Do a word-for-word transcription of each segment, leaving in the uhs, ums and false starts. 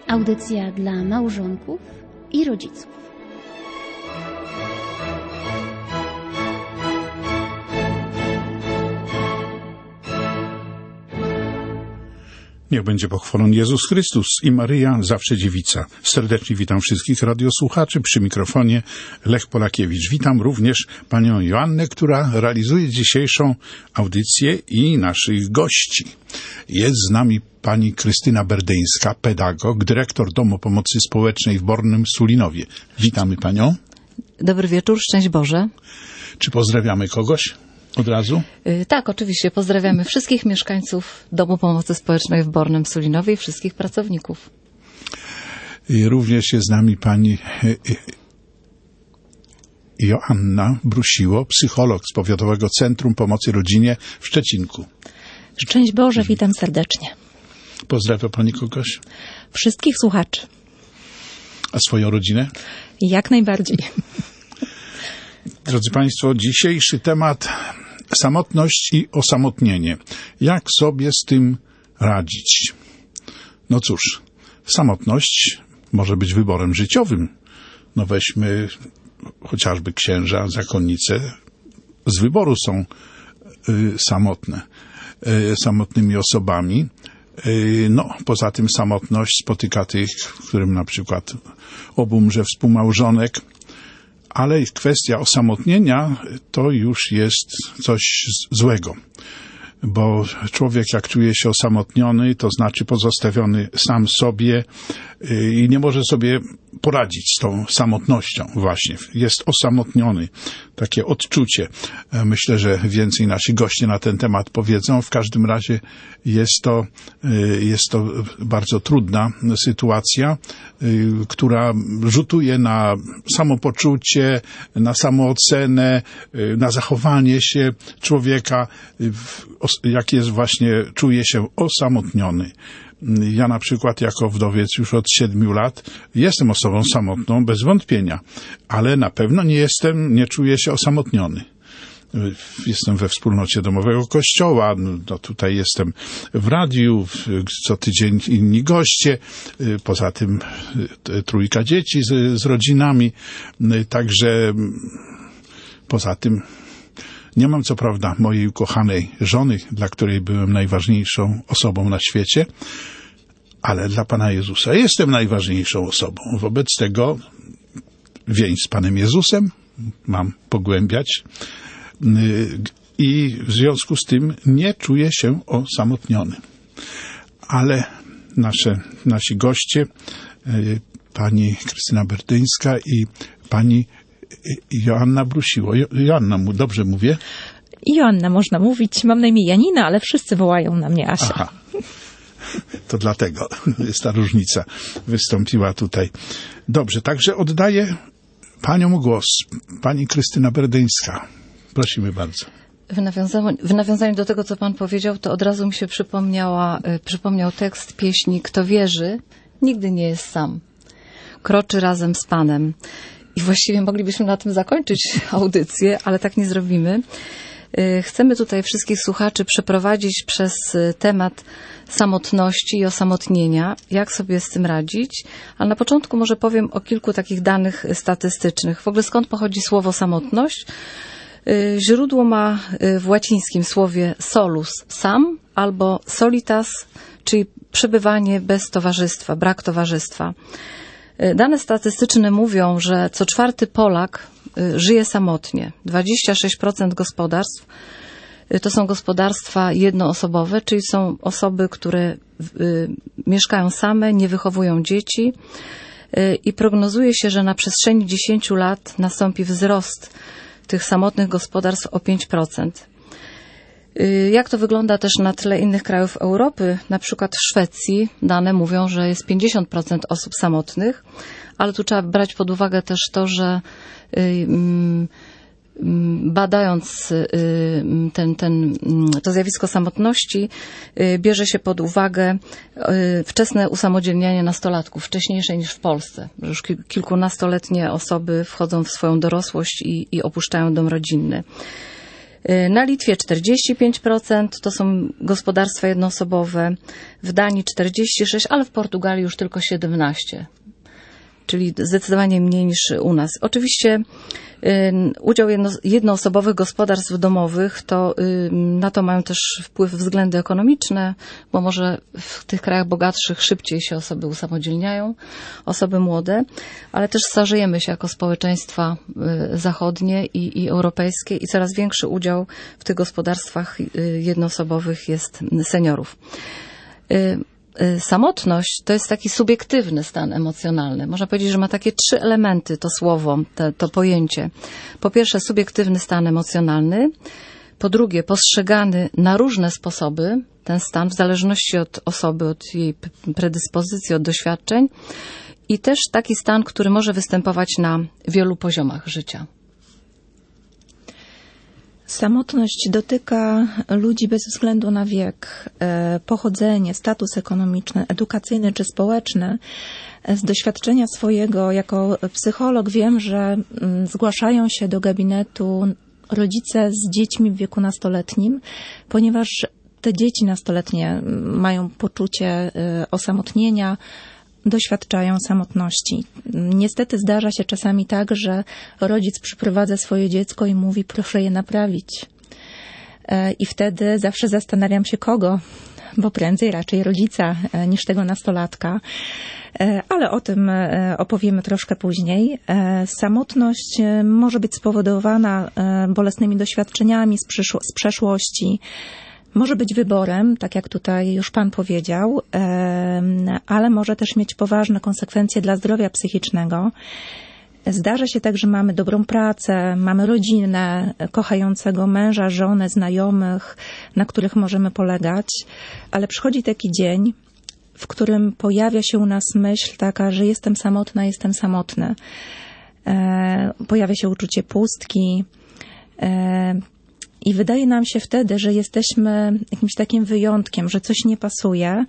Audycja dla małżonków i rodziców. Niech będzie pochwalony Jezus Chrystus i Maryja, zawsze dziewica. Serdecznie witam wszystkich radiosłuchaczy przy mikrofonie Lech Polakiewicz. Witam również panią Joannę, która realizuje dzisiejszą audycję i naszych gości. Jest z nami pani Krystyna Berdyńska, pedagog, dyrektor Domu Pomocy Społecznej w Bornym Sulinowie. Witamy panią. Dobry wieczór, szczęść Boże. Czy pozdrawiamy kogoś? Od razu? Yy, tak, oczywiście. Pozdrawiamy wszystkich mieszkańców Domu Pomocy Społecznej w Bornym Sulinowie i wszystkich pracowników. I również jest z nami pani Joanna Brusiło, psycholog z Powiatowego Centrum Pomocy Rodzinie w Szczecinku. Szczęść Boże, witam serdecznie. Pozdrawia pani kogoś? Wszystkich słuchaczy. A swoją rodzinę? Jak najbardziej. Drodzy Państwo, dzisiejszy temat: samotność i osamotnienie. Jak sobie z tym radzić? No cóż, samotność może być wyborem życiowym. No weźmy chociażby księża, zakonnice. Z wyboru są y, samotne, y, samotnymi osobami. Y, no, poza tym samotność spotyka tych, którym na przykład obumrze współmałżonek. Ale kwestia osamotnienia to już jest coś złego, bo człowiek, jak czuje się osamotniony, to znaczy pozostawiony sam sobie i nie może sobie poradzić z tą samotnością właśnie. Jest osamotniony. Takie odczucie. Myślę, że więcej nasi goście na ten temat powiedzą. W każdym razie jest to, jest to bardzo trudna sytuacja, która rzutuje na samopoczucie, na samoocenę, na zachowanie się człowieka, jak jest właśnie, czuje się osamotniony. Ja na przykład jako wdowiec już od siedmiu lat jestem osobą samotną, bez wątpienia, ale na pewno nie jestem, nie czuję się osamotniony. Jestem we wspólnocie domowego kościoła, no tutaj jestem w radiu, co tydzień inni goście, poza tym trójka dzieci z, z rodzinami, także poza tym nie mam co prawda mojej ukochanej żony, dla której byłem najważniejszą osobą na świecie, ale dla Pana Jezusa jestem najważniejszą osobą. Wobec tego więź z Panem Jezusem mam pogłębiać i w związku z tym nie czuję się osamotniony. Ale nasze, nasi goście, pani Krystyna Berdyńska i pani Joanna Brusiło. Jo, Joanna, dobrze mówię? Joanna można mówić. Mam na imię Janina, ale wszyscy wołają na mnie Asia. Aha. To dlatego jest ta różnica. Wystąpiła tutaj. Dobrze, także oddaję paniom głos. Pani Krystyna Berdyńska. Prosimy bardzo. W nawiązaniu, w nawiązaniu do tego, co pan powiedział, to od razu mi się przypomniała, przypomniał tekst pieśni Kto wierzy, nigdy nie jest sam. Kroczy razem z Panem. I właściwie moglibyśmy na tym zakończyć audycję, ale tak nie zrobimy. Chcemy tutaj wszystkich słuchaczy przeprowadzić przez temat samotności i osamotnienia, jak sobie z tym radzić, ale na początku może powiem o kilku takich danych statystycznych. W ogóle skąd pochodzi słowo samotność? Źródło ma w łacińskim słowie solus, sam, albo solitas, czyli przebywanie bez towarzystwa, brak towarzystwa. Dane statystyczne mówią, że co czwarty Polak żyje samotnie. dwadzieścia sześć procent gospodarstw to są gospodarstwa jednoosobowe, czyli są osoby, które mieszkają same, nie wychowują dzieci i prognozuje się, że na przestrzeni dziesięciu lat nastąpi wzrost tych samotnych gospodarstw o pięć procent. Jak to wygląda też na tle innych krajów Europy? Na przykład w Szwecji dane mówią, że jest pięćdziesiąt procent osób samotnych, ale tu trzeba brać pod uwagę też to, że badając ten, ten, to zjawisko samotności, bierze się pod uwagę wczesne usamodzielnianie nastolatków, wcześniejsze niż w Polsce. Już kilkunastoletnie osoby wchodzą w swoją dorosłość i, i opuszczają dom rodzinny. Na Litwie czterdzieści pięć procent to są gospodarstwa jednoosobowe, w Danii czterdzieści sześć procent, ale w Portugalii już tylko siedemnaście procent. Czyli zdecydowanie mniej niż u nas. Oczywiście y, udział jedno, jednoosobowych gospodarstw domowych, to y, na to mają też wpływ względy ekonomiczne, bo może w tych krajach bogatszych szybciej się osoby usamodzielniają, osoby młode, ale też starzejemy się jako społeczeństwa y, zachodnie i, i europejskie i coraz większy udział w tych gospodarstwach y, jednoosobowych jest seniorów. Y, Samotność to jest taki subiektywny stan emocjonalny. Można powiedzieć, że ma takie trzy elementy to słowo, to, to pojęcie. Po pierwsze subiektywny stan emocjonalny, po drugie postrzegany na różne sposoby, ten stan w zależności od osoby, od jej predyspozycji, od doświadczeń i też taki stan, który może występować na wielu poziomach życia. Samotność dotyka ludzi bez względu na wiek, pochodzenie, status ekonomiczny, edukacyjny czy społeczny. Z doświadczenia swojego jako psycholog wiem, że zgłaszają się do gabinetu rodzice z dziećmi w wieku nastoletnim, ponieważ te dzieci nastoletnie mają poczucie osamotnienia, doświadczają samotności. Niestety zdarza się czasami tak, że rodzic przyprowadza swoje dziecko i mówi, proszę je naprawić. I wtedy zawsze zastanawiam się kogo, bo prędzej raczej rodzica niż tego nastolatka. Ale o tym opowiemy troszkę później. Samotność może być spowodowana bolesnymi doświadczeniami z, przyszło- z przeszłości, może być wyborem, tak jak tutaj już Pan powiedział, ale może też mieć poważne konsekwencje dla zdrowia psychicznego. Zdarza się tak, że mamy dobrą pracę, mamy rodzinę, kochającego męża, żonę, znajomych, na których możemy polegać, ale przychodzi taki dzień, w którym pojawia się u nas myśl taka, że jestem samotna, jestem samotny. Pojawia się uczucie pustki, i wydaje nam się wtedy, że jesteśmy jakimś takim wyjątkiem, że coś nie pasuje,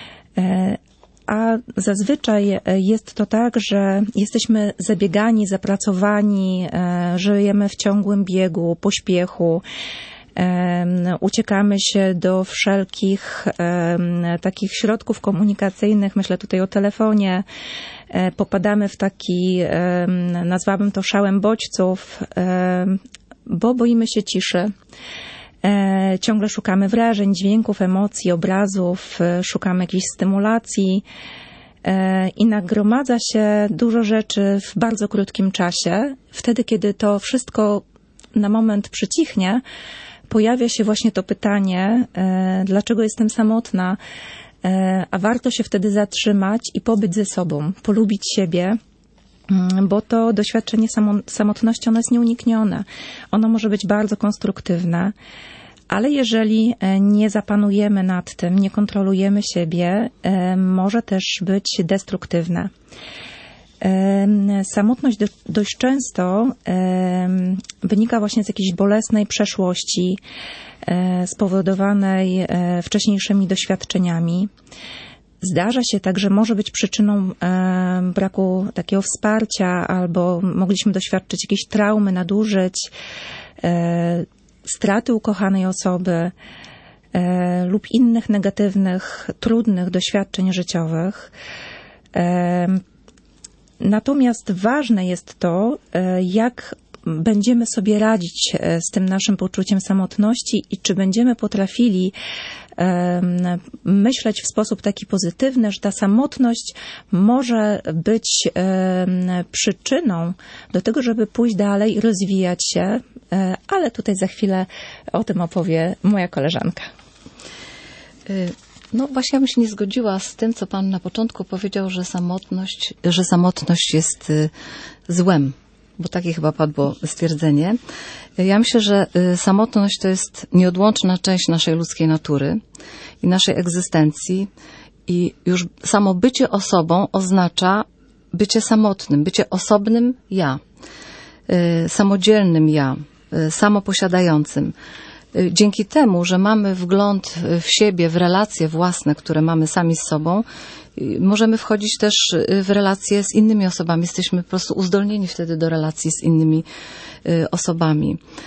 a zazwyczaj jest to tak, że jesteśmy zabiegani, zapracowani, żyjemy w ciągłym biegu, pośpiechu, uciekamy się do wszelkich takich środków komunikacyjnych, myślę tutaj o telefonie, popadamy w taki, nazwałabym to szałem bodźców, bo boimy się ciszy. E, ciągle szukamy wrażeń, dźwięków, emocji, obrazów, e, szukamy jakiejś stymulacji e, i nagromadza się dużo rzeczy w bardzo krótkim czasie. Wtedy, kiedy to wszystko na moment przycichnie, pojawia się właśnie to pytanie, e, dlaczego jestem samotna, e, a warto się wtedy zatrzymać i pobyć ze sobą, polubić siebie, bo to doświadczenie samotności, ono jest nieuniknione. Ono może być bardzo konstruktywne, ale jeżeli nie zapanujemy nad tym, nie kontrolujemy siebie, może też być destruktywne. Samotność dość często wynika właśnie z jakiejś bolesnej przeszłości, spowodowanej wcześniejszymi doświadczeniami. Zdarza się tak, że może być przyczyną e, braku takiego wsparcia albo mogliśmy doświadczyć jakiejś traumy, nadużyć, e, straty ukochanej osoby e, lub innych negatywnych, trudnych doświadczeń życiowych. E, natomiast ważne jest to, e, jak będziemy sobie radzić z tym naszym poczuciem samotności i czy będziemy potrafili myśleć w sposób taki pozytywny, że ta samotność może być przyczyną do tego, żeby pójść dalej i rozwijać się, ale tutaj za chwilę o tym opowie moja koleżanka. No właśnie ja bym się nie zgodziła z tym, co Pan na początku powiedział, że samotność, że samotność jest złem, bo takie chyba padło stwierdzenie. Ja myślę, że samotność to jest nieodłączna część naszej ludzkiej natury i naszej egzystencji i już samo bycie osobą oznacza bycie samotnym, bycie osobnym ja, samodzielnym ja, samoposiadającym. Dzięki temu, że mamy wgląd w siebie, w relacje własne, które mamy sami z sobą, możemy wchodzić też w relacje z innymi osobami. Jesteśmy po prostu uzdolnieni wtedy do relacji z innymi osobami.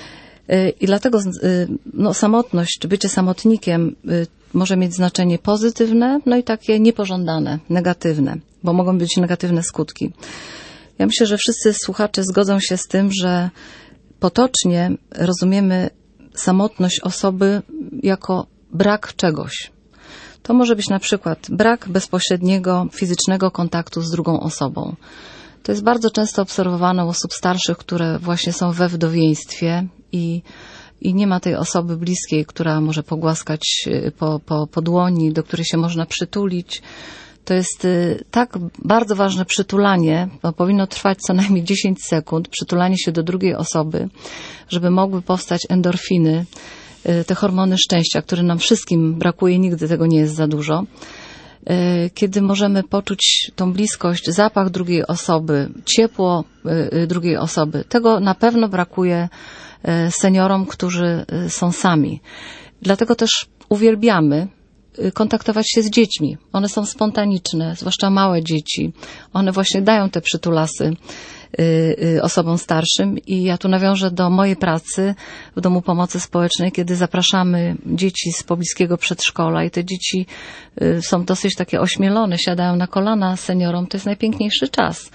I dlatego no, samotność, czy bycie samotnikiem może mieć znaczenie pozytywne, no i takie niepożądane, negatywne, bo mogą być negatywne skutki. Ja myślę, że wszyscy słuchacze zgodzą się z tym, że potocznie rozumiemy samotność osoby jako brak czegoś. To może być na przykład brak bezpośredniego fizycznego kontaktu z drugą osobą. To jest bardzo często obserwowane u osób starszych, które właśnie są we wdowieństwie i, i nie ma tej osoby bliskiej, która może pogłaskać po, po, po dłoni, do której się można przytulić. To jest tak bardzo ważne przytulanie, bo powinno trwać co najmniej dziesięć sekund, przytulanie się do drugiej osoby, żeby mogły powstać endorfiny, te hormony szczęścia, które nam wszystkim brakuje, nigdy tego nie jest za dużo. Kiedy możemy poczuć tą bliskość, zapach drugiej osoby, ciepło drugiej osoby. Tego na pewno brakuje seniorom, którzy są sami. Dlatego też uwielbiamy kontaktować się z dziećmi. One są spontaniczne, zwłaszcza małe dzieci. One właśnie dają te przytulasy osobom starszym i ja tu nawiążę do mojej pracy w Domu Pomocy Społecznej, kiedy zapraszamy dzieci z pobliskiego przedszkola i te dzieci są dosyć takie ośmielone, siadają na kolana seniorom. To jest najpiękniejszy czas.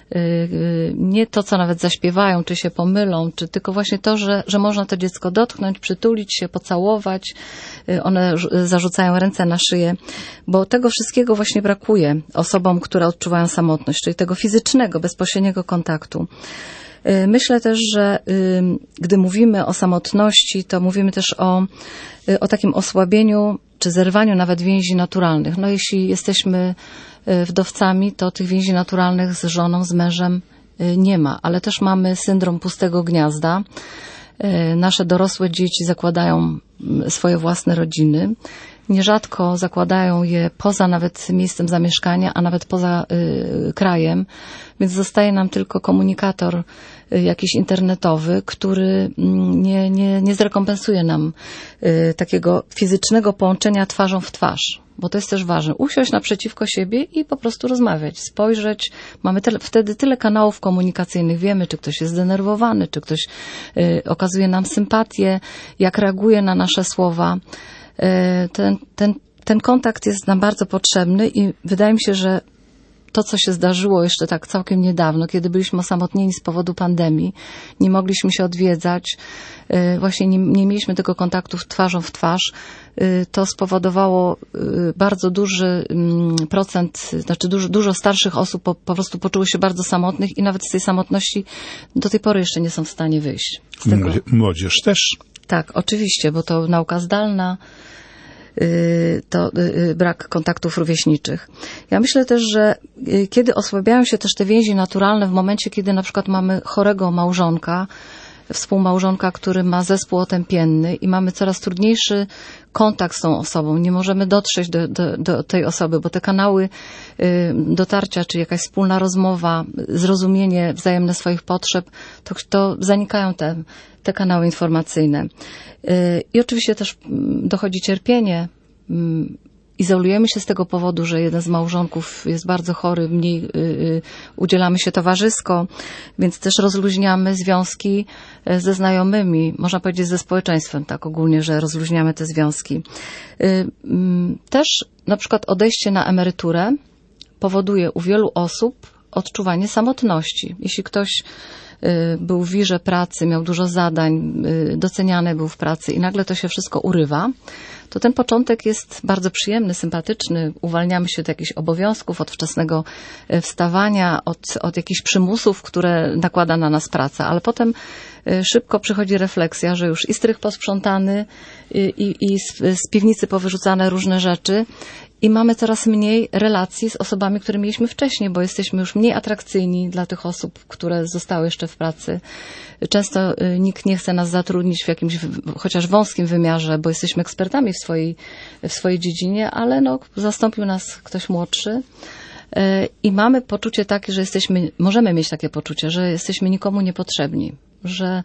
Nie to, co nawet zaśpiewają, czy się pomylą, czy tylko właśnie to, że, że można to dziecko dotknąć, przytulić się, pocałować. One zarzucają ręce na szyję, bo tego wszystkiego właśnie brakuje osobom, które odczuwają samotność, czyli tego fizycznego, bezpośredniego kontaktu. Myślę też, że gdy mówimy o samotności, to mówimy też o, o takim osłabieniu, czy zerwaniu nawet więzi naturalnych. No jeśli jesteśmy wdowcami, to tych więzi naturalnych z żoną, z mężem nie ma, ale też mamy syndrom pustego gniazda. Nasze dorosłe dzieci zakładają swoje własne rodziny. Nierzadko zakładają je poza nawet miejscem zamieszkania, a nawet poza y, krajem, więc zostaje nam tylko komunikator y, jakiś internetowy, który nie, nie, nie zrekompensuje nam y, takiego fizycznego połączenia twarzą w twarz. Bo to jest też ważne. Usiąść naprzeciwko siebie i po prostu rozmawiać, spojrzeć. Mamy tyle, wtedy tyle kanałów komunikacyjnych. Wiemy, czy ktoś jest zdenerwowany, czy ktoś y, okazuje nam sympatię, jak reaguje na nasze słowa. Y, ten, ten, ten kontakt jest nam bardzo potrzebny i wydaje mi się, że to, co się zdarzyło jeszcze tak całkiem niedawno, kiedy byliśmy osamotnieni z powodu pandemii, nie mogliśmy się odwiedzać, właśnie nie, nie mieliśmy tego kontaktu twarzą w twarz, to spowodowało bardzo duży procent, znaczy dużo, dużo starszych osób po, po prostu poczuło się bardzo samotnych i nawet z tej samotności do tej pory jeszcze nie są w stanie wyjść. Z tego... Młodzież też? Tak, oczywiście, bo to nauka zdalna, to brak kontaktów rówieśniczych. Ja myślę też, że kiedy osłabiają się też te więzi naturalne w momencie, kiedy na przykład mamy chorego małżonka, współmałżonka, który ma zespół otępienny i mamy coraz trudniejszy kontakt z tą osobą. Nie możemy dotrzeć do, do, do tej osoby, bo te kanały dotarcia, czy jakaś wspólna rozmowa, zrozumienie wzajemne swoich potrzeb, to, to zanikają te, te kanały informacyjne. I oczywiście też dochodzi cierpienie. Izolujemy się z tego powodu, że jeden z małżonków jest bardzo chory, mniej y, udzielamy się towarzysko, więc też rozluźniamy związki ze znajomymi, można powiedzieć ze społeczeństwem, tak ogólnie, że rozluźniamy te związki. Y, y, też na przykład odejście na emeryturę powoduje u wielu osób odczuwanie samotności. Jeśli ktoś y, był w wirze pracy, miał dużo zadań, y, doceniany był w pracy i nagle to się wszystko urywa, to ten początek jest bardzo przyjemny, sympatyczny. Uwalniamy się od jakichś obowiązków, od wczesnego wstawania, od, od jakichś przymusów, które nakłada na nas praca. Ale potem szybko przychodzi refleksja, że już i strych posprzątany, i, i z, z piwnicy powyrzucane różne rzeczy. I mamy coraz mniej relacji z osobami, które mieliśmy wcześniej, bo jesteśmy już mniej atrakcyjni dla tych osób, które zostały jeszcze w pracy. Często nikt nie chce nas zatrudnić w jakimś chociaż wąskim wymiarze, bo jesteśmy ekspertami w swojej, w swojej dziedzinie, ale no, zastąpił nas ktoś młodszy. I mamy poczucie takie, że jesteśmy, możemy mieć takie poczucie, że jesteśmy nikomu niepotrzebni, że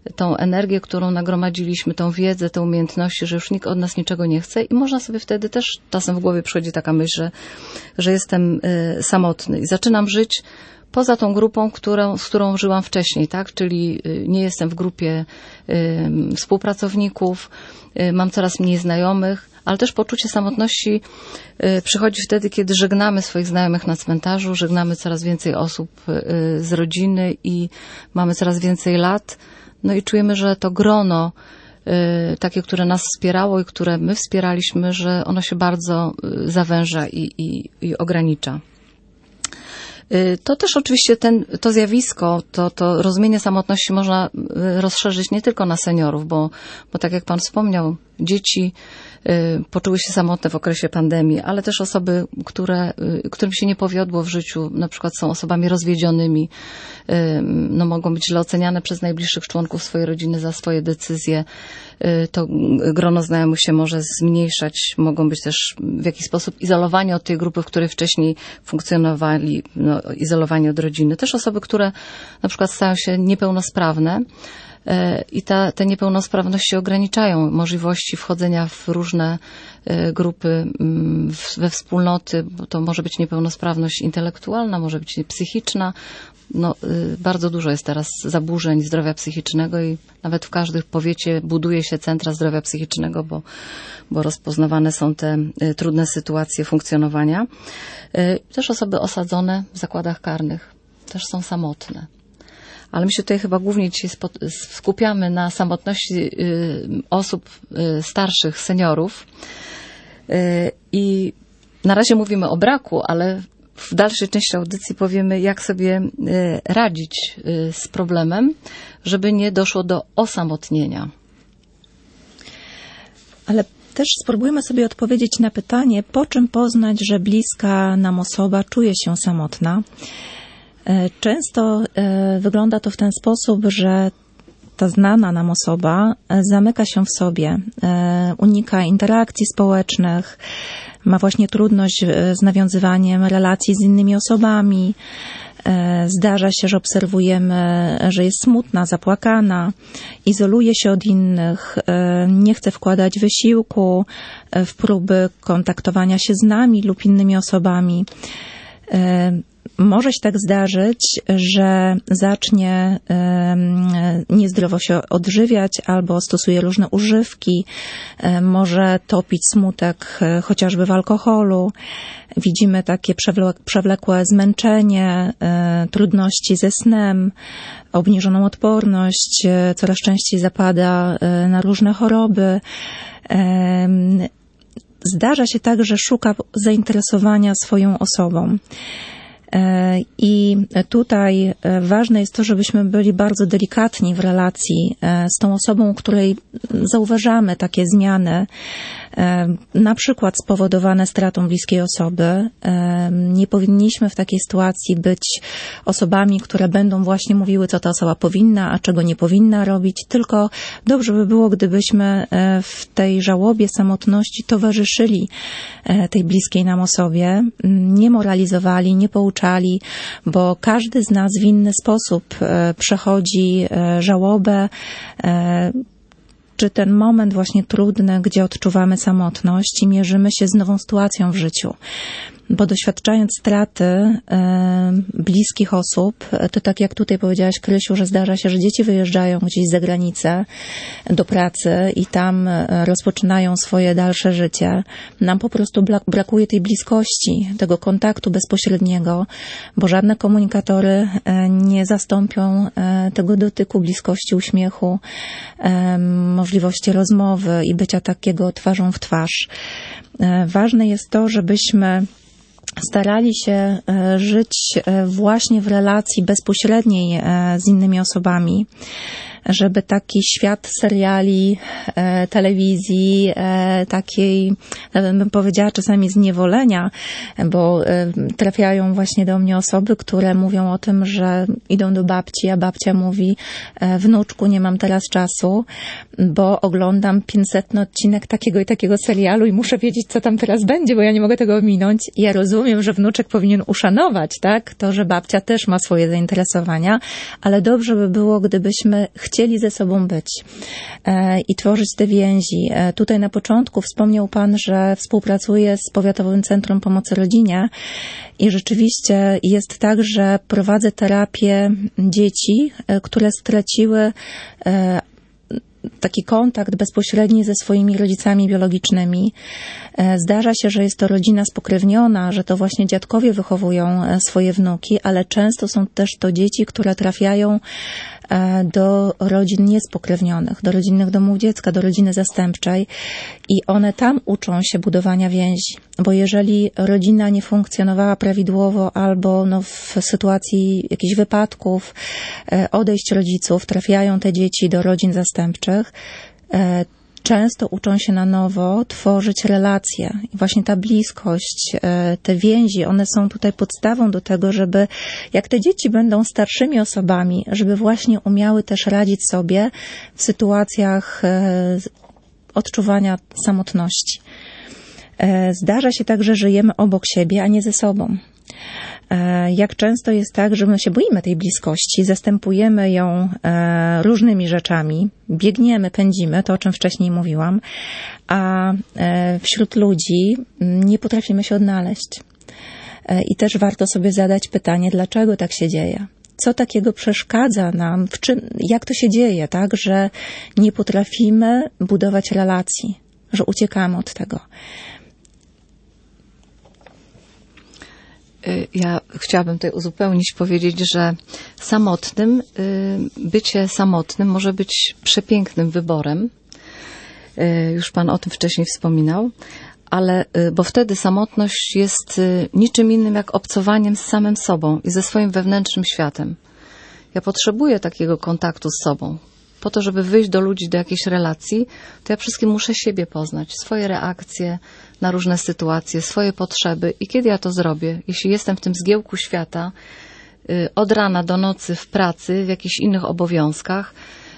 tą energię, którą nagromadziliśmy, tą wiedzę, te umiejętności, że już nikt od nas niczego nie chce i można sobie wtedy też czasem w głowie przychodzi taka myśl, że, że jestem y, samotny i zaczynam żyć poza tą grupą, którą, z którą żyłam wcześniej, tak? Czyli y, nie jestem w grupie y, współpracowników, y, mam coraz mniej znajomych, ale też poczucie samotności y, przychodzi wtedy, kiedy żegnamy swoich znajomych na cmentarzu, żegnamy coraz więcej osób y, z rodziny i mamy coraz więcej lat. No i czujemy, że to grono y, takie, które nas wspierało i które my wspieraliśmy, że ono się bardzo y, zawęża i, i, i ogranicza. Y, to też oczywiście ten, to zjawisko, to, to rozumienie samotności można y, rozszerzyć nie tylko na seniorów, bo, bo tak jak pan wspomniał, dzieci y, poczuły się samotne w okresie pandemii, ale też osoby, które, y, którym się nie powiodło w życiu, na przykład są osobami rozwiedzionymi, y, no mogą być źle oceniane przez najbliższych członków swojej rodziny za swoje decyzje. Y, to grono znajomych się może zmniejszać, mogą być też w jakiś sposób izolowani od tej grupy, w której wcześniej funkcjonowali, no, izolowani od rodziny. Też osoby, które na przykład stają się niepełnosprawne, i ta, te niepełnosprawności ograniczają możliwości wchodzenia w różne grupy, we wspólnoty, bo to może być niepełnosprawność intelektualna, może być psychiczna. No, bardzo dużo jest teraz zaburzeń zdrowia psychicznego i nawet w każdym powiecie buduje się centra zdrowia psychicznego, bo, bo rozpoznawane są te trudne sytuacje funkcjonowania. Też osoby osadzone w zakładach karnych też są samotne. Ale my się tutaj chyba głównie dzisiaj skupiamy na samotności osób starszych, seniorów. I na razie mówimy o braku, ale w dalszej części audycji powiemy, jak sobie radzić z problemem, żeby nie doszło do osamotnienia. Ale też spróbujmy sobie odpowiedzieć na pytanie, po czym poznać, że bliska nam osoba czuje się samotna. Często wygląda to w ten sposób, że ta znana nam osoba zamyka się w sobie, unika interakcji społecznych, ma właśnie trudność z nawiązywaniem relacji z innymi osobami. Zdarza się, że obserwujemy, że jest smutna, zapłakana, izoluje się od innych, nie chce wkładać wysiłku w próby kontaktowania się z nami lub innymi osobami. Może się tak zdarzyć, że zacznie niezdrowo się odżywiać albo stosuje różne używki, może topić smutek chociażby w alkoholu. Widzimy takie przewlekłe zmęczenie, trudności ze snem, obniżoną odporność, coraz częściej zapada na różne choroby. Zdarza się tak, że szuka zainteresowania swoją osobą. I tutaj ważne jest to, żebyśmy byli bardzo delikatni w relacji z tą osobą, u której zauważamy takie zmiany, na przykład spowodowane stratą bliskiej osoby. Nie powinniśmy w takiej sytuacji być osobami, które będą właśnie mówiły, co ta osoba powinna, a czego nie powinna robić, tylko dobrze by było, gdybyśmy w tej żałobie, samotności towarzyszyli tej bliskiej nam osobie, nie moralizowali, nie pouczali, bo każdy z nas w inny sposób przechodzi żałobę, czy ten moment właśnie trudny, gdzie odczuwamy samotność i mierzymy się z nową sytuacją w życiu. Bo doświadczając straty e, bliskich osób, to tak jak tutaj powiedziałaś, Krysiu, że zdarza się, że dzieci wyjeżdżają gdzieś za granicę do pracy i tam rozpoczynają swoje dalsze życie. Nam po prostu brakuje tej bliskości, tego kontaktu bezpośredniego, bo żadne komunikatory nie zastąpią tego dotyku, bliskości, uśmiechu, możliwości rozmowy i bycia takiego twarzą w twarz. Ważne jest to, żebyśmy starali się żyć właśnie w relacji bezpośredniej z innymi osobami, żeby taki świat seriali, telewizji, takiej, nawet bym powiedziała czasami zniewolenia, bo trafiają właśnie do mnie osoby, które mówią o tym, że idą do babci, a babcia mówi: wnuczku, nie mam teraz czasu, bo oglądam pięćsetny odcinek takiego i takiego serialu i muszę wiedzieć, co tam teraz będzie, bo ja nie mogę tego ominąć. I ja rozumiem, że wnuczek powinien uszanować, tak, to, że babcia też ma swoje zainteresowania, ale dobrze by było, gdybyśmy chcieli chcieli ze sobą być i tworzyć te więzi. Tutaj na początku wspomniał Pan, że współpracuje z Powiatowym Centrum Pomocy Rodzinie i rzeczywiście jest tak, że prowadzę terapię dzieci, które straciły taki kontakt bezpośredni ze swoimi rodzicami biologicznymi. Zdarza się, że jest to rodzina spokrewniona, że to właśnie dziadkowie wychowują swoje wnuki, ale często są też to dzieci, które trafiają do rodzin niespokrewnionych, do rodzinnych domów dziecka, do rodziny zastępczej i one tam uczą się budowania więzi, bo jeżeli rodzina nie funkcjonowała prawidłowo albo no, w sytuacji jakichś wypadków, odejść rodziców, trafiają te dzieci do rodzin zastępczych, często uczą się na nowo tworzyć relacje. I właśnie ta bliskość, te więzi, one są tutaj podstawą do tego, żeby jak te dzieci będą starszymi osobami, żeby właśnie umiały też radzić sobie w sytuacjach odczuwania samotności. Zdarza się tak, że żyjemy obok siebie, a nie ze sobą. Jak często jest tak, że my się boimy tej bliskości, zastępujemy ją różnymi rzeczami, biegniemy, pędzimy, to o czym wcześniej mówiłam, a wśród ludzi nie potrafimy się odnaleźć. I też warto sobie zadać pytanie, dlaczego tak się dzieje? Co takiego przeszkadza nam, w czym, jak to się dzieje, tak, że nie potrafimy budować relacji, że uciekamy od tego? Ja chciałabym tutaj uzupełnić, powiedzieć, że samotnym, bycie samotnym może być przepięknym wyborem. Już Pan o tym wcześniej wspominał, ale, bo wtedy samotność jest niczym innym jak obcowaniem z samym sobą i ze swoim wewnętrznym światem. Ja potrzebuję takiego kontaktu z sobą. Po to, żeby wyjść do ludzi, do jakiejś relacji, to ja wszystkim muszę siebie poznać, swoje reakcje na różne sytuacje, swoje potrzeby. I kiedy ja to zrobię? Jeśli jestem w tym zgiełku świata, od rana do nocy w pracy, w jakichś innych obowiązkach,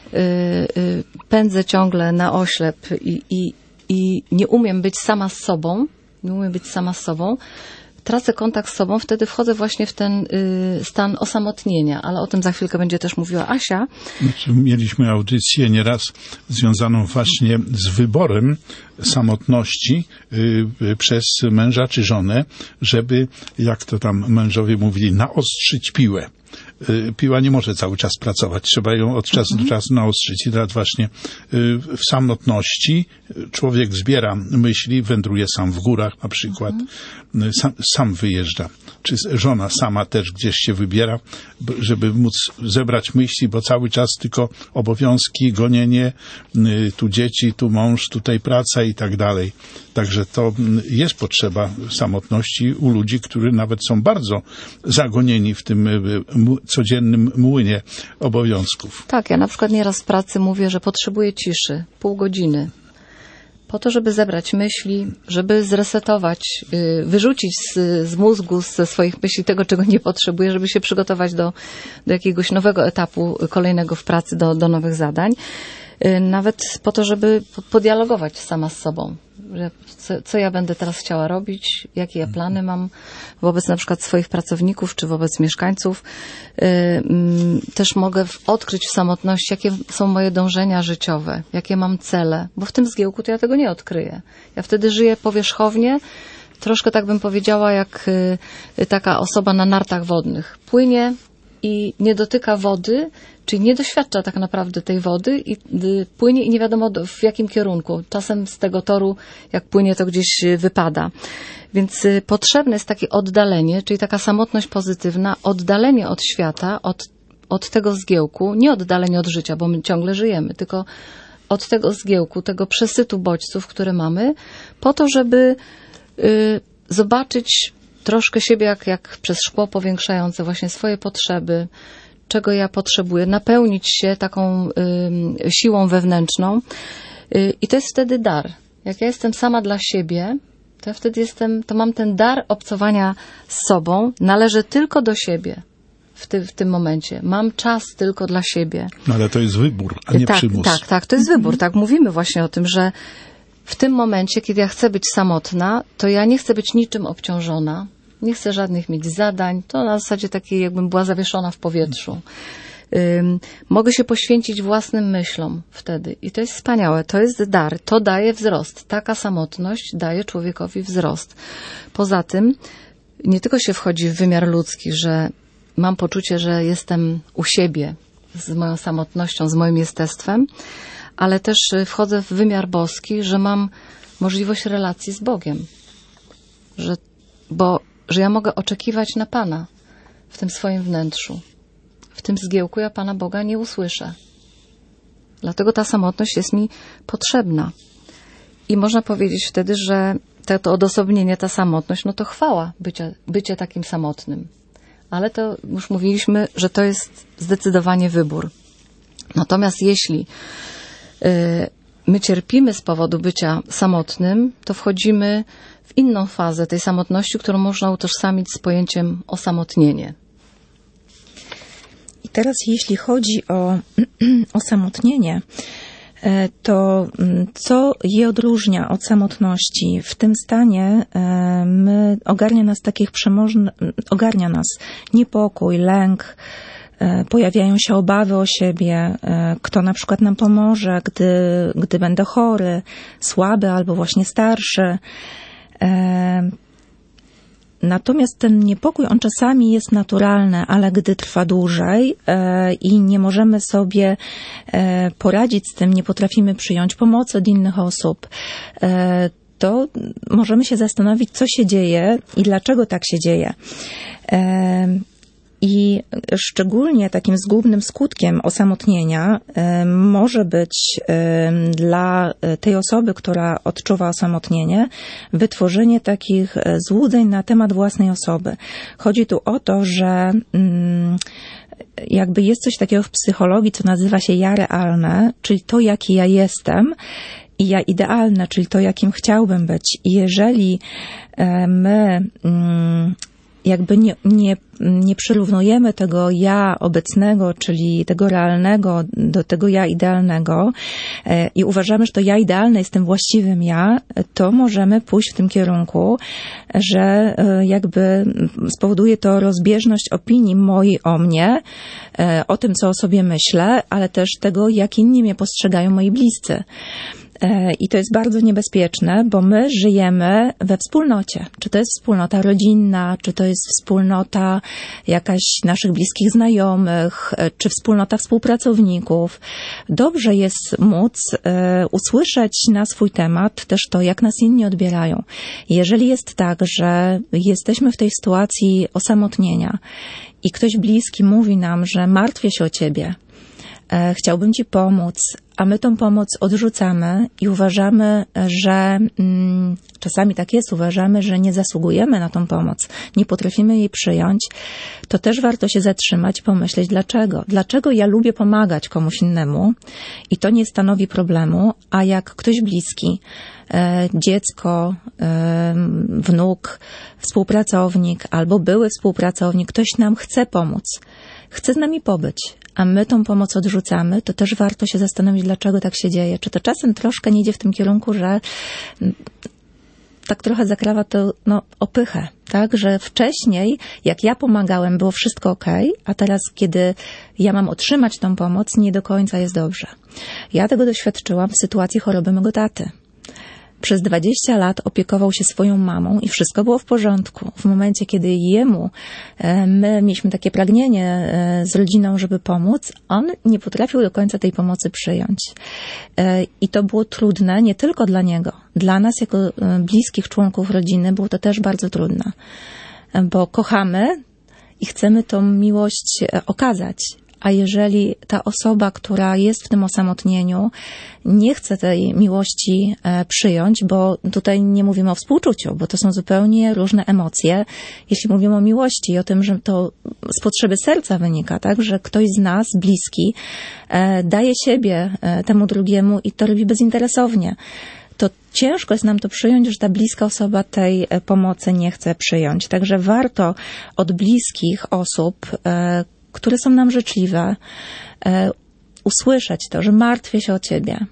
pędzę ciągle na oślep i, i, i nie umiem być sama z sobą, nie umiem być sama z sobą, tracę kontakt z sobą, wtedy wchodzę właśnie w ten y, stan osamotnienia, ale o tym za chwilkę będzie też mówiła Asia. Mieliśmy audycję nieraz związaną właśnie z wyborem samotności y, y, przez męża czy żonę, żeby, jak to tam mężowie mówili, naostrzyć piłę. Piła nie może cały czas pracować, trzeba ją od czasu do czasu naostrzyć i teraz właśnie w samotności człowiek zbiera myśli, wędruje sam w górach na przykład, sam, sam wyjeżdża, czy żona sama też gdzieś się wybiera, żeby móc zebrać myśli, bo cały czas tylko obowiązki, gonienie, tu dzieci, tu mąż, tutaj praca i tak dalej. Także to jest potrzeba samotności u ludzi, którzy nawet są bardzo zagonieni w tym codziennym młynie obowiązków. Tak, ja na przykład nieraz w pracy mówię, że potrzebuję ciszy, pół godziny, po to, żeby zebrać myśli, żeby zresetować, wyrzucić z, z mózgu, ze swoich myśli tego, czego nie potrzebuję, żeby się przygotować do, do jakiegoś nowego etapu kolejnego w pracy, do, do nowych zadań. Nawet po to, żeby podialogować sama z sobą. Co, co ja będę teraz chciała robić, jakie ja plany mam wobec na przykład swoich pracowników, czy wobec mieszkańców. Też mogę odkryć w samotności, jakie są moje dążenia życiowe, jakie mam cele, bo w tym zgiełku to ja tego nie odkryję. Ja wtedy żyję powierzchownie, troszkę tak bym powiedziała, jak taka osoba na nartach wodnych. Płynie i nie dotyka wody, czyli nie doświadcza tak naprawdę tej wody i płynie i nie wiadomo w jakim kierunku. Czasem z tego toru, jak płynie, to gdzieś wypada. Więc potrzebne jest takie oddalenie, czyli taka samotność pozytywna, oddalenie od świata, od, od tego zgiełku, nie oddalenie od życia, bo my ciągle żyjemy, tylko od tego zgiełku, tego przesytu bodźców, które mamy, po to, żeby y, zobaczyć troszkę siebie jak, jak przez szkło powiększające właśnie swoje potrzeby, czego ja potrzebuję, napełnić się taką y, siłą wewnętrzną. Y, I to jest wtedy dar. Jak ja jestem sama dla siebie, to ja wtedy jestem, to mam ten dar obcowania z sobą, należę tylko do siebie w, ty, w tym momencie. Mam czas tylko dla siebie. No ale to jest wybór, a nie tak, przymus. Tak, tak, to jest wybór. Tak, mówimy właśnie o tym, że w tym momencie, kiedy ja chcę być samotna, to ja nie chcę być niczym obciążona. Nie chcę żadnych mieć zadań. To na zasadzie takiej, jakbym była zawieszona w powietrzu. Ym, mogę się poświęcić własnym myślom wtedy. I to jest wspaniałe. To jest dar. To daje wzrost. Taka samotność daje człowiekowi wzrost. Poza tym nie tylko się wchodzi w wymiar ludzki, że mam poczucie, że jestem u siebie z moją samotnością, z moim jestestwem, ale też wchodzę w wymiar boski, że mam możliwość relacji z Bogiem. Że, bo, że ja mogę oczekiwać na Pana w tym swoim wnętrzu. W tym zgiełku ja Pana Boga nie usłyszę. Dlatego ta samotność jest mi potrzebna. I można powiedzieć wtedy, że to, to odosobnienie, ta samotność, no to chwała bycie, bycie takim samotnym. Ale to już mówiliśmy, że to jest zdecydowanie wybór. Natomiast jeśli y, my cierpimy z powodu bycia samotnym, to wchodzimy w inną fazę tej samotności, którą można utożsamić z pojęciem osamotnienie. I teraz jeśli chodzi o osamotnienie, to co je odróżnia od samotności? W tym stanie my, ogarnia nas takich przemożnych, ogarnia nas niepokój, lęk, pojawiają się obawy o siebie, kto na przykład nam pomoże, gdy, gdy będę chory, słaby albo właśnie starszy. Natomiast ten niepokój, on czasami jest naturalny, ale gdy trwa dłużej e, i nie możemy sobie e, poradzić z tym, nie potrafimy przyjąć pomocy od innych osób, e, to możemy się zastanowić, co się dzieje i dlaczego tak się dzieje. E, I szczególnie takim zgubnym skutkiem osamotnienia y, może być y, dla tej osoby, która odczuwa osamotnienie, wytworzenie takich złudzeń na temat własnej osoby. Chodzi tu o to, że y, jakby jest coś takiego w psychologii, co nazywa się ja realne, czyli to, jaki ja jestem, i ja idealne, czyli to, jakim chciałbym być. I jeżeli y, my y, jakby nie, nie, nie przyrównujemy tego ja obecnego, czyli tego realnego do tego ja idealnego e, i uważamy, że to ja idealne jest tym właściwym ja, to możemy pójść w tym kierunku, że e, jakby spowoduje to rozbieżność opinii mojej o mnie, e, o tym, co o sobie myślę, ale też tego, jak inni mnie postrzegają moi bliscy. I to jest bardzo niebezpieczne, bo my żyjemy we wspólnocie. Czy to jest wspólnota rodzinna, czy to jest wspólnota jakaś naszych bliskich znajomych, czy wspólnota współpracowników. Dobrze jest móc e, usłyszeć na swój temat też to, jak nas inni odbierają. Jeżeli jest tak, że jesteśmy w tej sytuacji osamotnienia i ktoś bliski mówi nam, że martwię się o ciebie, chciałbym ci pomóc, a my tą pomoc odrzucamy i uważamy, że mm, czasami tak jest, uważamy, że nie zasługujemy na tą pomoc, nie potrafimy jej przyjąć, to też warto się zatrzymać i pomyśleć, dlaczego. Dlaczego ja lubię pomagać komuś innemu i to nie stanowi problemu, a jak ktoś bliski, e, dziecko, e, wnuk, współpracownik albo były współpracownik, ktoś nam chce pomóc, chce z nami pobyć, a my tą pomoc odrzucamy, to też warto się zastanowić, dlaczego tak się dzieje. Czy to czasem troszkę nie idzie w tym kierunku, że tak trochę zakrawa to no, opychę, tak? Że wcześniej, jak ja pomagałem, było wszystko okej, a teraz, kiedy ja mam otrzymać tą pomoc, nie do końca jest dobrze. Ja tego doświadczyłam w sytuacji choroby mego taty. Przez dwadzieścia lat opiekował się swoją mamą i wszystko było w porządku. W momencie, kiedy jemu, my mieliśmy takie pragnienie z rodziną, żeby pomóc, on nie potrafił do końca tej pomocy przyjąć. I to było trudne nie tylko dla niego. Dla nas, jako bliskich członków rodziny, było to też bardzo trudne. Bo kochamy i chcemy tą miłość okazać. A jeżeli ta osoba, która jest w tym osamotnieniu, nie chce tej miłości przyjąć, bo tutaj nie mówimy o współczuciu, bo to są zupełnie różne emocje. Jeśli mówimy o miłości i o tym, że to z potrzeby serca wynika, tak, że ktoś z nas, bliski, daje siebie temu drugiemu i to robi bezinteresownie, to ciężko jest nam to przyjąć, że ta bliska osoba tej pomocy nie chce przyjąć. Także warto od bliskich osób, które są nam życzliwe, e, usłyszeć to, że martwię się o ciebie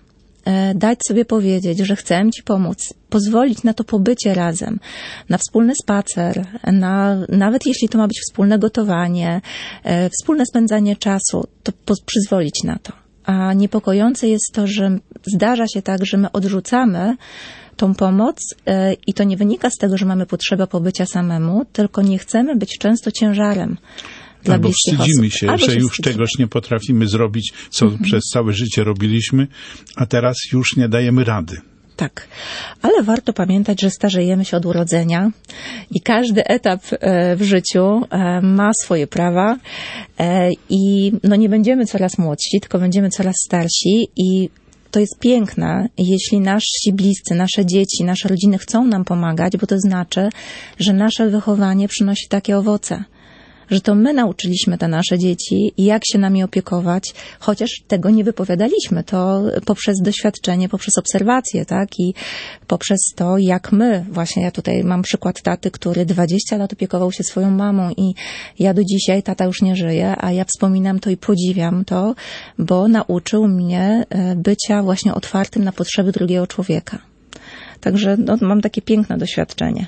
dać sobie powiedzieć, że chcę ci pomóc, pozwolić na to pobycie razem, na wspólny spacer, na, nawet jeśli to ma być wspólne gotowanie, wspólne spędzanie czasu, to po, przyzwolić na to. A niepokojące jest to, że zdarza się tak, że my odrzucamy tą pomoc i to nie wynika z tego, że mamy potrzebę pobycia samemu, tylko nie chcemy być często ciężarem dla Albo bliskich wstydzimy osób. się, Albo że się już wstydzimy. czegoś nie potrafimy zrobić, co mhm. przez całe życie robiliśmy, a teraz już nie dajemy rady. Tak, ale warto pamiętać, że starzejemy się od urodzenia i każdy etap w życiu ma swoje prawa i no nie będziemy coraz młodsi, tylko będziemy coraz starsi i to jest piękne, jeśli nasi bliscy, nasze dzieci, nasze rodziny chcą nam pomagać, bo to znaczy, że nasze wychowanie przynosi takie owoce. Że to my nauczyliśmy te nasze dzieci, jak się nami opiekować, chociaż tego nie wypowiadaliśmy. To poprzez doświadczenie, poprzez obserwacje, tak? I poprzez to, jak my, właśnie ja tutaj mam przykład taty, który dwadzieścia lat opiekował się swoją mamą i ja do dzisiaj, tata już nie żyje, a ja wspominam to i podziwiam to, bo nauczył mnie bycia właśnie otwartym na potrzeby drugiego człowieka. Także no, mam takie piękne doświadczenie.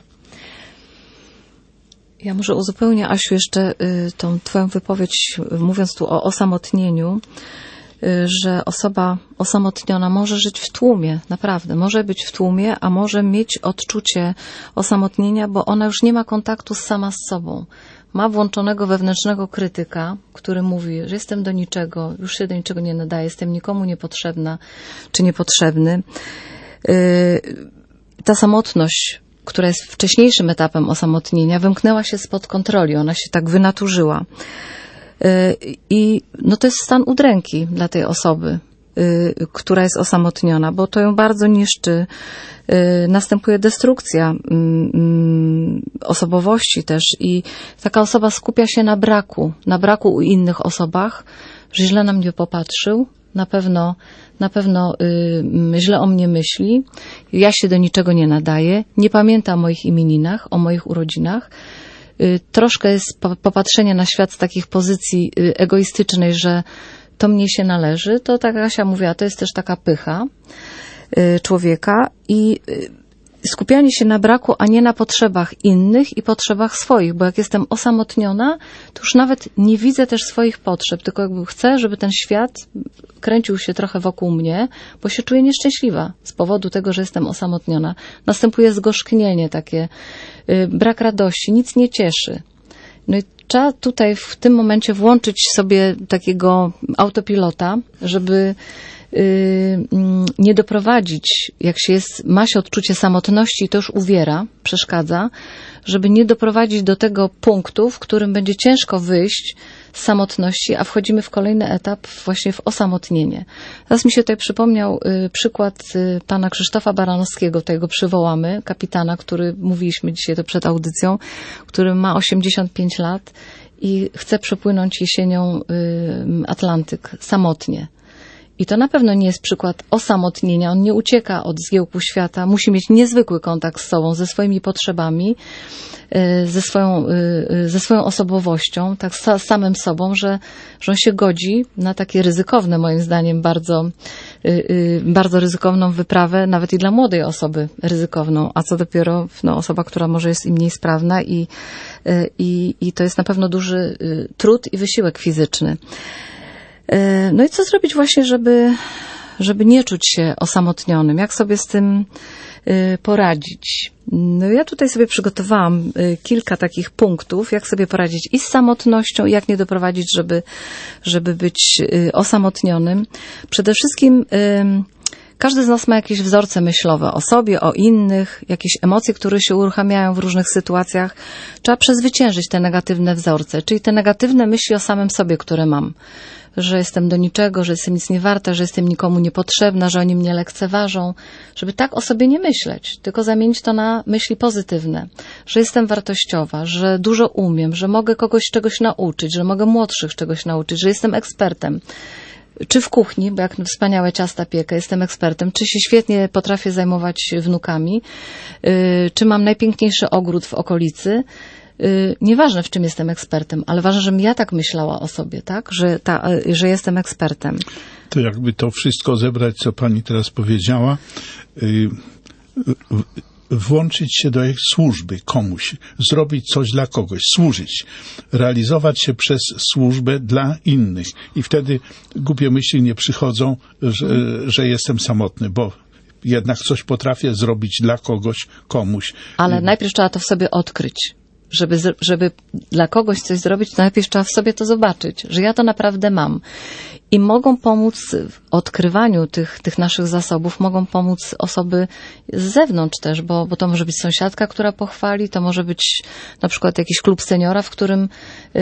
Ja może uzupełnię, Asiu, jeszcze y, tą twoją wypowiedź, mówiąc tu o osamotnieniu, y, że osoba osamotniona może żyć w tłumie, naprawdę, może być w tłumie, a może mieć odczucie osamotnienia, bo ona już nie ma kontaktu sama z sobą. Ma włączonego wewnętrznego krytyka, który mówi, że jestem do niczego, już się do niczego nie nadaję, jestem nikomu niepotrzebna czy niepotrzebny. Y, ta samotność, która jest wcześniejszym etapem osamotnienia, wymknęła się spod kontroli, ona się tak wynaturzyła. I no to jest stan udręki dla tej osoby, która jest osamotniona, bo to ją bardzo niszczy. Następuje destrukcja osobowości też i taka osoba skupia się na braku, na braku u innych osobach, że źle na mnie popatrzył, na pewno, na pewno y, źle o mnie myśli, ja się do niczego nie nadaję, nie pamięta o moich imieninach, o moich urodzinach. Y, troszkę jest po, popatrzenie na świat z takich pozycji y, egoistycznej, że to mnie się należy, to tak jak Asia mówiła, to jest też taka pycha y, człowieka i y, skupianie się na braku, a nie na potrzebach innych i potrzebach swoich, bo jak jestem osamotniona, to już nawet nie widzę też swoich potrzeb, tylko jakby chcę, żeby ten świat kręcił się trochę wokół mnie, bo się czuję nieszczęśliwa z powodu tego, że jestem osamotniona. Następuje zgorzknienie takie, yy, brak radości, nic nie cieszy. No i trzeba tutaj w tym momencie włączyć sobie takiego autopilota, żeby nie doprowadzić, jak się jest, ma się odczucie samotności i to już uwiera, przeszkadza, żeby nie doprowadzić do tego punktu, w którym będzie ciężko wyjść z samotności, a wchodzimy w kolejny etap właśnie w osamotnienie. Teraz mi się tutaj przypomniał y, przykład y, pana Krzysztofa Baranowskiego, tego przywołamy, kapitana, który mówiliśmy dzisiaj to przed audycją, który ma osiemdziesiąt pięć lat i chce przepłynąć jesienią y, Atlantyk samotnie. I to na pewno nie jest przykład osamotnienia. On nie ucieka od zgiełku świata. Musi mieć niezwykły kontakt z sobą, ze swoimi potrzebami, ze swoją, ze swoją osobowością, tak z samym sobą, że, że on się godzi na takie ryzykowne, moim zdaniem, bardzo, bardzo ryzykowną wyprawę, nawet i dla młodej osoby ryzykowną, a co dopiero no, osoba, która może jest i mniej sprawna i, i, i to jest na pewno duży trud i wysiłek fizyczny. No i co zrobić właśnie, żeby, żeby nie czuć się osamotnionym? Jak sobie z tym poradzić? No ja tutaj sobie przygotowałam kilka takich punktów, jak sobie poradzić i z samotnością, i jak nie doprowadzić, żeby, żeby być osamotnionym. Przede wszystkim każdy z nas ma jakieś wzorce myślowe o sobie, o innych, jakieś emocje, które się uruchamiają w różnych sytuacjach. Trzeba przezwyciężyć te negatywne wzorce, czyli te negatywne myśli o samym sobie, które mam. Że jestem do niczego, że jestem nic nie warta, że jestem nikomu niepotrzebna, że oni mnie lekceważą. Żeby tak o sobie nie myśleć, tylko zamienić to na myśli pozytywne. Że jestem wartościowa, że dużo umiem, że mogę kogoś czegoś nauczyć, że mogę młodszych czegoś nauczyć, że jestem ekspertem. Czy w kuchni, bo jak wspaniałe ciasta piekę, jestem ekspertem, czy się świetnie potrafię zajmować wnukami, czy mam najpiękniejszy ogród w okolicy. Nieważne, w czym jestem ekspertem, ale ważne, żebym ja tak myślała o sobie, tak? Że, ta, że jestem ekspertem. To jakby to wszystko zebrać, co pani teraz powiedziała, yy, włączyć się do jej służby komuś, zrobić coś dla kogoś, służyć, realizować się przez służbę dla innych. I wtedy głupie myśli nie przychodzą, że, że jestem samotny, bo jednak coś potrafię zrobić dla kogoś, komuś. Ale najpierw trzeba to w sobie odkryć. Żeby, żeby dla kogoś coś zrobić, to najpierw trzeba w sobie to zobaczyć, że ja to naprawdę mam. I mogą pomóc w odkrywaniu tych, tych naszych zasobów, mogą pomóc osoby z zewnątrz też, bo, bo to może być sąsiadka, która pochwali, to może być na przykład jakiś klub seniora, w którym y,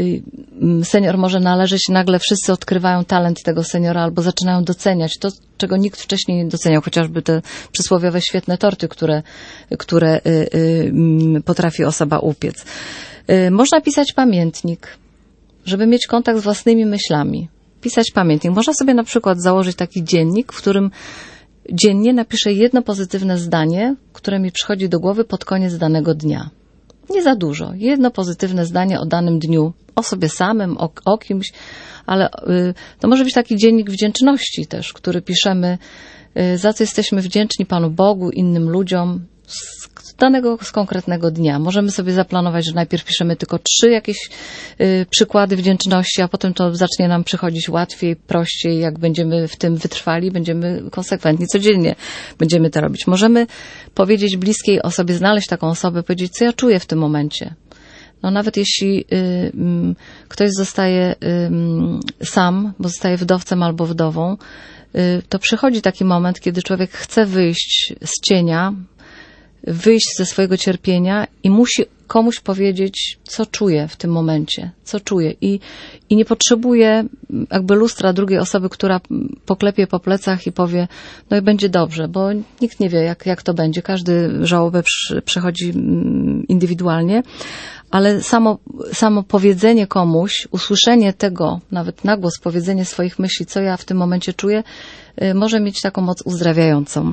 y, senior może należeć, nagle wszyscy odkrywają talent tego seniora albo zaczynają doceniać to, czego nikt wcześniej nie doceniał, chociażby te przysłowiowe świetne torty, które, które y, y, potrafi osoba upiec. Y, można pisać pamiętnik, żeby mieć kontakt z własnymi myślami. Pisać pamiętnik. Można sobie na przykład założyć taki dziennik, w którym dziennie napiszę jedno pozytywne zdanie, które mi przychodzi do głowy pod koniec danego dnia. Nie za dużo. Jedno pozytywne zdanie o danym dniu. O sobie samym, o, o kimś, ale y, to może być taki dziennik wdzięczności też, który piszemy, y, za co jesteśmy wdzięczni Panu Bogu, innym ludziom, z danego, z konkretnego dnia. Możemy sobie zaplanować, że najpierw piszemy tylko trzy jakieś y, przykłady wdzięczności, a potem to zacznie nam przychodzić łatwiej, prościej, jak będziemy w tym wytrwali, będziemy konsekwentni, codziennie będziemy to robić. Możemy powiedzieć bliskiej osobie, znaleźć taką osobę, powiedzieć, co ja czuję w tym momencie. No nawet jeśli y, y, ktoś zostaje y, sam, bo zostaje wdowcem albo wdową, y, to przychodzi taki moment, kiedy człowiek chce wyjść z cienia, wyjść ze swojego cierpienia i musi komuś powiedzieć, co czuje w tym momencie, co czuje. I, i nie potrzebuje jakby lustra drugiej osoby, która poklepie po plecach i powie, no i będzie dobrze, bo nikt nie wie, jak, jak to będzie. Każdy żałobę przy, przechodzi indywidualnie, ale samo, samo powiedzenie komuś, usłyszenie tego, nawet na głos powiedzenie swoich myśli, co ja w tym momencie czuję, może mieć taką moc uzdrawiającą.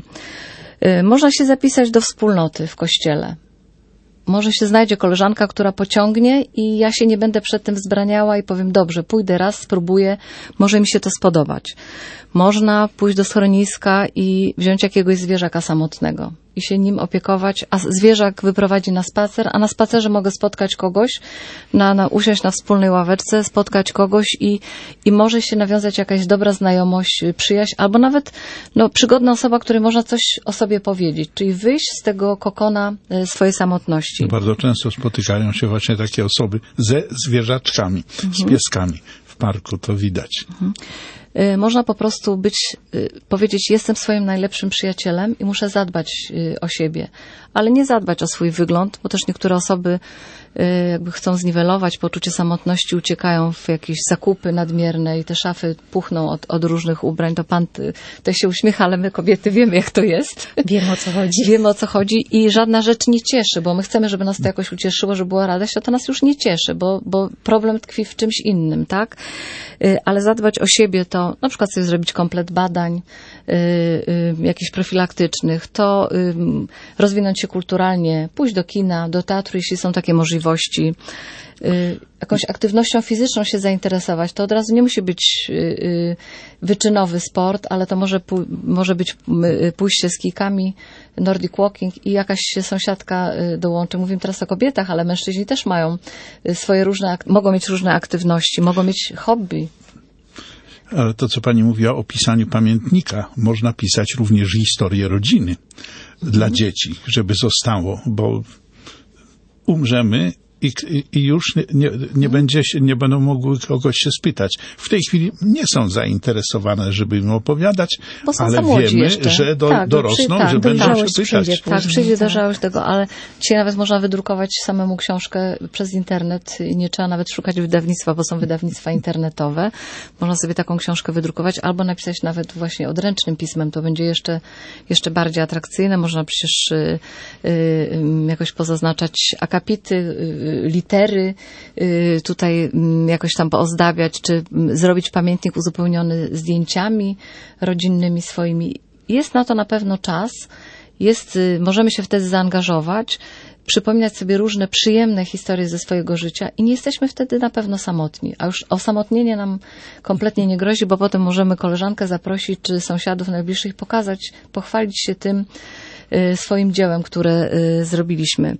Można się zapisać do wspólnoty w kościele. Może się znajdzie koleżanka, która pociągnie i ja się nie będę przed tym wzbraniała i powiem, dobrze, pójdę raz, spróbuję, może mi się to spodobać. Można pójść do schroniska i wziąć jakiegoś zwierzaka samotnego i się nim opiekować, a zwierzak wyprowadzi na spacer, a na spacerze mogę spotkać kogoś, na, na, usiąść na wspólnej ławeczce, spotkać kogoś i, i może się nawiązać jakaś dobra znajomość, przyjaźń, albo nawet no, przygodna osoba, której można coś o sobie powiedzieć, czyli wyjść z tego kokona swojej samotności. Bardzo często spotykają się właśnie takie osoby ze zwierzaczkami, mhm. z pieskami w parku, to widać. Mhm. Można po prostu być, powiedzieć, jestem swoim najlepszym przyjacielem i muszę zadbać o siebie, ale nie zadbać o swój wygląd, bo też niektóre osoby jakby chcą zniwelować poczucie samotności, uciekają w jakieś zakupy nadmierne i te szafy puchną od, od różnych ubrań. To pan to się uśmiecha, ale my kobiety wiemy, jak to jest. Wiemy, o co chodzi. Wiemy, o co chodzi i żadna rzecz nie cieszy, bo my chcemy, żeby nas to jakoś ucieszyło, żeby była radość, a to nas już nie cieszy, bo, bo problem tkwi w czymś innym, tak? Ale zadbać o siebie to na przykład sobie zrobić komplet badań y, y, jakichś profilaktycznych, to y, rozwinąć się kulturalnie, pójść do kina, do teatru, jeśli są takie możliwości, y, jakąś aktywnością fizyczną się zainteresować. To od razu nie musi być y, y, wyczynowy sport, ale to może, pój- może być y, pójście z kijkami, Nordic walking i jakaś się sąsiadka y, dołączy. Mówimy teraz o kobietach, ale mężczyźni też mają y, swoje różne, ak- mogą mieć różne aktywności, mogą mieć hobby. Ale to, co pani mówiła o pisaniu pamiętnika, można pisać również historię rodziny dla dzieci, żeby zostało, bo umrzemy i, i już nie, nie, nie, będzie się, nie będą mogły kogoś się spytać. W tej chwili nie są zainteresowane, żeby im opowiadać, ale wiemy, jeszcze. że do, tak, dorosną, przy, tak, że będą się pytać. Przyjdzie tak, przyjdzie dojrzałość tego, ale dzisiaj nawet można wydrukować samemu książkę przez internet i nie trzeba nawet szukać wydawnictwa, bo są wydawnictwa internetowe. Można sobie taką książkę wydrukować albo napisać nawet właśnie odręcznym pismem. To będzie jeszcze, jeszcze bardziej atrakcyjne. Można przecież y, y, jakoś pozaznaczać akapity, y, litery, y, tutaj y, jakoś tam poozdabiać, czy y, zrobić pamiętnik uzupełniony zdjęciami rodzinnymi swoimi. Jest na to na pewno czas. Jest, y, możemy się wtedy zaangażować. przypominać sobie różne przyjemne historie ze swojego życia i nie jesteśmy wtedy na pewno samotni. A już osamotnienie nam kompletnie nie grozi, bo potem możemy koleżankę zaprosić, czy sąsiadów najbliższych pokazać, pochwalić się tym y, swoim dziełem, które y, zrobiliśmy.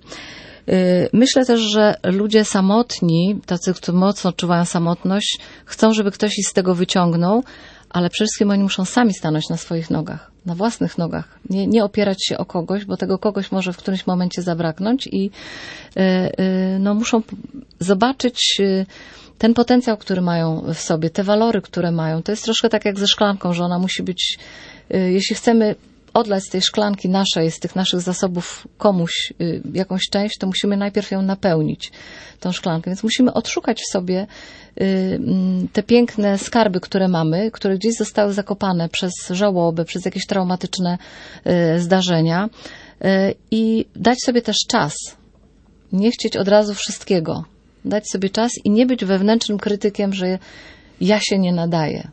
Y, myślę też, że ludzie samotni, tacy, którzy mocno odczuwają samotność, chcą, żeby ktoś ich z tego wyciągnął, ale przede wszystkim oni muszą sami stanąć na swoich nogach, na własnych nogach. Nie, nie opierać się o kogoś, bo tego kogoś może w którymś momencie zabraknąć i y, y, no, muszą zobaczyć y, ten potencjał, który mają w sobie, te walory, które mają. To jest troszkę tak jak ze szklanką, że ona musi być, y, jeśli chcemy odlać z tej szklanki naszej, z tych naszych zasobów komuś y, jakąś część, to musimy najpierw ją napełnić, tą szklankę. Więc musimy odszukać w sobie y, te piękne skarby, które mamy, które gdzieś zostały zakopane przez żałobę, przez jakieś traumatyczne y, zdarzenia y, i dać sobie też czas. Nie chcieć od razu wszystkiego. Dać sobie czas i nie być wewnętrznym krytykiem, że ja się nie nadaję.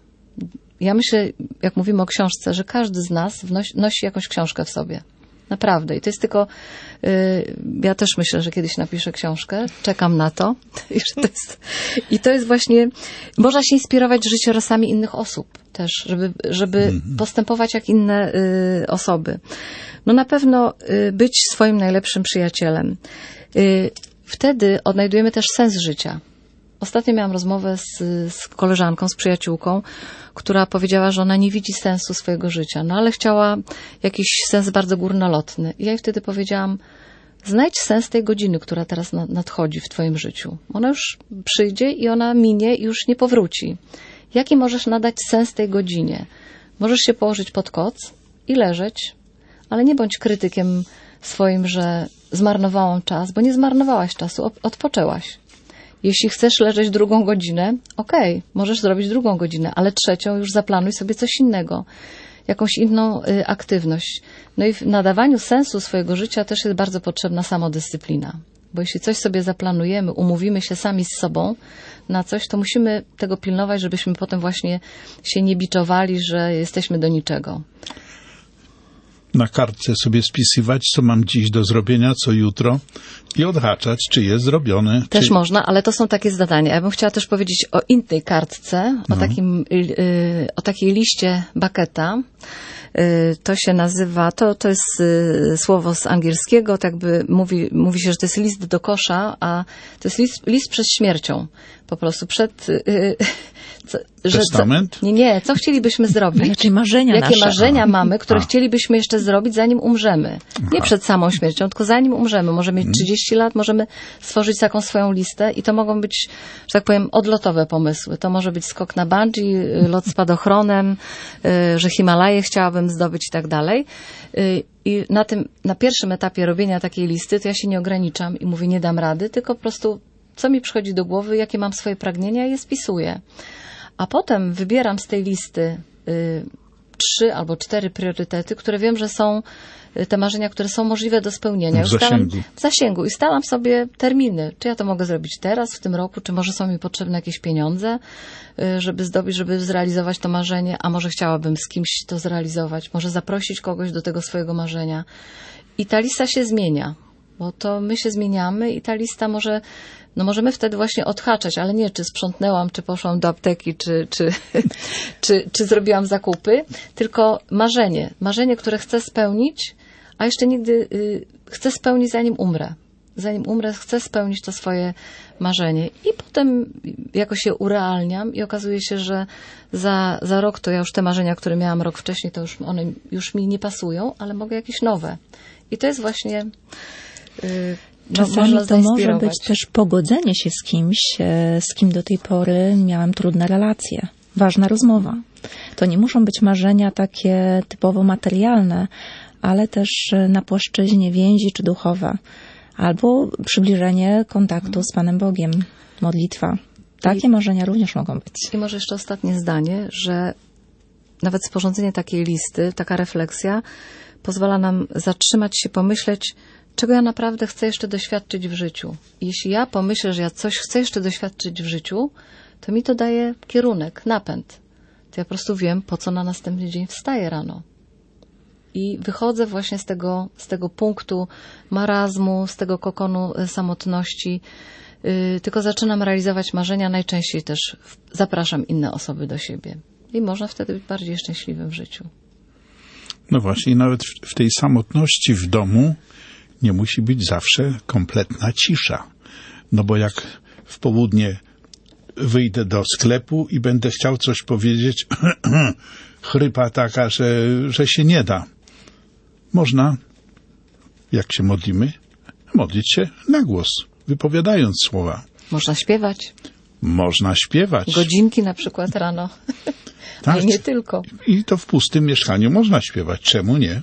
Ja myślę, jak mówimy o książce, że każdy z nas wnosi, nosi jakąś książkę w sobie. Naprawdę. I to jest tylko... Yy, ja też myślę, że kiedyś napiszę książkę. Czekam na to. I, że to jest, i to jest właśnie... Można się inspirować życiorysami innych osób też, żeby, żeby mm-hmm. postępować jak inne yy, osoby. No na pewno yy, być swoim najlepszym przyjacielem. Yy, wtedy odnajdujemy też sens życia. Ostatnio miałam rozmowę z, z koleżanką, z przyjaciółką, która powiedziała, że ona nie widzi sensu swojego życia, no ale chciała jakiś sens bardzo górnolotny. I ja jej wtedy powiedziałam, znajdź sens tej godziny, która teraz nadchodzi w twoim życiu. Ona już przyjdzie i ona minie i już nie powróci. Jaki możesz nadać sens tej godzinie? Możesz się położyć pod koc i leżeć, ale nie bądź krytykiem swoim, że zmarnowałam czas, bo nie zmarnowałaś czasu, odpoczęłaś. Jeśli chcesz leżeć drugą godzinę, okej, okay, możesz zrobić drugą godzinę, ale trzecią już zaplanuj sobie coś innego, jakąś inną y, aktywność. No i w nadawaniu sensu swojego życia też jest bardzo potrzebna samodyscyplina. Bo jeśli coś sobie zaplanujemy, umówimy się sami z sobą na coś, to musimy tego pilnować, żebyśmy potem właśnie się nie biczowali, że jesteśmy do niczego. Na kartce sobie spisywać, co mam dziś do zrobienia, co jutro i odhaczać, czy jest zrobione. Też czy... można, ale to są takie zadania. Ja bym chciała też powiedzieć o innej kartce, no. o, takim, y, o takiej liście Becketa. Y, to się nazywa, to, to jest y, słowo z angielskiego, tak by mówi, mówi się, że to jest list do kosza, a to jest list, list przed śmiercią. Po prostu przed... Y, co, że, Testament? Co, nie, nie. Co chcielibyśmy zrobić? Jakie marzenia Jakie nasze. marzenia A. mamy, które A. chcielibyśmy jeszcze zrobić, zanim umrzemy. Nie Aha. przed samą śmiercią, tylko zanim umrzemy. Możemy mieć trzydzieści lat, możemy stworzyć taką swoją listę i to mogą być, że tak powiem, odlotowe pomysły. To może być skok na bungee, lot spadochronem, że Himalaje chciałabym zdobyć i tak dalej. I na tym, na pierwszym etapie robienia takiej listy, to ja się nie ograniczam i mówię, nie dam rady, tylko po prostu co mi przychodzi do głowy, jakie mam swoje pragnienia i je spisuję. A potem wybieram z tej listy y, trzy albo cztery priorytety, które wiem, że są y, te marzenia, które są możliwe do spełnienia. W zasięgu. W zasięgu. I stalam sobie terminy. Czy ja to mogę zrobić teraz, w tym roku, czy może są mi potrzebne jakieś pieniądze, y, żeby zdobyć, żeby zrealizować to marzenie, a może chciałabym z kimś to zrealizować, może zaprosić kogoś do tego swojego marzenia. I ta lista się zmienia. Bo to my się zmieniamy i ta lista może, no możemy wtedy właśnie odhaczać, ale nie czy sprzątnęłam, czy poszłam do apteki, czy, czy, czy, czy zrobiłam zakupy, tylko marzenie. Marzenie, które chcę spełnić, a jeszcze nigdy y, chcę spełnić zanim umrę. Zanim umrę, chcę spełnić to swoje marzenie. I potem jakoś się urealniam i okazuje się, że za, za rok to ja już te marzenia, które miałam rok wcześniej, to już one już mi nie pasują, ale mogę jakieś nowe. I to jest właśnie... Czasami to może być też pogodzenie się z kimś, z kim do tej pory miałem trudne relacje. Ważna rozmowa. To nie muszą być marzenia takie typowo materialne, ale też na płaszczyźnie więzi czy duchowe. Albo przybliżenie kontaktu z Panem Bogiem. Modlitwa. Takie I, marzenia również mogą być. I może jeszcze ostatnie zdanie, że nawet sporządzenie takiej listy, taka refleksja pozwala nam zatrzymać się, pomyśleć, czego ja naprawdę chcę jeszcze doświadczyć w życiu. Jeśli ja pomyślę, że ja coś chcę jeszcze doświadczyć w życiu, to mi to daje kierunek, napęd. To ja po prostu wiem, po co na następny dzień wstaję rano. I wychodzę właśnie z tego, z tego punktu marazmu, z tego kokonu samotności. Yy, tylko zaczynam realizować marzenia, najczęściej też zapraszam inne osoby do siebie. I można wtedy być bardziej szczęśliwym w życiu. No właśnie, nawet w, w tej samotności w domu nie musi być zawsze kompletna cisza. No bo jak w południe wyjdę do sklepu i będę chciał coś powiedzieć, chrypa taka, że, że się nie da. Można, jak się modlimy, modlić się na głos, wypowiadając słowa. Można śpiewać. Można śpiewać. Godzinki na przykład rano. Tak. Ale nie tylko. I to w pustym mieszkaniu można śpiewać. Czemu nie?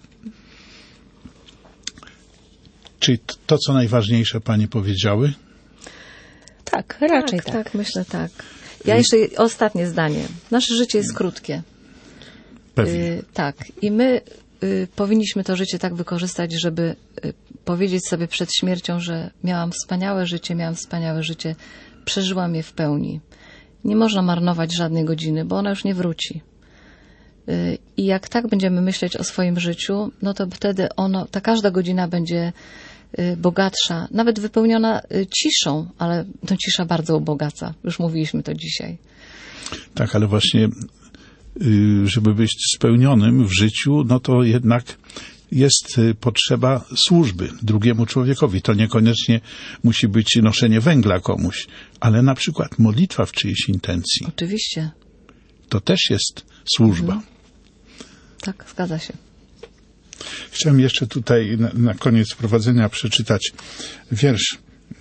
Czy to, co najważniejsze Panie powiedziały? Tak, raczej tak. Tak, tak myślę tak. Ja jeszcze ostatnie zdanie. Nasze życie jest krótkie. Pewnie. Y, tak. I my y, powinniśmy to życie tak wykorzystać, żeby y, powiedzieć sobie przed śmiercią, że miałam wspaniałe życie, miałam wspaniałe życie, przeżyłam je w pełni. Nie można marnować żadnej godziny, bo ona już nie wróci. Y, I jak tak będziemy myśleć o swoim życiu, no to wtedy ono, ta każda godzina będzie y, bogatsza, nawet wypełniona y, ciszą, ale to cisza bardzo ubogaca. Już mówiliśmy to dzisiaj. Tak, ale właśnie żeby być spełnionym w życiu, no to jednak jest potrzeba służby drugiemu człowiekowi. To niekoniecznie musi być noszenie węgla komuś, ale na przykład modlitwa w czyjejś intencji. Oczywiście. To też jest służba. Mhm. Tak, zgadza się. Chciałem jeszcze tutaj na, na koniec prowadzenia przeczytać wiersz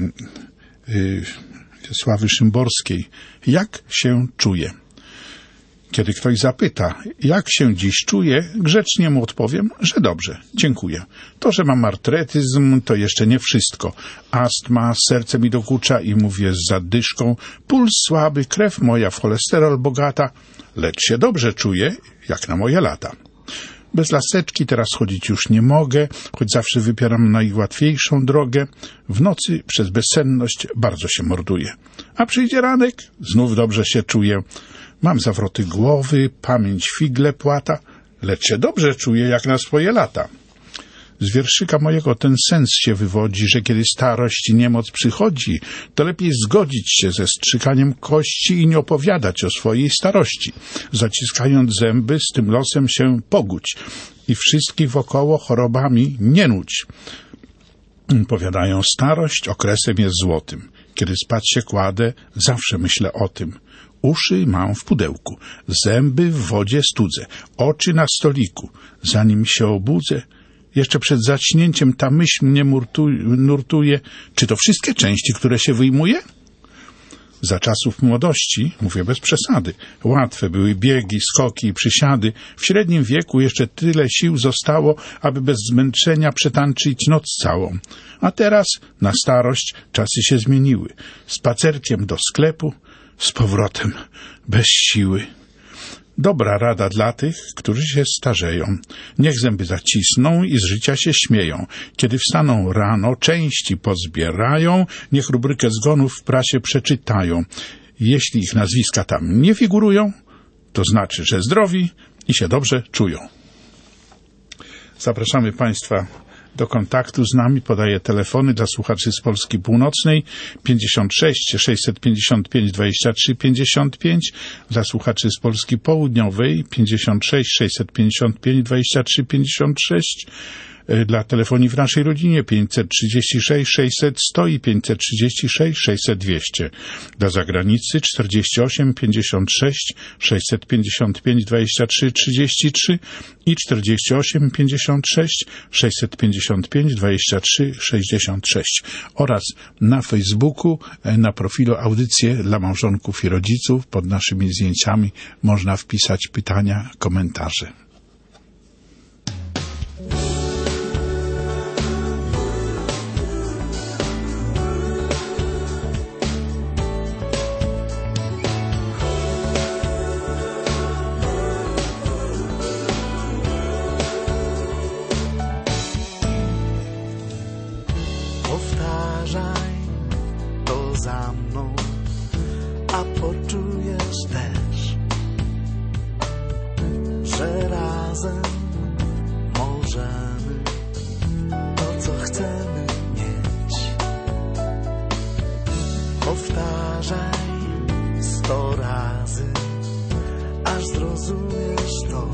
yy, Sławy Szymborskiej. Jak się czuję? Kiedy ktoś zapyta, jak się dziś czuję, grzecznie mu odpowiem, że dobrze, dziękuję. To, że mam artretyzm, to jeszcze nie wszystko. Astma, serce mi dokucza i mówię z zadyszką, puls słaby, krew moja w cholesterol bogata, lecz się dobrze czuję, jak na moje lata. Bez laseczki teraz chodzić już nie mogę, choć zawsze wypieram najłatwiejszą drogę. W nocy przez bezsenność bardzo się morduję. A przyjdzie ranek, znów dobrze się czuję. Mam zawroty głowy, pamięć figle płata, lecz się dobrze czuję jak na swoje lata. Z wierszyka mojego ten sens się wywodzi, że kiedy starość i niemoc przychodzi, to lepiej zgodzić się ze strzykaniem kości i nie opowiadać o swojej starości. Zaciskając zęby, z tym losem się pogódź i wszystkich wokoło chorobami nie nudź. Powiadają, starość okresem jest złotym. Kiedy spać się kładę, zawsze myślę o tym. Uszy mam w pudełku, zęby w wodzie studzę, oczy na stoliku. Zanim się obudzę, jeszcze przed zaśnięciem ta myśl mnie nurtuje. Czy to wszystkie części, które się wyjmuje? Za czasów młodości, mówię bez przesady, łatwe były biegi, skoki i przysiady. W średnim wieku jeszcze tyle sił zostało, aby bez zmęczenia przetańczyć noc całą. A teraz, na starość, czasy się zmieniły. Spacerkiem do sklepu, z powrotem bez siły. Dobra rada dla tych, którzy się starzeją. Niech zęby zacisną i z życia się śmieją. Kiedy wstaną rano, części pozbierają, niech rubrykę zgonów w prasie przeczytają. Jeśli ich nazwiska tam nie figurują, to znaczy, że zdrowi i się dobrze czują. Zapraszamy Państwa do kontaktu z nami. Podaję telefony dla słuchaczy z Polski Północnej pięćdziesiąt sześć sześćset pięćdziesiąt pięć dwadzieścia trzy pięćdziesiąt pięć, dla słuchaczy z Polski Południowej pięćdziesiąt sześć sześćset pięćdziesiąt pięć dwadzieścia trzy pięćdziesiąt sześć, dla telefonii w naszej rodzinie pięćset trzydzieści sześć sześćset sto i pięćset trzydzieści sześć sześćset dwieście. Dla zagranicy czterdzieści osiem pięćdziesiąt sześć sześćset pięćdziesiąt pięć dwadzieścia trzy trzydzieści trzy i czterdzieści osiem pięćdziesiąt sześć sześćset pięćdziesiąt pięć dwadzieścia trzy sześćdziesiąt sześć oraz na Facebooku, na profilu Audycje dla małżonków i rodziców. Pod naszymi zdjęciami można wpisać pytania, komentarze. Powtarzaj sto razy, aż zrozumiesz to,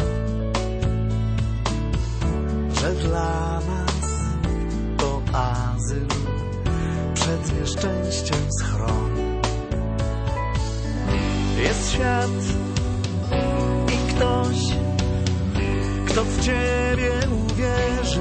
że dla nas to azyl, przed nieszczęściem schron. Jest świat i ktoś, kto w Ciebie uwierzy.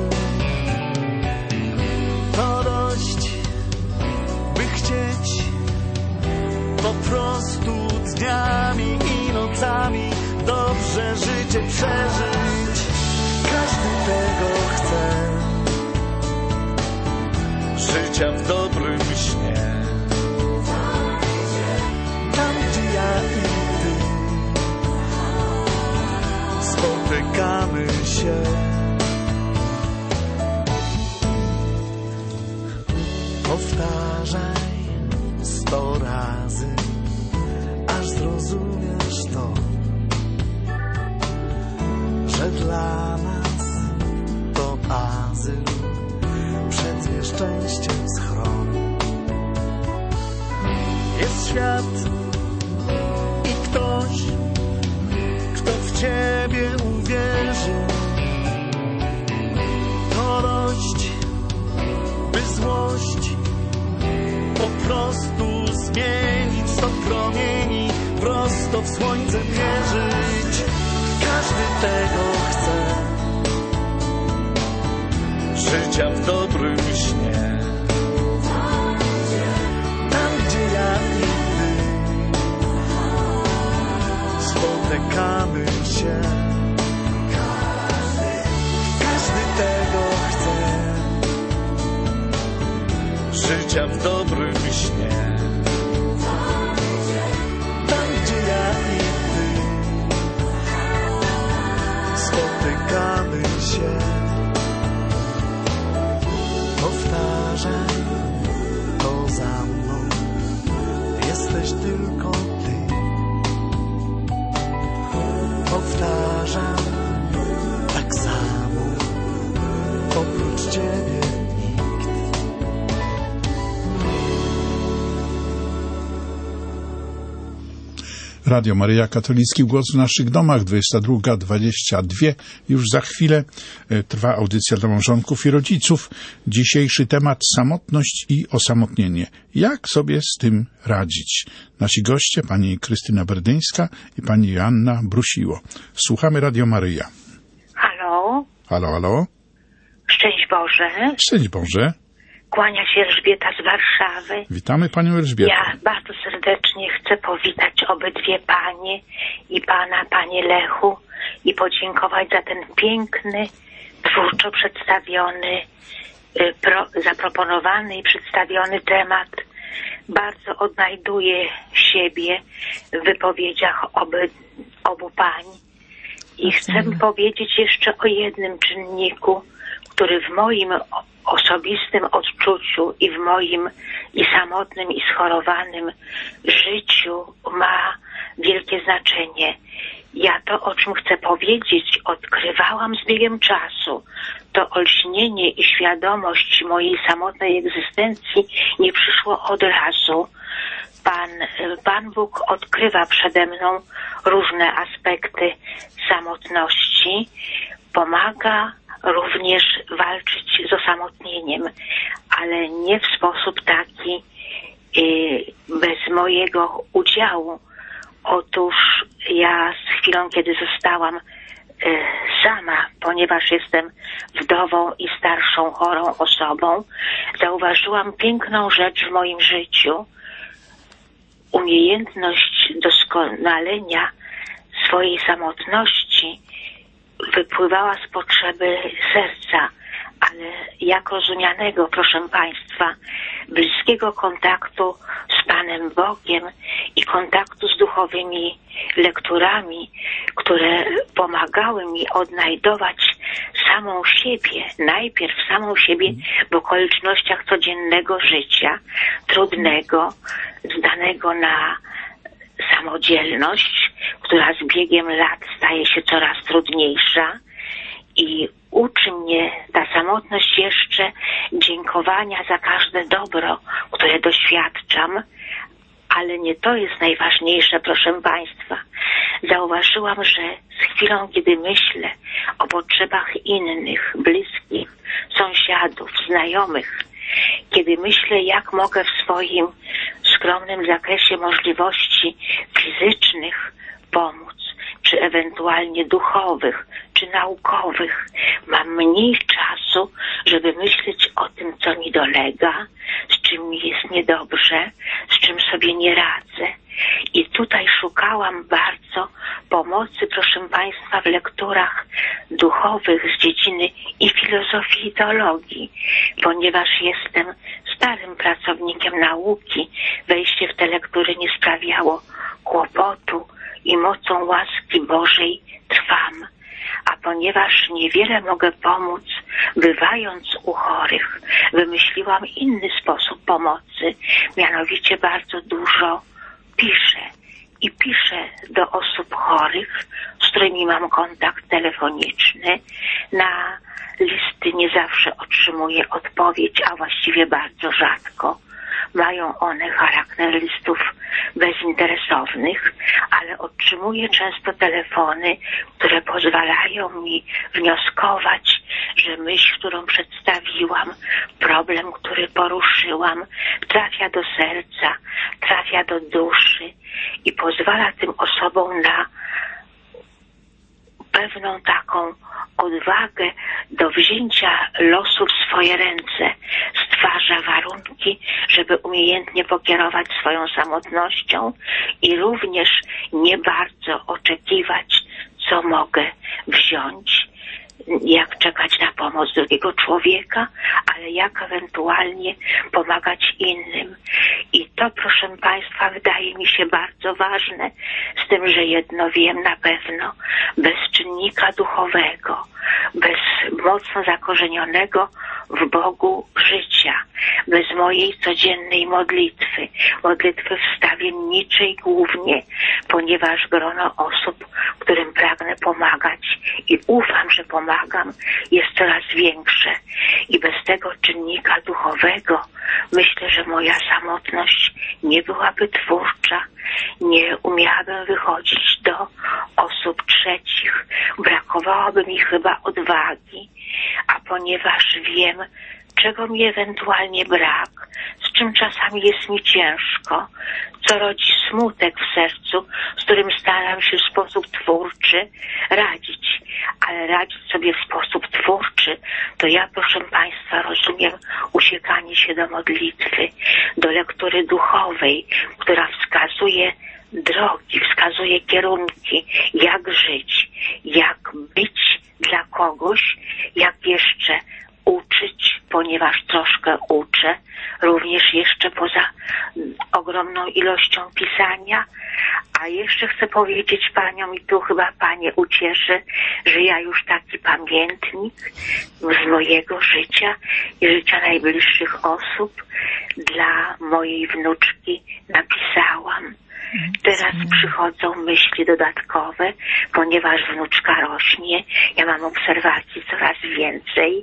To dość, by chcieć po prostu dniami i nocami dobrze życie przeżyć. Każdy tego chce, życia w dobrym śnie. Tam, gdzie ja i ty spotykamy się. Powtarzaj sto razy, aż zrozumiesz to, że dla nas to azyl, przed nieszczęściem schron. Jest świat i ktoś, kto w Ciebie uwierzy. To dość, by złość po prostu zmienić, sto promieni prosto w słońce mierzyć. Każdy tego chce, życia w dobrym śnie. Tam, gdzie ja i ty spotykamy się. Każdy tego chce, życia w dobrym śnie. Tam, gdzie ja i ty spotykamy się. Powtarzaj to za mną, jesteś tylko ty. Powtarzam tak samo, oprócz ciebie nikt. Radio Maryja, katolicki głos w naszych domach, dwudziesta druga dwadzieścia dwa. Już za chwilę trwa audycja dla małżonków i rodziców. Dzisiejszy temat: samotność i osamotnienie. Jak sobie z tym radzić? Nasi goście, pani Krystyna Berdyńska i pani Joanna Brusiło. Słuchamy Radio Maryja. Halo? Halo, halo? Szczęść Boże. Szczęść Boże. Kłania się Elżbieta z Warszawy. Witamy panią Elżbietę. Ja bardzo serdecznie chcę powitać obydwie panie i pana, panie Lechu, i podziękować za ten piękny, twórczo przedstawiony, pro, zaproponowany i przedstawiony temat. Bardzo odnajduję siebie w wypowiedziach oby, obu pań. I chcę powiedzieć jeszcze o jednym czynniku, który w moim osobistym odczuciu i w moim i samotnym, i schorowanym życiu ma wielkie znaczenie. Ja to, o czym chcę powiedzieć, odkrywałam z biegiem czasu. To olśnienie i świadomość mojej samotnej egzystencji nie przyszło od razu. Pan, Pan Bóg odkrywa przede mną różne aspekty samotności, pomaga również walczyć z osamotnieniem, ale nie w sposób taki yy, bez mojego udziału. Otóż ja z chwilą, kiedy zostałam yy, sama, ponieważ jestem wdową i starszą, chorą osobą, zauważyłam piękną rzecz w moim życiu. Umiejętność doskonalenia swojej samotności wypływała z potrzeby serca, ale jak rozumianego, proszę Państwa, bliskiego kontaktu z Panem Bogiem i kontaktu z duchowymi lekturami, które pomagały mi odnajdować samą siebie, najpierw samą siebie w okolicznościach codziennego życia, trudnego, zdanego na samodzielność, która z biegiem lat staje się coraz trudniejsza i uczy mnie ta samotność jeszcze dziękowania za każde dobro, które doświadczam, Ale nie to jest najważniejsze, proszę Państwa. Zauważyłam, że z chwilą, kiedy myślę o potrzebach innych, bliskich, sąsiadów, znajomych, kiedy myślę, jak mogę w swoim skromnym zakresie możliwości fizycznych pomóc, czy ewentualnie duchowych, czy naukowych, mam mniej czasu, żeby myśleć o tym, co mi dolega, z czym mi jest niedobrze, z czym sobie nie radzę. I tutaj szukałam bardzo pomocy, proszę Państwa, w lekturach duchowych z dziedziny i filozofii, i teologii, ponieważ jestem starym pracownikiem nauki. Wejście w te lektury nie sprawiało kłopotu i mocą łaski Bożej trwam. A ponieważ niewiele mogę pomóc, bywając u chorych, wymyśliłam inny sposób pomocy, mianowicie bardzo dużo piszę. I piszę do osób chorych, z którymi mam kontakt telefoniczny. Na listy nie zawsze otrzymuję odpowiedź, a właściwie bardzo rzadko. Mają one charakter listów bezinteresownych, ale otrzymuję często telefony, które pozwalają mi wnioskować, że myśl, którą przedstawiłam, problem, który poruszyłam, trafia do serca, trafia do duszy i pozwala tym osobom na pewną taką odwagę do wzięcia losu w swoje ręce, stwarza warunki, żeby umiejętnie pokierować swoją samotnością i również nie bardzo oczekiwać, co mogę wziąć, jak czekać na pomoc drugiego człowieka, ale jak ewentualnie pomagać innym. I to, proszę Państwa, wydaje mi się bardzo ważne, z tym, że jedno wiem na pewno, bez czynnika duchowego, bez mocno zakorzenionego w Bogu życia, bez mojej codziennej modlitwy, modlitwy wstawienniczej głównie, ponieważ grono osób, którym pragnę pomagać i ufam, że pomagam, jest coraz większe. I bez tego czynnika duchowego myślę, że moja samotność nie byłaby twórcza, nie umiałabym wychodzić do osób trzecich, brakowałoby mi chyba odwagi, a ponieważ wiem, czego mi ewentualnie brak, z czym czasami jest mi ciężko, co rodzi smutek w sercu, z którym staram się w sposób twórczy radzić. Ale radzić sobie w sposób twórczy, to ja, proszę Państwa, rozumiem usiekanie się do modlitwy, do lektury duchowej, która wskazuje drogi, wskazuje kierunki, jak żyć, jak być dla kogoś, jak jeszcze uczyć, ponieważ troszkę uczę, również jeszcze poza ogromną ilością pisania. A jeszcze chcę powiedzieć Paniom, i tu chyba Panie ucieszę, że ja już taki pamiętnik z mojego życia i życia najbliższych osób dla mojej wnuczki napisałam. Teraz przychodzą myśli dodatkowe, ponieważ wnuczka rośnie, ja mam obserwacji coraz więcej,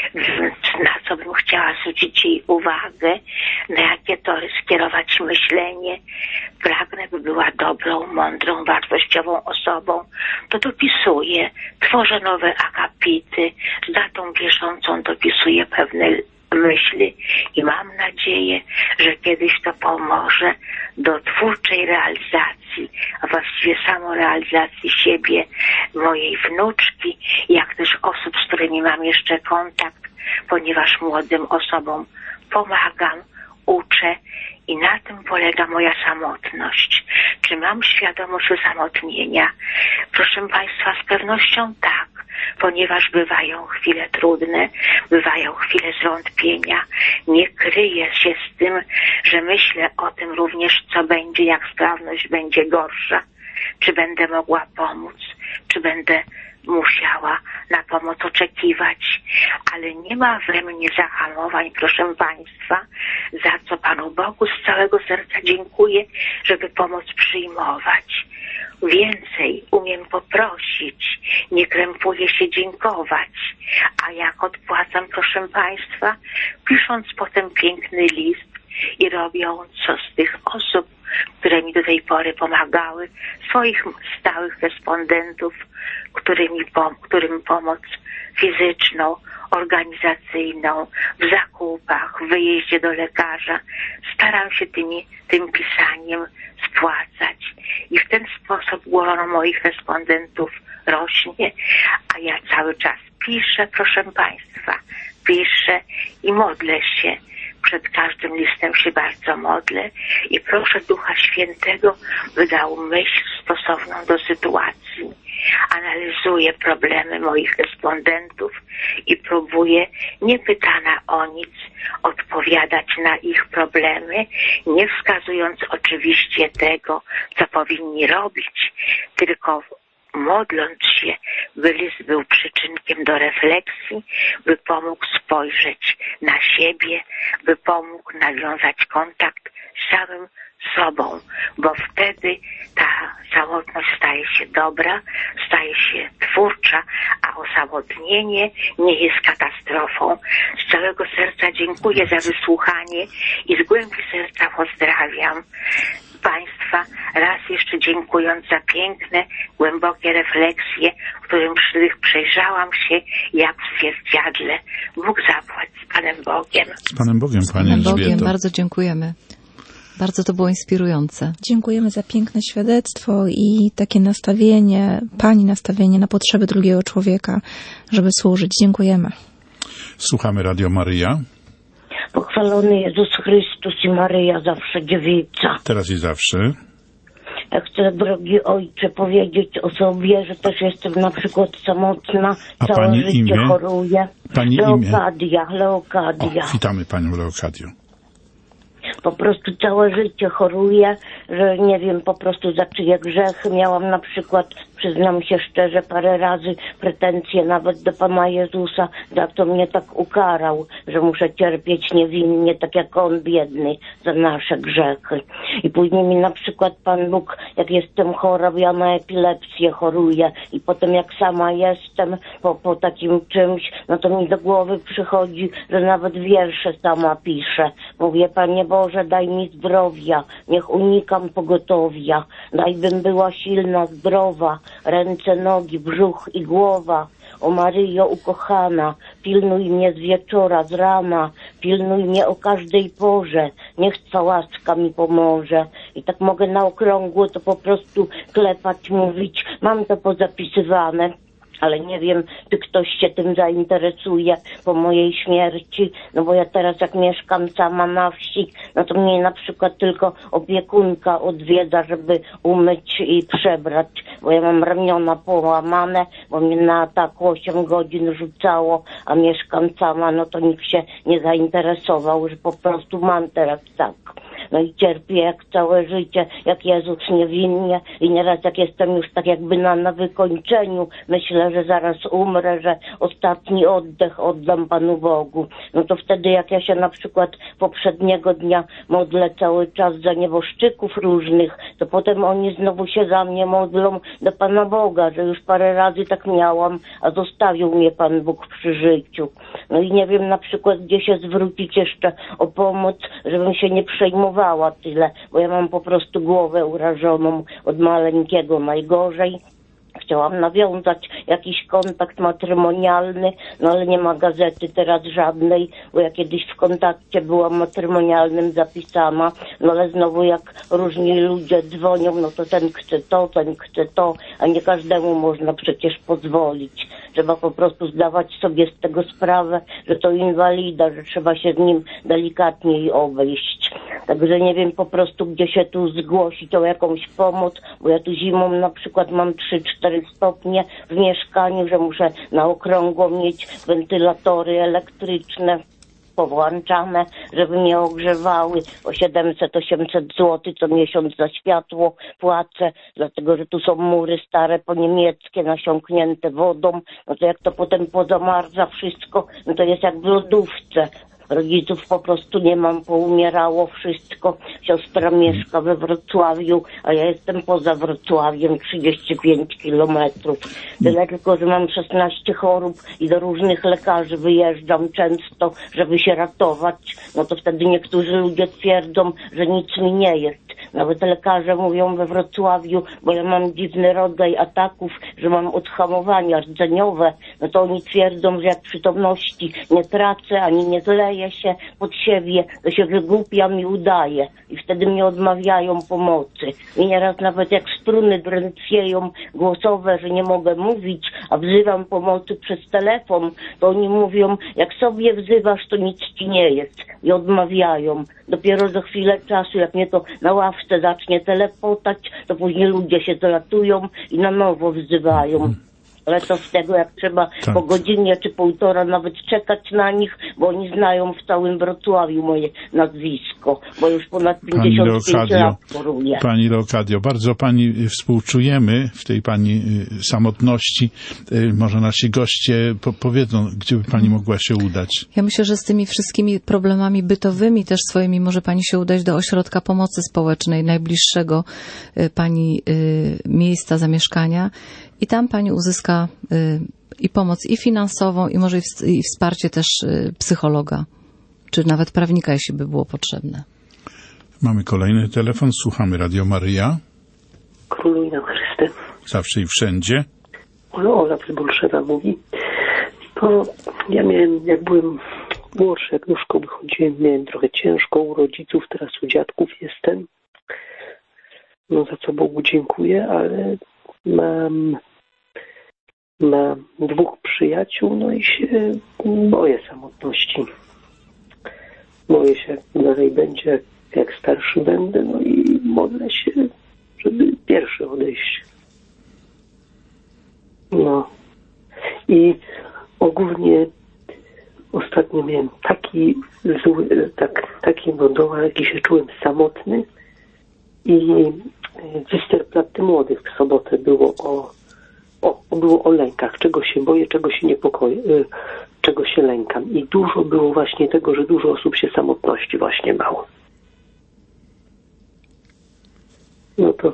na co bym chciała zwrócić jej uwagę, na jakie tory skierować myślenie. Pragnę, by była dobrą, mądrą, wartościową osobą. To dopisuję, tworzę nowe akapity, z datą bieżącą dopisuję pewne myśli i mam nadzieję, że kiedyś to pomoże do twórczej realizacji, a właściwie samorealizacji siebie, mojej wnuczki, jak też osób, z którymi mam jeszcze kontakt, ponieważ młodym osobom pomagam, uczę i na tym polega moja samotność. Czy mam świadomość osamotnienia? Proszę Państwa, z pewnością tak, ponieważ bywają chwile trudne, bywają chwile zwątpienia. Nie kryję się z tym, że myślę o tym również, co będzie, jak sprawność będzie gorsza. Czy będę mogła pomóc, czy będę musiała na pomoc oczekiwać, ale nie ma we mnie zahamowań, proszę Państwa, za co Panu Bogu z całego serca dziękuję, żeby pomoc przyjmować. Więcej umiem poprosić, nie krępuję się dziękować, a jak odpłacam, proszę Państwa, pisząc potem piękny list, i robiąc co z tych osób, które mi do tej pory pomagały, swoich stałych respondentów, którymi pom- którym pomoc fizyczną, organizacyjną, w zakupach, w wyjeździe do lekarza, staram się tymi, tym pisaniem spłacać. I w ten sposób grono moich respondentów rośnie, a ja cały czas piszę, proszę Państwa, piszę i modlę się. Przed każdym listem się bardzo modlę i proszę Ducha Świętego, by dał myśl stosowną do sytuacji. Analizuję problemy moich respondentów i próbuję, nie pytana o nic, odpowiadać na ich problemy, nie wskazując oczywiście tego, co powinni robić, tylko modląc się, by list był przyczynkiem do refleksji, by pomógł spojrzeć na siebie, by pomógł nawiązać kontakt z samym sobą, bo wtedy ta samotność staje się dobra, staje się twórcza, a osamotnienie nie jest katastrofą. Z całego serca dziękuję za wysłuchanie i z głębi serca pozdrawiam Państwa, raz jeszcze dziękując za piękne, głębokie refleksje, w którym przejrzałam się jak w zwierciadle. Bóg zapłać, z Panem Bogiem. Z Panem Bogiem, Pani Panem Bogiem, Elżbieto. bardzo dziękujemy. Bardzo to było inspirujące. Dziękujemy za piękne świadectwo i takie nastawienie, Pani nastawienie na potrzeby drugiego człowieka, żeby służyć. Dziękujemy. Słuchamy Radio Maryja. Pochwalony Jezus Chrystus i Maryja zawsze dziewica. Teraz i zawsze. Ja chcę, drogi ojcze, powiedzieć o sobie, że też jestem na przykład samotna, A całe pani życie imię? choruję. Pani Leokadia, imię? Leokadia. O, witamy Panią Leokadię. Po prostu całe życie choruję, że nie wiem po prostu za czyje grzechy. Miałam na przykład, przyznam się szczerze, parę razy pretensje nawet do Pana Jezusa, za to mnie tak ukarał, że muszę cierpieć niewinnie, tak jak On biedny, za nasze grzechy. I później mi na przykład Pan Bóg, jak jestem chora, bo ja na epilepsję choruję i potem jak sama jestem po, po takim czymś, no to mi do głowy przychodzi, że nawet wiersze sama piszę. Mówię, Panie Boże, daj mi zdrowia, niech unikam pogotowia, daj bym była silna, zdrowa, ręce, nogi, brzuch i głowa. O Maryjo ukochana, pilnuj mnie z wieczora, z rana, pilnuj mnie o każdej porze, niech Twa łaska mi pomoże. I tak mogę na okrągło to po prostu klepać, mówić, mam to pozapisywane. Ale nie wiem, czy ktoś się tym zainteresuje po mojej śmierci, no bo ja teraz jak mieszkam sama na wsi, no to mnie na przykład tylko opiekunka odwiedza, żeby umyć i przebrać, bo ja mam ramiona połamane, bo mnie na ataku osiem godzin rzucało, a mieszkam sama, no to nikt się nie zainteresował, że po prostu mam teraz tak. No i cierpię jak całe życie, jak Jezus niewinnie i nieraz jak jestem już tak jakby na, na wykończeniu, myślę, że zaraz umrę, że ostatni oddech oddam Panu Bogu. No to wtedy jak ja się na przykład poprzedniego dnia modlę cały czas za nieboszczyków różnych, to potem oni znowu się za mnie modlą do Pana Boga, że już parę razy tak miałam, a zostawił mnie Pan Bóg przy życiu. No i nie wiem na przykład gdzie się zwrócić jeszcze o pomoc, żebym się nie przejmowała tyle, bo ja mam po prostu głowę urażoną od maleńkiego najgorzej. Chciałam nawiązać jakiś kontakt matrymonialny, no ale nie ma gazety teraz żadnej, bo ja kiedyś w kontakcie byłam matrymonialnym zapisana, no ale znowu jak różni ludzie dzwonią, no to ten chce to, ten chce to, a nie każdemu można przecież pozwolić. Trzeba po prostu zdawać sobie z tego sprawę, że to inwalida, że trzeba się z nim delikatniej obejść. Także nie wiem po prostu, gdzie się tu zgłosić o jakąś pomoc, bo ja tu zimą na przykład mam trzy cztery stopnie w mieszkaniu, że muszę na okrągło mieć wentylatory elektryczne powłączane, żeby mnie ogrzewały. O siedemset osiemset złotych co miesiąc za światło płacę, dlatego że tu są mury stare po niemieckie, nasiąknięte wodą. No to jak to potem pozamarza wszystko, no to jest jak w lodówce. Rodziców po prostu nie mam, poumierało wszystko. Siostra mieszka we Wrocławiu, a ja jestem poza Wrocławiem, trzydzieści pięć kilometrów. Tyle tylko, że mam szesnaście chorób i do różnych lekarzy wyjeżdżam często, żeby się ratować. No to wtedy niektórzy ludzie twierdzą, że nic mi nie jest. Nawet lekarze mówią we Wrocławiu, bo ja mam dziwny rodzaj ataków, że mam odhamowania rdzeniowe, no to oni twierdzą, że jak przytomności nie tracę, ani nie zleję się pod siebie, to się wygłupiam i udaję. I wtedy mi odmawiają pomocy. I nieraz nawet jak struny drętwieją głosowe, że nie mogę mówić, a wzywam pomocy przez telefon, to oni mówią, jak sobie wzywasz, to nic ci nie jest. I odmawiają. Dopiero za chwilę czasu, jak mnie to na ławce zacznie telepotać, to później ludzie się dolatują i na nowo wzywają. Ale to z tego, jak trzeba tak. po godzinie czy półtora nawet czekać na nich, bo oni znają w całym Wrocławiu moje nazwisko, bo już ponad pięćdziesiąt pięć lat choruję. Pani Leokadio, bardzo pani współczujemy w tej pani samotności. Może nasi goście po powiedzą, gdzie by pani mogła się udać. Ja myślę, że z tymi wszystkimi problemami bytowymi też swoimi może pani się udać do ośrodka pomocy społecznej, najbliższego pani miejsca zamieszkania. I tam pani uzyska y, i pomoc i finansową, i może i, w, i wsparcie też y, psychologa, czy nawet prawnika, jeśli by było potrzebne. Mamy kolejny telefon, słuchamy Radio Maryja. Króluj nam Chryste. Zawsze i wszędzie. Ola, Ola z Bolszewa mówi. To ja miałem, jak byłem młodszy, jak do szkoły chodziłem, miałem trochę ciężko u rodziców, teraz u dziadków jestem. No za co Bogu dziękuję, ale Mam, mam dwóch przyjaciół, no i się boję samotności. Boję się, jak dalej będzie, jak starszy będę, no i modlę się, żeby pierwszy odejść. No. I ogólnie ostatnio miałem taki zły, tak, taki no dołek, jaki się czułem samotny i Westerplatte Młodych w sobotę było o, o, było o lękach, czego się boję, czego się niepokoję, czego się lękam. I dużo było właśnie tego, że dużo osób się samotności właśnie bało. No to,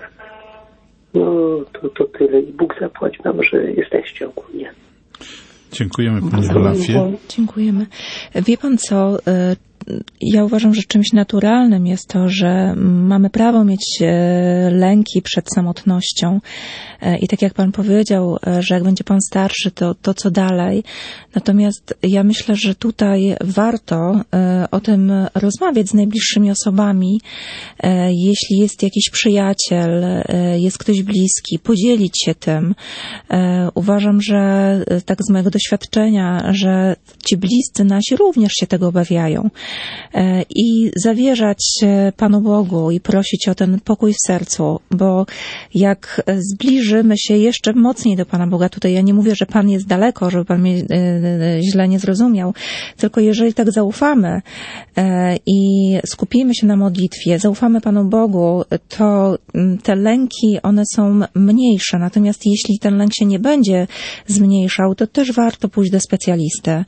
no to, to tyle. I Bóg zapłać nam, że jesteście ogólnie. Dziękujemy pani Olafie. Dziękujemy. Wie pan co, ja uważam, że czymś naturalnym jest to, że mamy prawo mieć lęki przed samotnością i tak jak pan powiedział, że jak będzie pan starszy, to, to co dalej. Natomiast ja myślę, że tutaj warto o tym rozmawiać z najbliższymi osobami. Jeśli jest jakiś przyjaciel, jest ktoś bliski, podzielić się tym. Uważam, że tak z mojego doświadczenia, że ci bliscy nasi również się tego obawiają. I zawierzać Panu Bogu i prosić o ten pokój w sercu, bo jak zbliżymy się jeszcze mocniej do Pana Boga, tutaj ja nie mówię, że Pan jest daleko, żeby Pan mnie źle nie zrozumiał, tylko jeżeli tak zaufamy i skupimy się na modlitwie, zaufamy Panu Bogu, to te lęki, one są mniejsze, natomiast jeśli ten lęk się nie będzie zmniejszał, to też warto pójść do specjalisty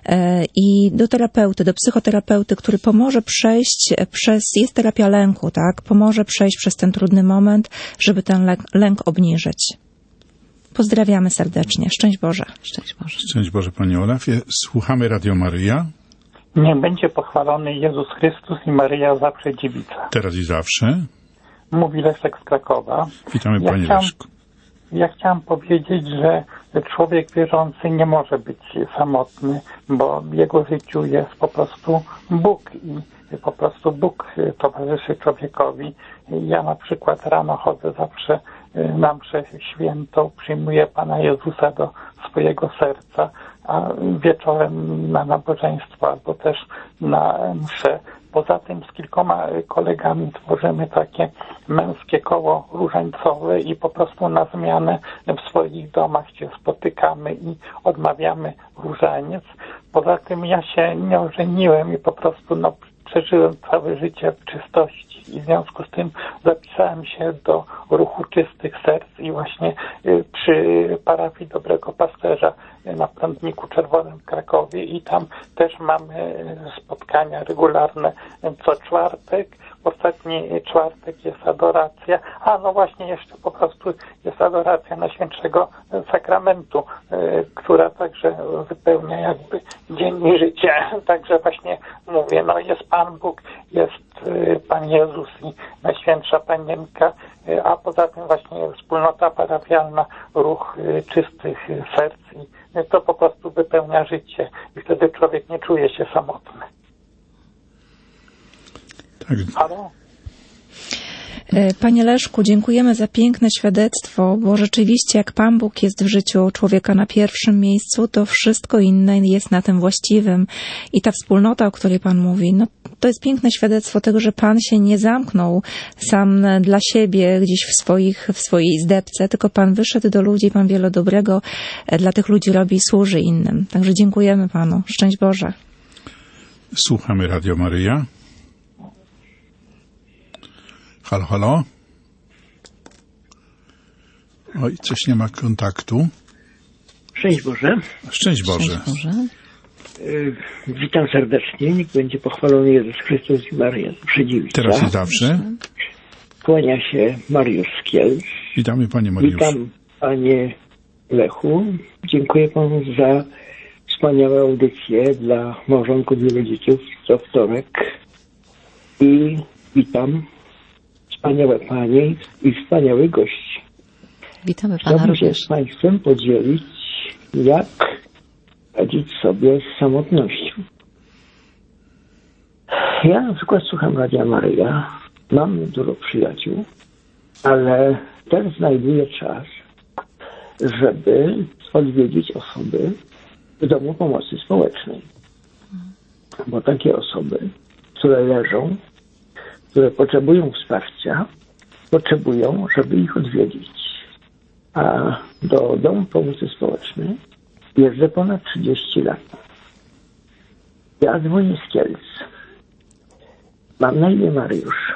i do terapeuty, do psychoterapeuty, który pomoże przejść przez, jest terapia lęku, tak? Pomoże przejść przez ten trudny moment, żeby ten lęk, lęk obniżyć. Pozdrawiamy serdecznie. Szczęść Boże. Szczęść Boże. Szczęść Boże, Pani Olafie. Słuchamy Radio Maryja. Niech będzie pochwalony Jezus Chrystus i Maryja zawsze dziewica. Teraz i zawsze. Mówi Leszek z Krakowa. Witamy, ja Panie chciałem, Leszku. Ja chciałem powiedzieć, że człowiek wierzący nie może być samotny, bo w jego życiu jest po prostu Bóg i po prostu Bóg towarzyszy człowiekowi. Ja na przykład rano chodzę zawsze na mszę świętą, przyjmuję Pana Jezusa do swojego serca, a wieczorem na nabożeństwo albo też na mszę. Poza tym z kilkoma kolegami tworzymy takie męskie koło różańcowe i po prostu na zmianę w swoich domach się spotykamy i odmawiamy różaniec. Poza tym ja się nie ożeniłem i po prostu no, przeżyłem całe życie w czystości i w związku z tym zapisałem się do ruchu czystych serc i właśnie przy parafii Dobrego Pasterza na Prądniku Czerwonym w Krakowie i tam też mamy spotkania regularne co czwartek. Ostatni czwartek jest adoracja, a no właśnie jeszcze po prostu jest adoracja Najświętszego Sakramentu, która także wypełnia jakby dzień i życie. Także właśnie mówię, no jest Pan Bóg, jest Pan Jezus i Najświętsza Panienka, a poza tym właśnie wspólnota parafialna, ruch czystych serc i to po prostu wypełnia życie i wtedy człowiek nie czuje się samotny. Tak. Halo? Panie Leszku, dziękujemy za piękne świadectwo, bo rzeczywiście jak Pan Bóg jest w życiu człowieka na pierwszym miejscu, to wszystko inne jest na tym właściwym. I ta wspólnota, o której Pan mówi, no to jest piękne świadectwo tego, że Pan się nie zamknął sam dla siebie gdzieś w swoich, w swojej izdebce, tylko Pan wyszedł do ludzi, Pan wiele dobrego dla tych ludzi robi i służy innym. Także dziękujemy Panu. Szczęść Boże. Słuchamy Radio Maryja. Halo, halo. Oj, coś nie ma kontaktu. Szczęść Boże. Szczęść Boże. Szczęść Boże. Y, witam serdecznie. Niech będzie pochwalony Jezus Chrystus i Maryja Przedziewicza. Teraz i zawsze. Kłania się Mariusz z Kielc. Witamy, panie Mariuszu. Witam, panie Lechu. Dziękuję panu za wspaniałe audycje dla małżonków i rodziców co wtorek. I witam wspaniałe panie i wspaniałych gości. Witamy Pana Chciałbym się również. z państwem podzielić, jak radzić sobie z samotnością. Ja na przykład słucham Radia Maryja, mam dużo przyjaciół, ale też znajduję czas, żeby odwiedzić osoby w domu pomocy społecznej. Bo takie osoby, które leżą, które potrzebują wsparcia, potrzebują, żeby ich odwiedzić. A do domu pomocy społecznej jeżdżę ponad trzydzieści lat. Ja dzwonię z Kielc. Mam na imię Mariusz.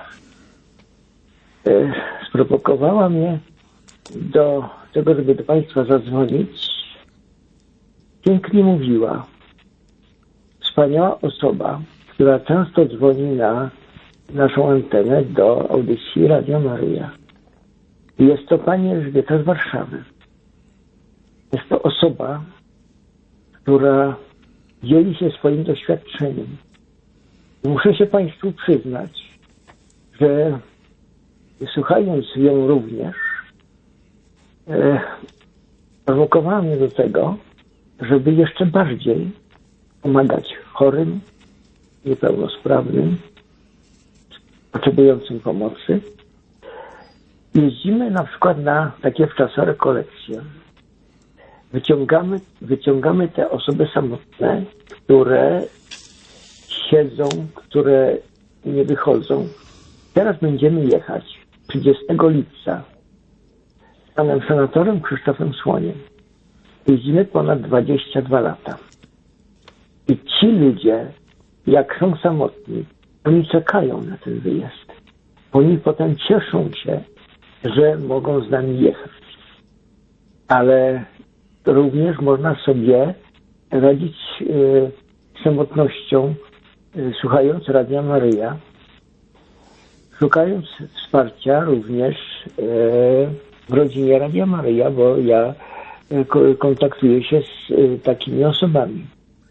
Sprowokowała mnie do tego, żeby do państwa zadzwonić. Pięknie mówiła. Wspaniała osoba, która często dzwoni na naszą antenę do audycji Radia Maryja. Jest to pani Elżbieta z Warszawy. Jest to osoba, która dzieli się swoim doświadczeniem. Muszę się państwu przyznać, że słuchając ją również, e, prowokowała mnie do tego, żeby jeszcze bardziej pomagać chorym, niepełnosprawnym, potrzebującym pomocy. Jeździmy na przykład na takie wczasne rekolekcje. Wyciągamy, wyciągamy te osoby samotne, które siedzą, które nie wychodzą. Teraz będziemy jechać trzydziestego lipca z panem senatorem Krzysztofem Słoniem. Jeździmy ponad dwadzieścia dwa lata. I ci ludzie, jak są samotni, oni czekają na ten wyjazd. Oni potem cieszą się, że mogą z nami jechać. Ale również można sobie radzić y, samotnością, y, słuchając Radia Maryja, szukając wsparcia również y, w rodzinie Radia Maryja, bo ja y, kontaktuję się z y, takimi osobami.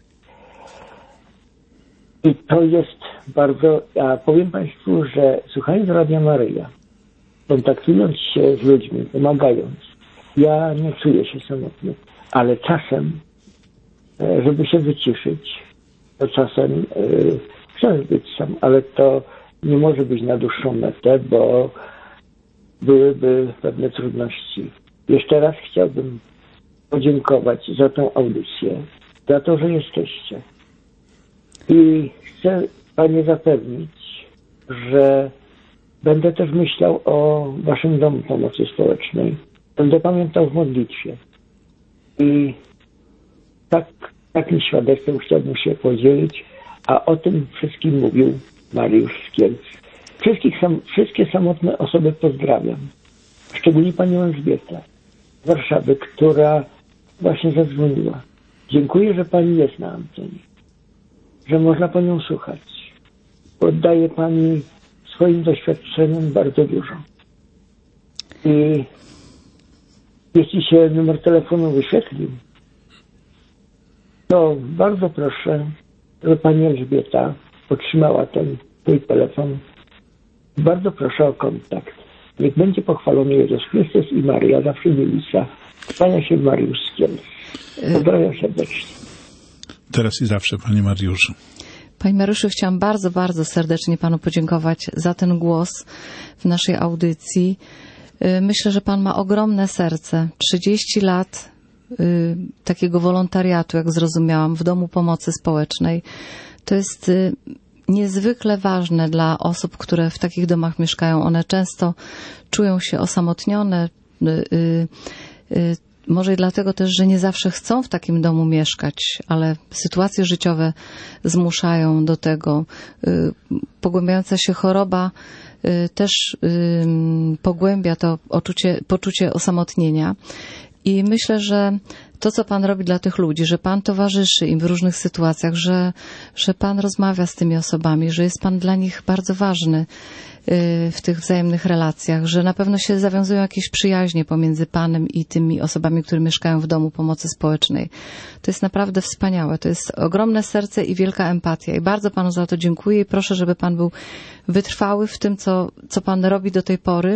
I to jest bardzo... A powiem państwu, że słuchając Radia Maryja, kontaktując się z ludźmi, pomagając, ja nie czuję się samotny, ale czasem, żeby się wyciszyć, to czasem yy, chcę być sam, ale to nie może być na dłuższą metę, bo byłyby pewne trudności. Jeszcze raz chciałbym podziękować za tą audycję, za to, że jesteście. I chcę panie zapewnić, że będę też myślał o waszym domu pomocy społecznej. Będę pamiętał w modlitwie. I tak, takim świadectwem chciałbym się podzielić, a o tym wszystkim mówił Mariusz z Kielc. Wszystkich sam, wszystkie samotne osoby pozdrawiam. Szczególnie panią Elżbietę z Warszawy, która właśnie zadzwoniła. Dziękuję, że Pani jest na antenie, że można Panią słuchać. Oddaje Pani swoim doświadczeniem bardzo dużo. I jeśli się numer telefonu wyświetlił, to bardzo proszę, żeby Pani Elżbieta otrzymała ten mój telefon. Bardzo proszę o kontakt. Niech będzie pochwalony Jezus Chrystus i Maria zawsze dzielnica. Kłania się Mariusz z Kielc. Pozdrawiam serdecznie. Teraz i zawsze, Panie Mariuszu. Panie Mariuszu, chciałam bardzo, bardzo serdecznie Panu podziękować za ten głos w naszej audycji. Myślę, że Pan ma ogromne serce. trzydzieści lat y, takiego wolontariatu, jak zrozumiałam, w Domu Pomocy Społecznej. To jest y, niezwykle ważne dla osób, które w takich domach mieszkają. One często czują się osamotnione, y, y, y, może i dlatego też, że nie zawsze chcą w takim domu mieszkać, ale sytuacje życiowe zmuszają do tego. Pogłębiająca się choroba też pogłębia to poczucie, poczucie osamotnienia. I myślę, że to, co Pan robi dla tych ludzi, że Pan towarzyszy im w różnych sytuacjach, że, że Pan rozmawia z tymi osobami, że jest Pan dla nich bardzo ważny w tych wzajemnych relacjach, że na pewno się zawiązują jakieś przyjaźnie pomiędzy Panem i tymi osobami, które mieszkają w Domu Pomocy Społecznej. To jest naprawdę wspaniałe. To jest ogromne serce i wielka empatia. I bardzo Panu za to dziękuję i proszę, żeby Pan był wytrwały w tym, co, co Pan robi do tej pory,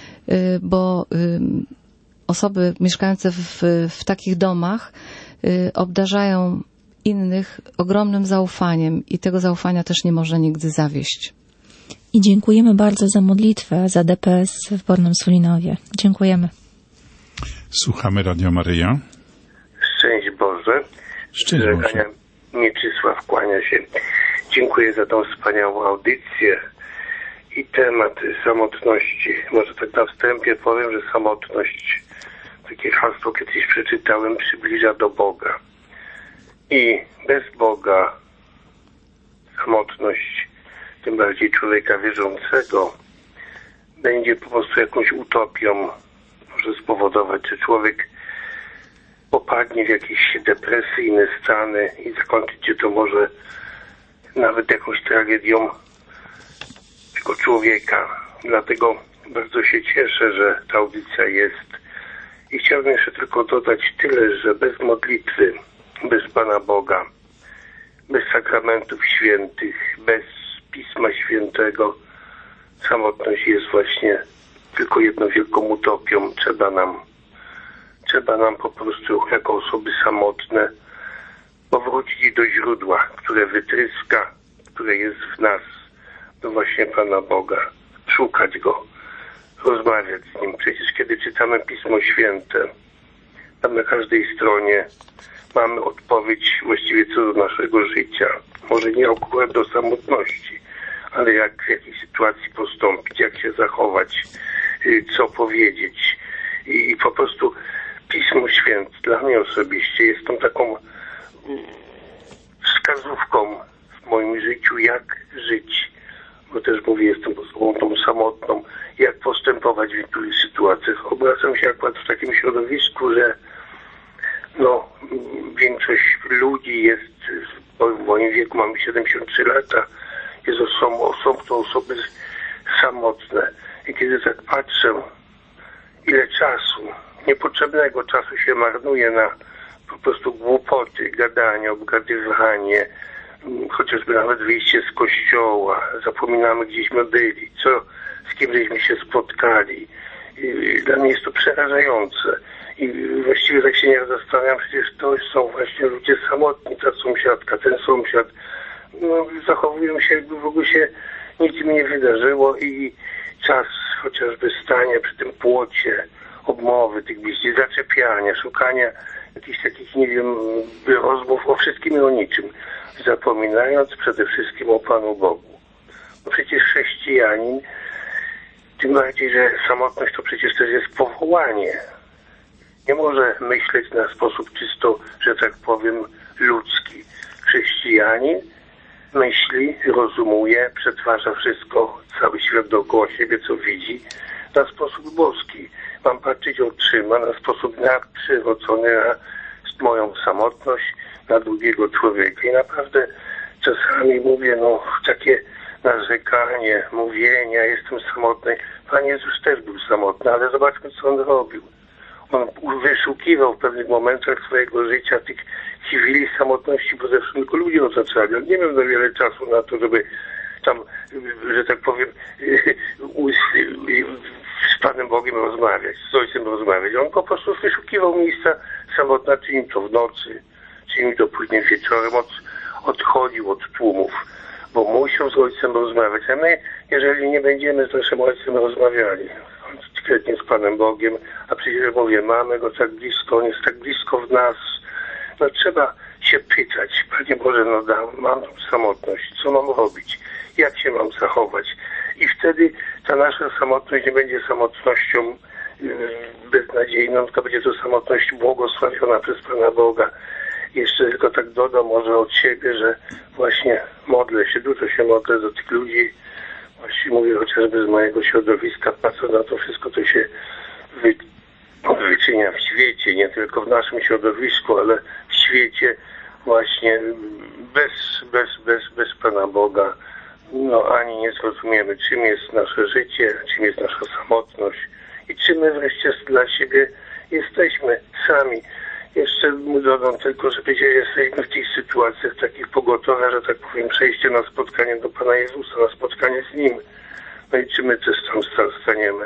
bo osoby mieszkające w, w takich domach y, obdarzają innych ogromnym zaufaniem i tego zaufania też nie może nigdy zawieść. I dziękujemy bardzo za modlitwę za D P S w Bornem Sulinowie. Dziękujemy. Słuchamy Radio Maryja. Szczęść Boże. Szczęść Boże. Mieczysław kłania się. Dziękuję za tą wspaniałą audycję i temat samotności. Może tak na wstępie powiem, że samotność, takie hasło kiedyś przeczytałem, przybliża do Boga. I bez Boga samotność, tym bardziej człowieka wierzącego, będzie po prostu jakąś utopią. Może spowodować, że człowiek popadnie w jakieś depresyjne stany i zakończyć się to może nawet jakąś tragedią tego człowieka. Dlatego bardzo się cieszę, że ta audycja jest. I chciałbym jeszcze tylko dodać tyle, że bez modlitwy, bez Pana Boga, bez sakramentów świętych, bez Pisma Świętego, samotność jest właśnie tylko jedną wielką utopią. Trzeba nam, trzeba nam po prostu jako osoby samotne powrócić do źródła, które wytryska, które jest w nas, do właśnie Pana Boga, szukać Go, rozmawiać z Nim. Przecież kiedy czytamy Pismo Święte, tam na każdej stronie mamy odpowiedź właściwie co do naszego życia. Może nie akurat do samotności, ale jak w jakiej sytuacji postąpić, jak się zachować, co powiedzieć. I po prostu Pismo Święte dla mnie osobiście jest tą taką wskazówką w moim życiu, jak żyć. Bo też mówię, jestem osobą tą samotną, jak postępować w niektórych sytuacjach. Obracam się akurat w takim środowisku, że no, większość ludzi jest, w moim wieku mam siedemdziesiąt trzy lata, jest osobą, osobą to osoby samotne. I kiedy tak patrzę, ile czasu, niepotrzebnego czasu się marnuje na po prostu głupoty, gadanie, obgadywanie, chociażby nawet wyjście z kościoła, zapominamy gdzieśmy byli, co, z kim żeśmy się spotkali. I dla mnie jest to przerażające. I właściwie tak się nie zastanawiam, przecież to są właśnie ludzie samotni, ta sąsiadka, ten sąsiad, no, zachowują się, jakby w ogóle się nic im nie wydarzyło i czas chociażby stania przy tym płocie, obmowy tych bliźni, zaczepiania, szukania jakichś takich, nie wiem, rozmów o wszystkim i o niczym, zapominając przede wszystkim o Panu Bogu. Bo przecież chrześcijanin, tym bardziej, że samotność to przecież też jest powołanie. Nie może myśleć na sposób czysto, że tak powiem, ludzki. Chrześcijanin myśli, rozumuje, przetwarza wszystko, cały świat dookoła siebie, co widzi, na sposób boski. Mam patrzeć oczyma, na sposób nadprzyrodzony, na moją samotność na drugiego człowieka. I naprawdę czasami mówię, no takie narzekanie, mówienie, ja jestem samotny. Pan Jezus też był samotny, ale zobaczmy, co on robił. On wyszukiwał w pewnych momentach swojego życia tych chwili samotności, bo zresztą tylko ludzie otaczali. On nie miał za wiele czasu na to, żeby tam, że tak powiem, z Panem Bogiem rozmawiać, z Ojcem rozmawiać. On po prostu wyszukiwał miejsca samotna, czynił to w nocy, czynił to późnym wieczorem, od, odchodził od tłumów, bo musiał z Ojcem rozmawiać. A my, jeżeli nie będziemy z naszym Ojcem rozmawiali, konkretnie z Panem Bogiem, a przecież mówię, mamy Go tak blisko, On jest tak blisko w nas, no trzeba się pytać, Panie Boże, no dam, mam tą samotność, co mam robić, jak się mam zachować? I wtedy ta nasza samotność nie będzie samotnością yy, beznadziejną, tylko będzie to samotność błogosławiona przez Pana Boga. Jeszcze tylko tak dodam może od siebie, że właśnie modlę się, dużo się modlę do tych ludzi, właśnie mówię chociażby z mojego środowiska, patrzę na to wszystko, co się wy, wyczynia w świecie, nie tylko w naszym środowisku, ale w świecie właśnie bez, bez, bez, bez Pana Boga. No ani nie zrozumiemy, czym jest nasze życie, czym jest nasza samotność i czym my wreszcie dla siebie jesteśmy sami. Jeszcze dodam tylko, że przecież jesteśmy w tych sytuacjach takich pogotowia, że tak powiem, przejście na spotkanie do Pana Jezusa, na spotkanie z Nim. No i czy my też tam staniemy?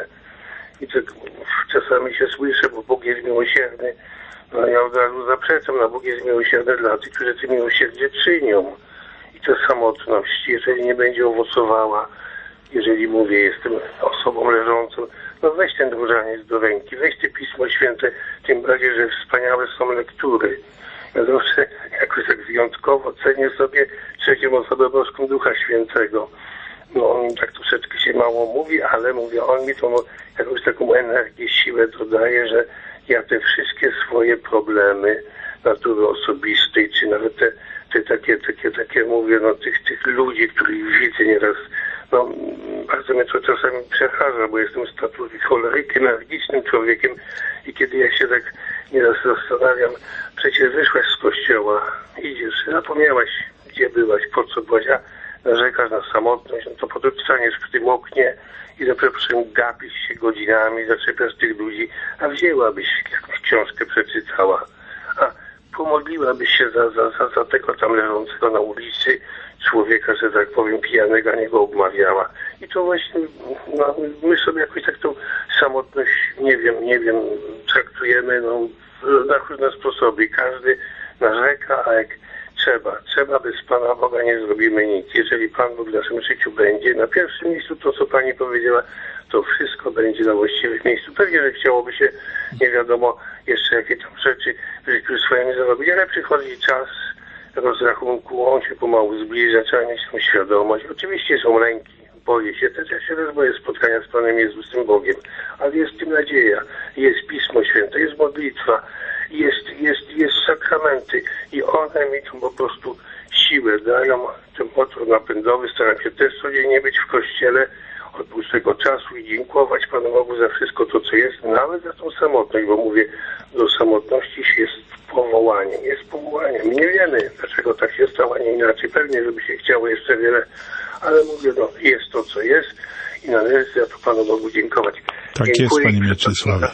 I tak czasami się słyszę, bo Bóg jest miłosierny. No ja od razu zaprzeczam, no Bóg jest miłosierny dla tych, którzy te miłosierdzie czynią. I ta samotność, jeżeli nie będzie owocowała, jeżeli mówię, jestem osobą leżącą, no weź ten różaniec do ręki, weź te Pismo Święte, tym bardziej, że wspaniałe są lektury. Ja zawsze jakoś tak wyjątkowo cenię sobie trzecią osobę boską Ducha Świętego. No on mi tak troszeczkę się mało mówi, ale mówię, on mi tą jakąś taką energię, siłę dodaje, że ja te wszystkie swoje problemy natury osobistej, czy nawet te, te takie, takie, takie mówię, no tych, tych ludzi, których widzę nieraz, no bardzo mnie to czasami przeraża, bo jestem z natury cholerykiem, energicznym człowiekiem i kiedy ja się tak nieraz zastanawiam, przecież wyszłaś z kościoła, idziesz, zapomniałaś, gdzie byłaś, po co byłaś, a narzekasz na samotność, no to potem staniesz w tym oknie i zapraszam, gapisz się godzinami, zaczepiasz tych ludzi, a wzięłabyś jakąś książkę, przeczytała, a pomodliłabyś się za, za, za, za tego tam leżącego na ulicy człowieka, że tak powiem, pijanego, a nie go obmawiała. I to właśnie, no, my sobie jakoś tak tą samotność, nie wiem, nie wiem, traktujemy, no, na różne sposoby. Każdy narzeka, a jak trzeba, trzeba, bez Pana Boga nie zrobimy nic. Jeżeli Pan Bóg w naszym życiu będzie na pierwszym miejscu, to co Pani powiedziała, to wszystko będzie na właściwym miejscu. Pewnie, że chciałoby się, nie wiadomo, jeszcze jakie tam rzeczy w życiu swoim zrobić, ale przychodzi czas rozrachunku, on się pomału zbliża, trzeba mieć tą świadomość. Oczywiście są lęki, boję się też, ja się też boję spotkania z Panem Jezusem Bogiem, ale jest w tym nadzieja, jest Pismo Święte, jest modlitwa, jest, jest, jest sakramenty i one mi tu po prostu siłę dają, ten motor napędowy, staram się też codziennie być w kościele od dłuższego czasu i dziękować Panu Bogu za wszystko to, co jest, nawet za tą samotność, bo mówię, do samotności jest powołaniem, jest powołaniem. Nie wiemy, dlaczego tak się stało, a nie inaczej. Pewnie, żeby się chciało jeszcze wiele, ale mówię, no jest to, co jest i należy za to Panu Bogu dziękować. Tak Dziękuję. jest, Panie Mieczysławie.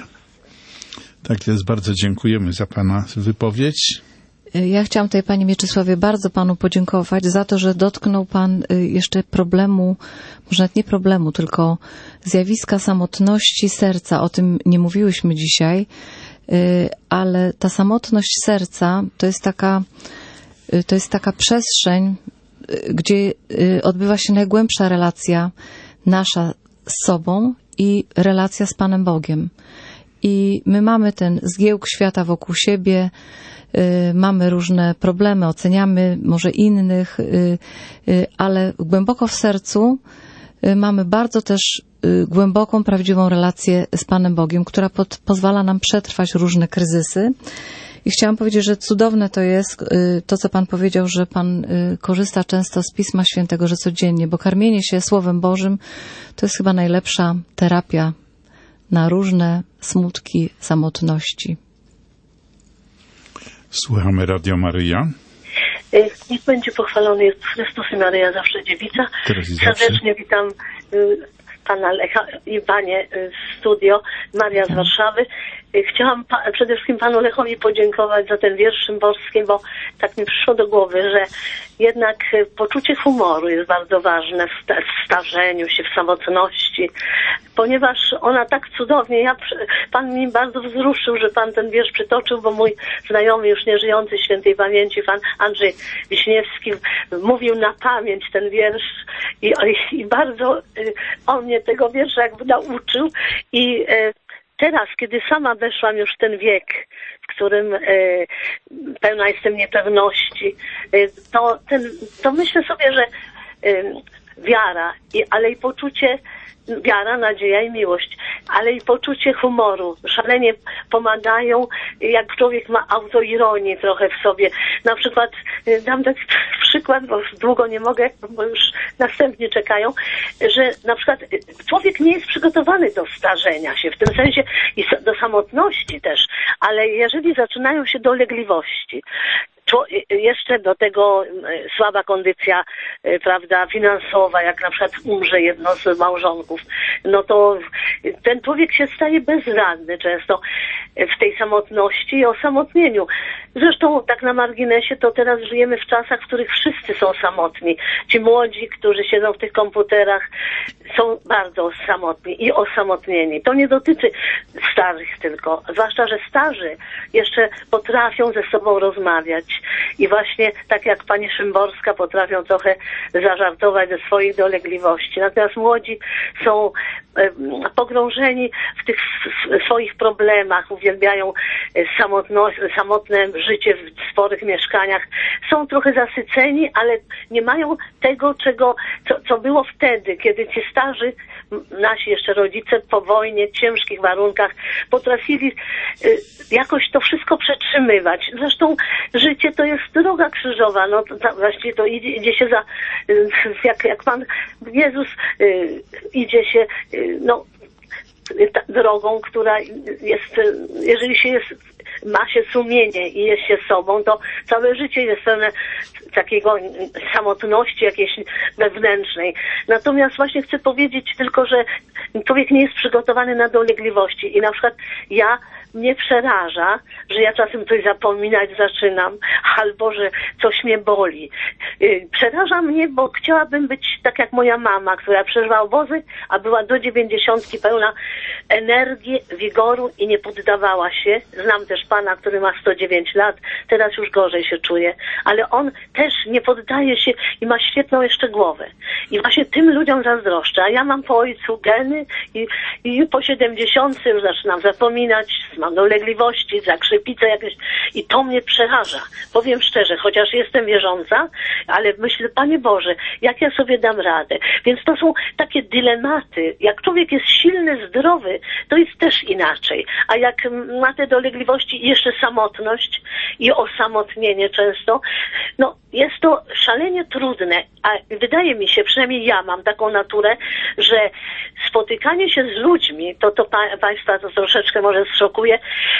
Tak jest, bardzo dziękujemy za Pana wypowiedź. Ja chciałam tutaj, Panie Mieczysławie, bardzo Panu podziękować za to, że dotknął Pan jeszcze problemu, może nawet nie problemu, tylko zjawiska samotności serca. O tym nie mówiłyśmy dzisiaj, ale ta samotność serca to jest taka, to jest taka przestrzeń, gdzie odbywa się najgłębsza relacja nasza z sobą i relacja z Panem Bogiem. I my mamy ten zgiełk świata wokół siebie, mamy różne problemy, oceniamy może innych, ale głęboko w sercu mamy bardzo też głęboką, prawdziwą relację z Panem Bogiem, która pod, pozwala nam przetrwać różne kryzysy. I chciałam powiedzieć, że cudowne to jest to, co Pan powiedział, że Pan korzysta często z Pisma Świętego, że codziennie, bo karmienie się Słowem Bożym to jest chyba najlepsza terapia na różne smutki, samotności. Słuchamy Radio Maryja. Niech będzie pochwalony jest Chrystus i Maryja, zawsze dziewica. Serdecznie witam pana Lecha i panie w studio, Maria z Warszawy. Chciałam pa- przede wszystkim panu Lechowi podziękować za ten wiersz szymborski, bo tak mi przyszło do głowy, że jednak poczucie humoru jest bardzo ważne w, sta- w starzeniu się, w samotności, ponieważ ona tak cudownie, ja, pan mi bardzo wzruszył, że pan ten wiersz przytoczył, bo mój znajomy, już nieżyjący świętej pamięci, pan Andrzej Wiśniewski, mówił na pamięć ten wiersz i, i bardzo on mnie tego wiersza jakby nauczył i teraz, kiedy sama weszłam już w ten wiek, w którym e, pełna jestem niepewności, e, to, ten, to myślę sobie, że e, wiara, i, ale i poczucie, wiara, nadzieja i miłość, ale i poczucie humoru szalenie pomagają, jak człowiek ma autoironię trochę w sobie. Na przykład, dam taki przykład, bo długo nie mogę, bo już następnie czekają, że na przykład człowiek nie jest przygotowany do starzenia się, w tym sensie i do samotności też, ale jeżeli zaczynają się dolegliwości, jeszcze do tego słaba kondycja, prawda, finansowa, jak na przykład umrze jedno z małżonków, no to ten człowiek się staje bezradny często w tej samotności i osamotnieniu. Zresztą tak na marginesie to teraz żyjemy w czasach, w których wszyscy są samotni. Ci młodzi, którzy siedzą w tych komputerach, są bardzo samotni i osamotnieni. To nie dotyczy starych tylko, zwłaszcza, że starzy jeszcze potrafią ze sobą rozmawiać i właśnie tak jak pani Szymborska potrafią trochę zażartować ze swoich dolegliwości. Natomiast młodzi są e, pogrążeni w tych w swoich problemach, uwielbiają samotność, samotne życie w sporych mieszkaniach. Są trochę zasyceni, ale nie mają tego, czego, co, co było wtedy, kiedy ci starzy, nasi jeszcze rodzice po wojnie, w ciężkich warunkach potrafili y, jakoś to wszystko przetrzymywać. Zresztą życie to jest droga krzyżowa, no to, to właściwie to idzie, idzie się za, y, jak, jak Pan Jezus y, idzie się, y, no ta, drogą, która jest, jeżeli się jest, ma się sumienie i jest się sobą, to całe życie jest pełne takiego samotności jakiejś wewnętrznej. Natomiast właśnie chcę powiedzieć tylko, że człowiek nie jest przygotowany na dolegliwości i na przykład ja, mnie przeraża, że ja czasem coś zapominać zaczynam, albo że coś mnie boli. Przeraża mnie, bo chciałabym być tak jak moja mama, która przeżyła obozy, a była do dziewięćdziesiątki pełna energii, wigoru i nie poddawała się. Znam też pana, który ma sto dziewięć lat, teraz już gorzej się czuje, ale on też nie poddaje się i ma świetną jeszcze głowę. I właśnie tym ludziom zazdroszczę, a ja mam po ojcu geny i, i po siedemdziesiątce już zaczynam zapominać, mam dolegliwości, zakrzepice jakieś i to mnie przeraża. Powiem szczerze, chociaż jestem wierząca, ale myślę, Panie Boże, jak ja sobie dam radę. Więc to są takie dylematy. Jak człowiek jest silny, zdrowy, to jest też inaczej. A jak ma te dolegliwości i jeszcze samotność i osamotnienie często, no jest to szalenie trudne. A wydaje mi się, przynajmniej ja mam taką naturę, że spotykanie się z ludźmi, to to pa, Państwa to troszeczkę może zszokuje,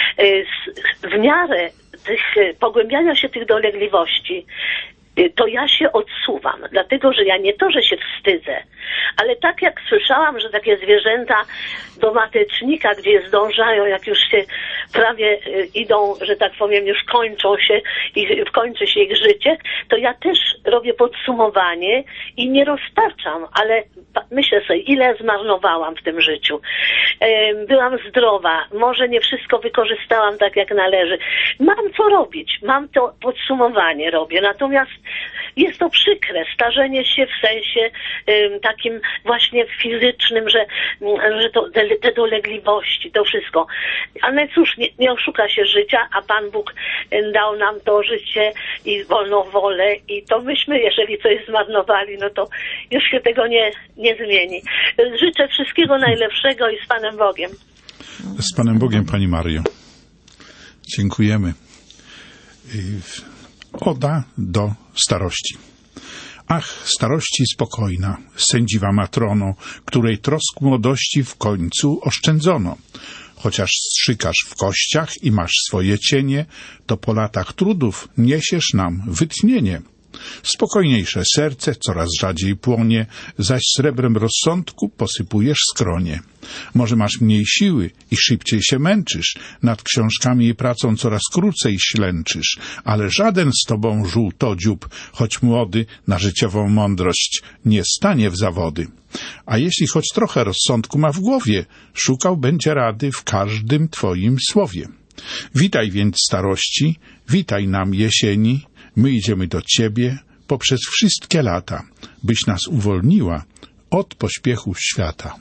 w miarę tych, pogłębiania się tych dolegliwości, to ja się odsuwam, dlatego że ja nie to, że się wstydzę, ale tak jak słyszałam, że takie zwierzęta do matecznika, gdzie zdążają, jak już się prawie idą, że tak powiem, już kończą się i kończy się ich życie, to ja też robię podsumowanie i nie rozpaczam, ale myślę sobie, ile zmarnowałam w tym życiu. Byłam zdrowa, może nie wszystko wykorzystałam tak jak należy. Mam co robić, mam to podsumowanie robię, natomiast jest to przykre, starzenie się w sensie ym, takim właśnie fizycznym, że, że to, te, te dolegliwości, to wszystko. Ale cóż, nie, nie oszuka się życia, a Pan Bóg dał nam to życie i wolną wolę i to myśmy, jeżeli coś zmarnowali, no to już się tego nie, nie zmieni. Życzę wszystkiego najlepszego i z Panem Bogiem. Z Panem Bogiem, Pani Mario. Dziękujemy. Oda do starości. Ach, starości spokojna, sędziwa matrono, której trosk młodości w końcu oszczędzono. chociaż strzykasz w kościach i masz swoje cienie, to po latach trudów niesiesz nam wytchnienie. Spokojniejsze serce coraz rzadziej płonie, zaś srebrem rozsądku posypujesz skronie. Może masz mniej siły i szybciej się męczysz, nad książkami i pracą coraz krócej ślęczysz, ale żaden z tobą żółtodziób, choć młody, na życiową mądrość nie stanie w zawody. A jeśli choć trochę rozsądku ma w głowie, szukał będzie rady w każdym twoim słowie. Witaj więc starości, witaj nam jesieni, my idziemy do Ciebie poprzez wszystkie lata, byś nas uwolniła od pośpiechu świata.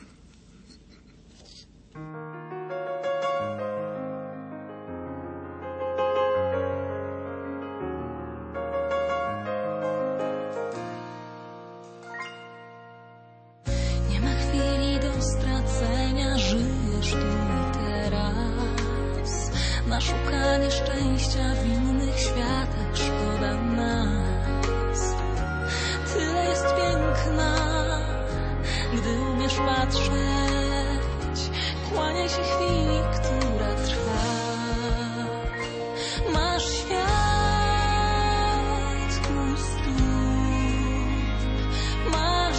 Nie ma chwili do stracenia, żyjesz tu i teraz. Na szukanie szczęścia w innych światach szkoda nas. Tyle jest piękna, gdy umiesz patrzeć. Kłaniaj się chwili, która trwa. Masz świat u stóp, masz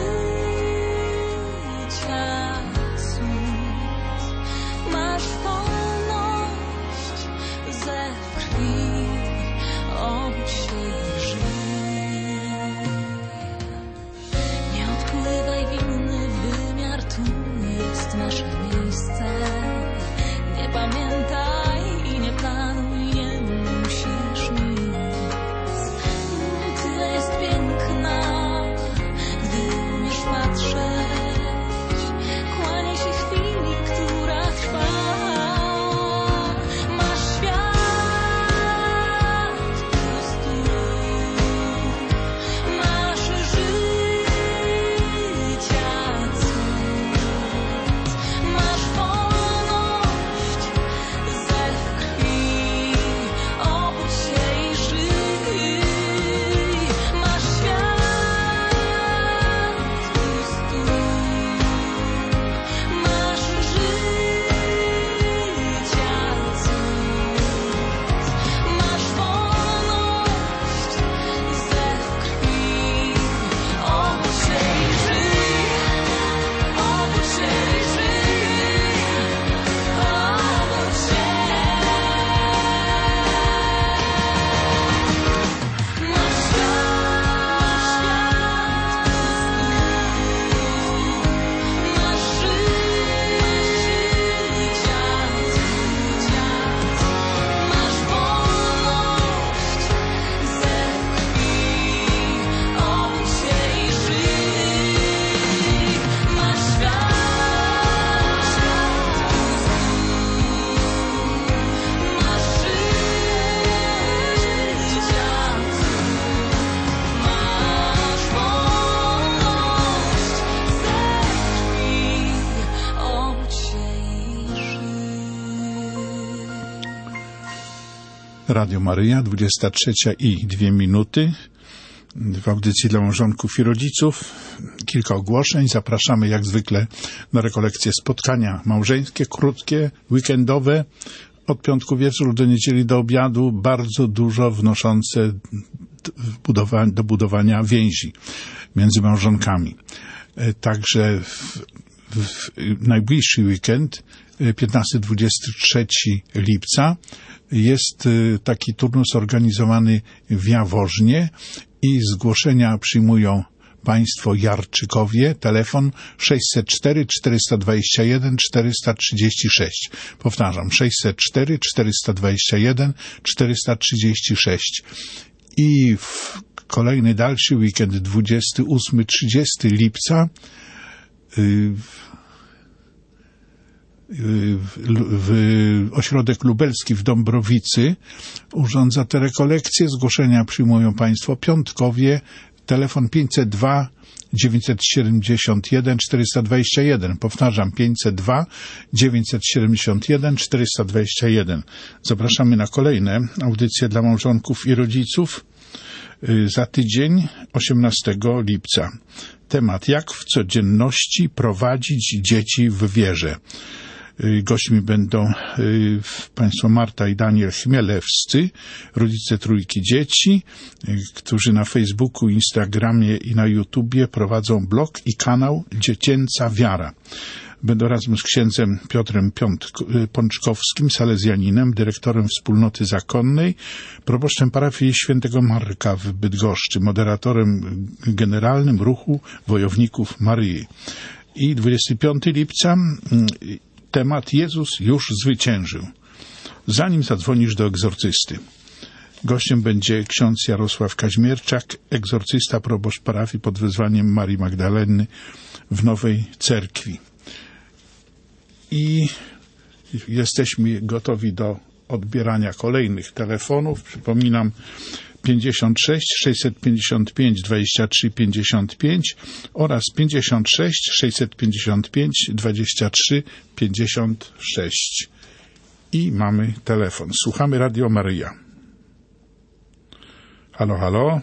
życia cud, masz wolność ze krwi, obudź się i żyj. Nie odpływaj w inny wymiar, tu jest nasze miejsce. Nie pamiętaj i nie planuj, nie musisz nic. Tyle jest piękna, gdy umiesz patrzeć. Kłaniaj się chwili, która trwa. Masz świat u stóp, masz życia cud, masz wolność ze krwi, obudź się i żyj. Masz świat u stóp, masz życia cud, masz wolność ze krwi, obudź się i żyj, obudź się i żyj, obudź się. Masz świat u stóp, masz życia cud, masz wolność ze krwi, obudź się i żyj. Masz świat u stóp, masz życia cud, masz wolność ze krwi, obudź się i żyj. Radio Maryja, dwudziesta trzecia i dwie minuty. W audycji dla małżonków i rodziców kilka ogłoszeń. Zapraszamy jak zwykle na rekolekcje spotkania małżeńskie, krótkie, weekendowe, od piątku wieczór do niedzieli do obiadu, bardzo dużo wnoszące budowa- do budowania więzi między małżonkami. E, Także w, w najbliższy weekend, piętnastego do dwudziestego trzeciego lipca, jest e, taki turnus organizowany w Jaworznie i zgłoszenia przyjmują Państwo Jarczykowie, telefon sześćset cztery czterysta dwadzieścia jeden czterysta trzydzieści sześć. Powtarzam, sześćset cztery czterysta dwadzieścia jeden czterysta trzydzieści sześć. I w kolejny dalszy weekend, dwudziestego ósmego do trzydziestego lipca, yy, w ośrodek lubelski w Dąbrowicy urządza te rekolekcje. Zgłoszenia przyjmują Państwo Piątkowie, telefon pięćset dwa dziewięćset siedemdziesiąt jeden czterysta dwadzieścia jeden. Powtarzam, pięćset dwa dziewięćset siedemdziesiąt jeden czterysta dwadzieścia jeden. Zapraszamy na kolejne audycje dla małżonków i rodziców za tydzień, osiemnastego lipca. Temat: jak w codzienności prowadzić dzieci w wierze. Gośćmi będą państwo Marta i Daniel Chmielewscy, rodzice trójki dzieci, którzy na Facebooku, Instagramie i na YouTubie prowadzą blog i kanał Dziecięca Wiara. Będą razem z księdzem Piotrem Piątk- Pączkowskim, salezjaninem, dyrektorem wspólnoty zakonnej, proboszczem parafii świętego Marka w Bydgoszczy, moderatorem generalnym ruchu Wojowników Maryi. I dwudziestego piątego lipca temat Jezus już zwyciężył. Zanim zadzwonisz do egzorcysty. Gościem będzie ksiądz Jarosław Kaźmierczak, egzorcysta, proboszcz parafii pod wezwaniem Marii Magdaleny w Nowej Cerkwi. I jesteśmy gotowi do odbierania kolejnych telefonów. Przypominam pięćdziesiąt sześć sześćset pięćdziesiąt pięć dwadzieścia trzy pięćdziesiąt pięć oraz pięćdziesiąt sześć sześćset pięćdziesiąt pięć dwadzieścia trzy pięćdziesiąt sześć. I mamy telefon. Słuchamy Radio Maryja. Halo, halo.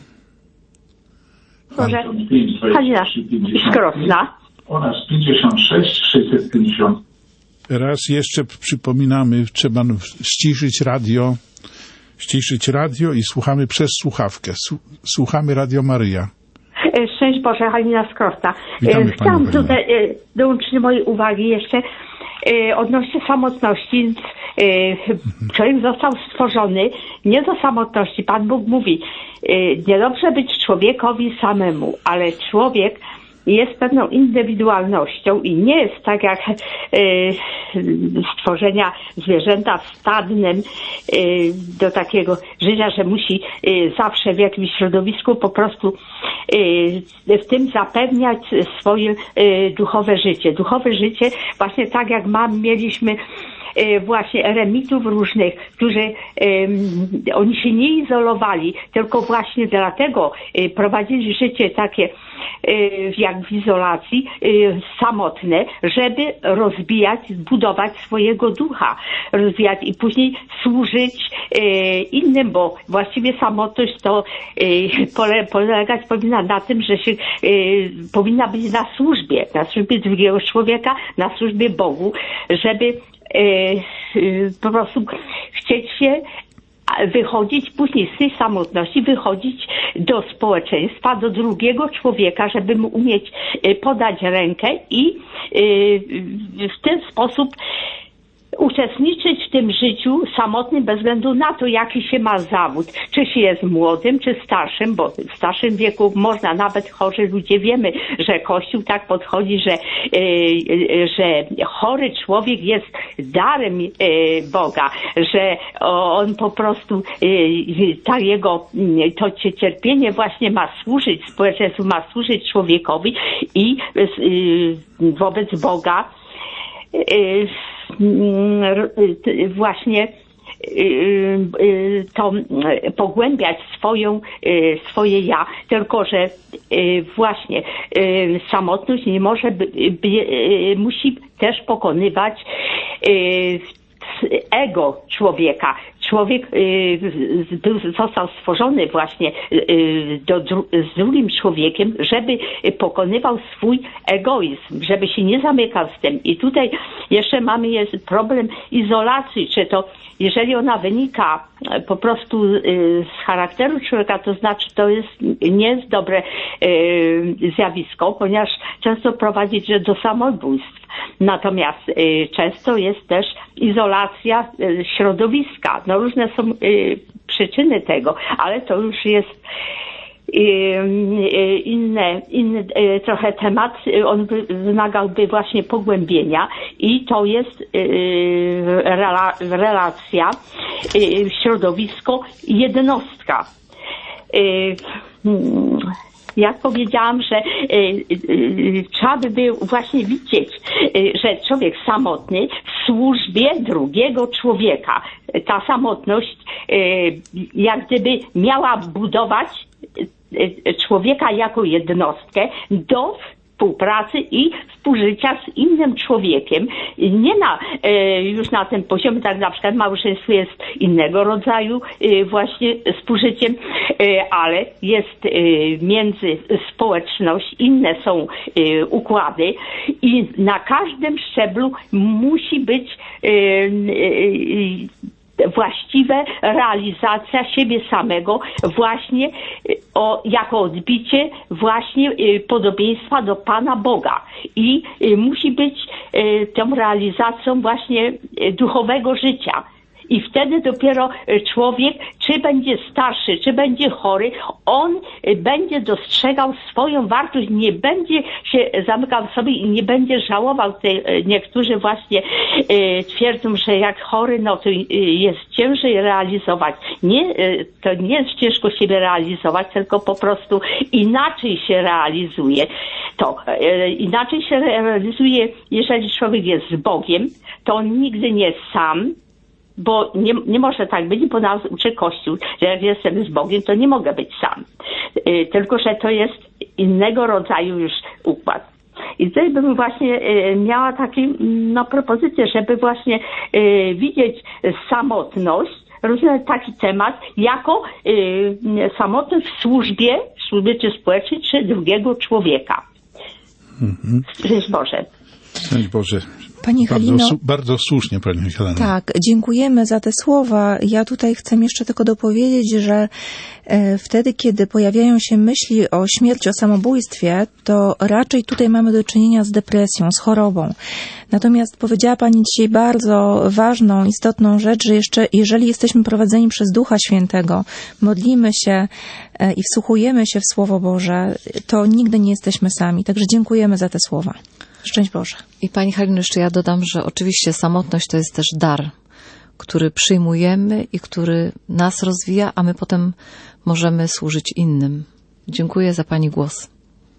Może Halina z Krosna. Oraz pięćdziesiąt sześć sześćset pięćdziesiąt. Raz jeszcze przypominamy, trzeba ściszyć radio, ściszyć radio i słuchamy przez słuchawkę. Słuchamy Radio Maryja. Szczęść Boże, Halina z Krosna. Witamy, Chciałam Pani tutaj dołączyć do mojej uwagi jeszcze odnośnie samotności. Człowiek został stworzony nie do samotności. Pan Bóg mówi, niedobrze być człowiekowi samemu, ale człowiek jest pewną indywidualnością i nie jest tak jak y, stworzenia zwierzęta w stadnym y, do takiego życia, że musi y, zawsze w jakimś środowisku po prostu y, w tym zapewniać swoje y, duchowe życie. Duchowe życie właśnie tak jak mam, mieliśmy właśnie eremitów różnych, którzy um, oni się nie izolowali, tylko właśnie dlatego y, prowadzili życie takie y, jak w izolacji, y, samotne, żeby rozbijać, budować swojego ducha, rozwijać i później służyć y, innym, bo właściwie samotność to y, pole, polegać powinna na tym, że się y, powinna być na służbie, na służbie drugiego człowieka, na służbie Bogu, żeby po prostu chcieć się wychodzić później z tej samotności, wychodzić do społeczeństwa, do drugiego człowieka, żeby mu umieć podać rękę i w ten sposób uczestniczyć w tym życiu samotnym bez względu na to, jaki się ma zawód. Czy się jest młodym, czy starszym, bo w starszym wieku można, nawet chorzy ludzie, wiemy, że Kościół tak podchodzi, że, yy, że chory człowiek jest darem yy, Boga, że on po prostu yy, ta jego, yy, to cierpienie właśnie ma służyć społeczeństwu, ma służyć człowiekowi i yy, wobec Boga yy, właśnie to pogłębiać swoją, swoje ja, tylko że właśnie samotność nie może, musi też pokonywać ego człowieka. Człowiek y, został stworzony właśnie y, do, z drugim człowiekiem, żeby pokonywał swój egoizm, żeby się nie zamykał z tym. I tutaj jeszcze mamy jest problem izolacji, czy to jeżeli ona wynika po prostu y, z charakteru człowieka, to znaczy to jest nie jest dobre y, zjawisko, ponieważ często prowadzi do samobójstw. Natomiast y, często jest też izolacja y, środowiska. No różne są y, przyczyny tego, ale to już jest y, y, inny, inny y, trochę temat. On by, wymagałby właśnie pogłębienia i to jest y, rela, relacja, y, środowisko, jednostka. Y, hmm. Jak powiedziałam, że y, y, trzeba by było właśnie widzieć, y, że człowiek samotny w służbie drugiego człowieka. Ta samotność y, jak gdyby miała budować y, y, człowieka jako jednostkę do współpracy i współżycia z innym człowiekiem. Nie na, e, już na tym poziomie, tak na przykład małżeństwo jest innego rodzaju e, właśnie współżyciem, e, ale jest e, międzyspołeczność, inne są e, układy i na każdym szczeblu musi być e, e, właściwe realizacja siebie samego właśnie o, jako odbicie właśnie y, podobieństwa do Pana Boga i y, musi być y, tą realizacją właśnie y, duchowego życia. I wtedy dopiero człowiek, czy będzie starszy, czy będzie chory, on będzie dostrzegał swoją wartość, nie będzie się zamykał w sobie i nie będzie żałował. Tej, niektórzy właśnie e, twierdzą, że jak chory, no to jest ciężej realizować. Nie, to nie jest ciężko siebie realizować, tylko po prostu inaczej się realizuje. To e, inaczej się realizuje, jeżeli człowiek jest z Bogiem, to on nigdy nie jest sam, bo nie, nie może tak być, bo nas uczy Kościół, że jak jestem z Bogiem, to nie mogę być sam. Yy, tylko, że to jest innego rodzaju już układ. I tutaj bym właśnie yy, miała taką no, propozycję, żeby właśnie yy, widzieć samotność, rozumieć taki temat, jako yy, samotność w służbie, w służbie czy społecznej, czy drugiego człowieka. Mhm. Szczęść Boże. Szczęść Boże. Pani bardzo, Halino, su- bardzo słusznie, Pani Heleno. Tak, dziękujemy za te słowa. Ja tutaj chcę jeszcze tylko dopowiedzieć, że e, wtedy, kiedy pojawiają się myśli o śmierci, o samobójstwie, to raczej tutaj mamy do czynienia z depresją, z chorobą. Natomiast powiedziała Pani dzisiaj bardzo ważną, istotną rzecz, że jeszcze jeżeli jesteśmy prowadzeni przez Ducha Świętego, modlimy się e, i wsłuchujemy się w Słowo Boże, to nigdy nie jesteśmy sami. Także dziękujemy za te słowa. Szczęść Boże. I Pani Halino, jeszcze ja dodam, że oczywiście samotność to jest też dar, który przyjmujemy i który nas rozwija, a my potem możemy służyć innym. Dziękuję za Pani głos.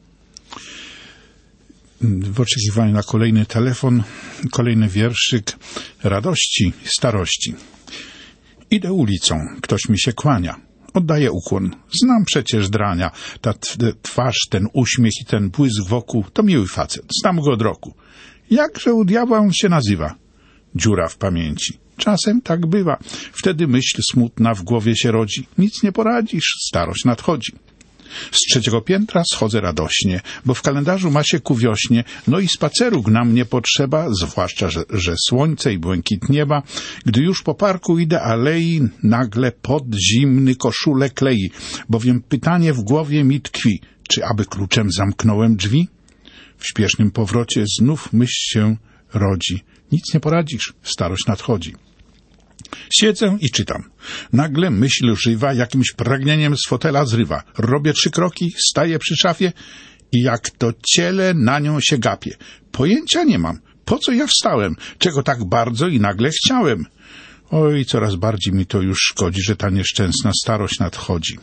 W oczekiwaniu na kolejny telefon, kolejny wierszyk radości, starości. Idę ulicą, ktoś mi się kłania. Oddaję ukłon. Znam przecież drania. Ta twarz, ten uśmiech i ten błysk wokół to miły facet. Znam go od roku. Jakże u diabła on się nazywa? Dziura w pamięci. Czasem tak bywa. Wtedy myśl smutna w głowie się rodzi. Nic nie poradzisz, starość nadchodzi. Z trzeciego piętra schodzę radośnie, bo w kalendarzu ma się ku wiośnie, no i spaceru gnam nie potrzeba, zwłaszcza, że, że słońce i błękit nieba. Gdy już po parku idę alei, nagle pod zimny koszulę klei, bowiem pytanie w głowie mi tkwi, czy aby kluczem zamknąłem drzwi? W śpiesznym powrocie znów myśl się rodzi. Nic nie poradzisz, starość nadchodzi. Siedzę i czytam. Nagle myśl żywa jakimś pragnieniem z fotela zrywa. Robię trzy kroki, staję przy szafie i jak to ciele na nią się gapię. Pojęcia nie mam. Po co ja wstałem? Czego tak bardzo i nagle chciałem? Oj, coraz bardziej mi to już szkodzi, że ta nieszczęsna starość nadchodzi.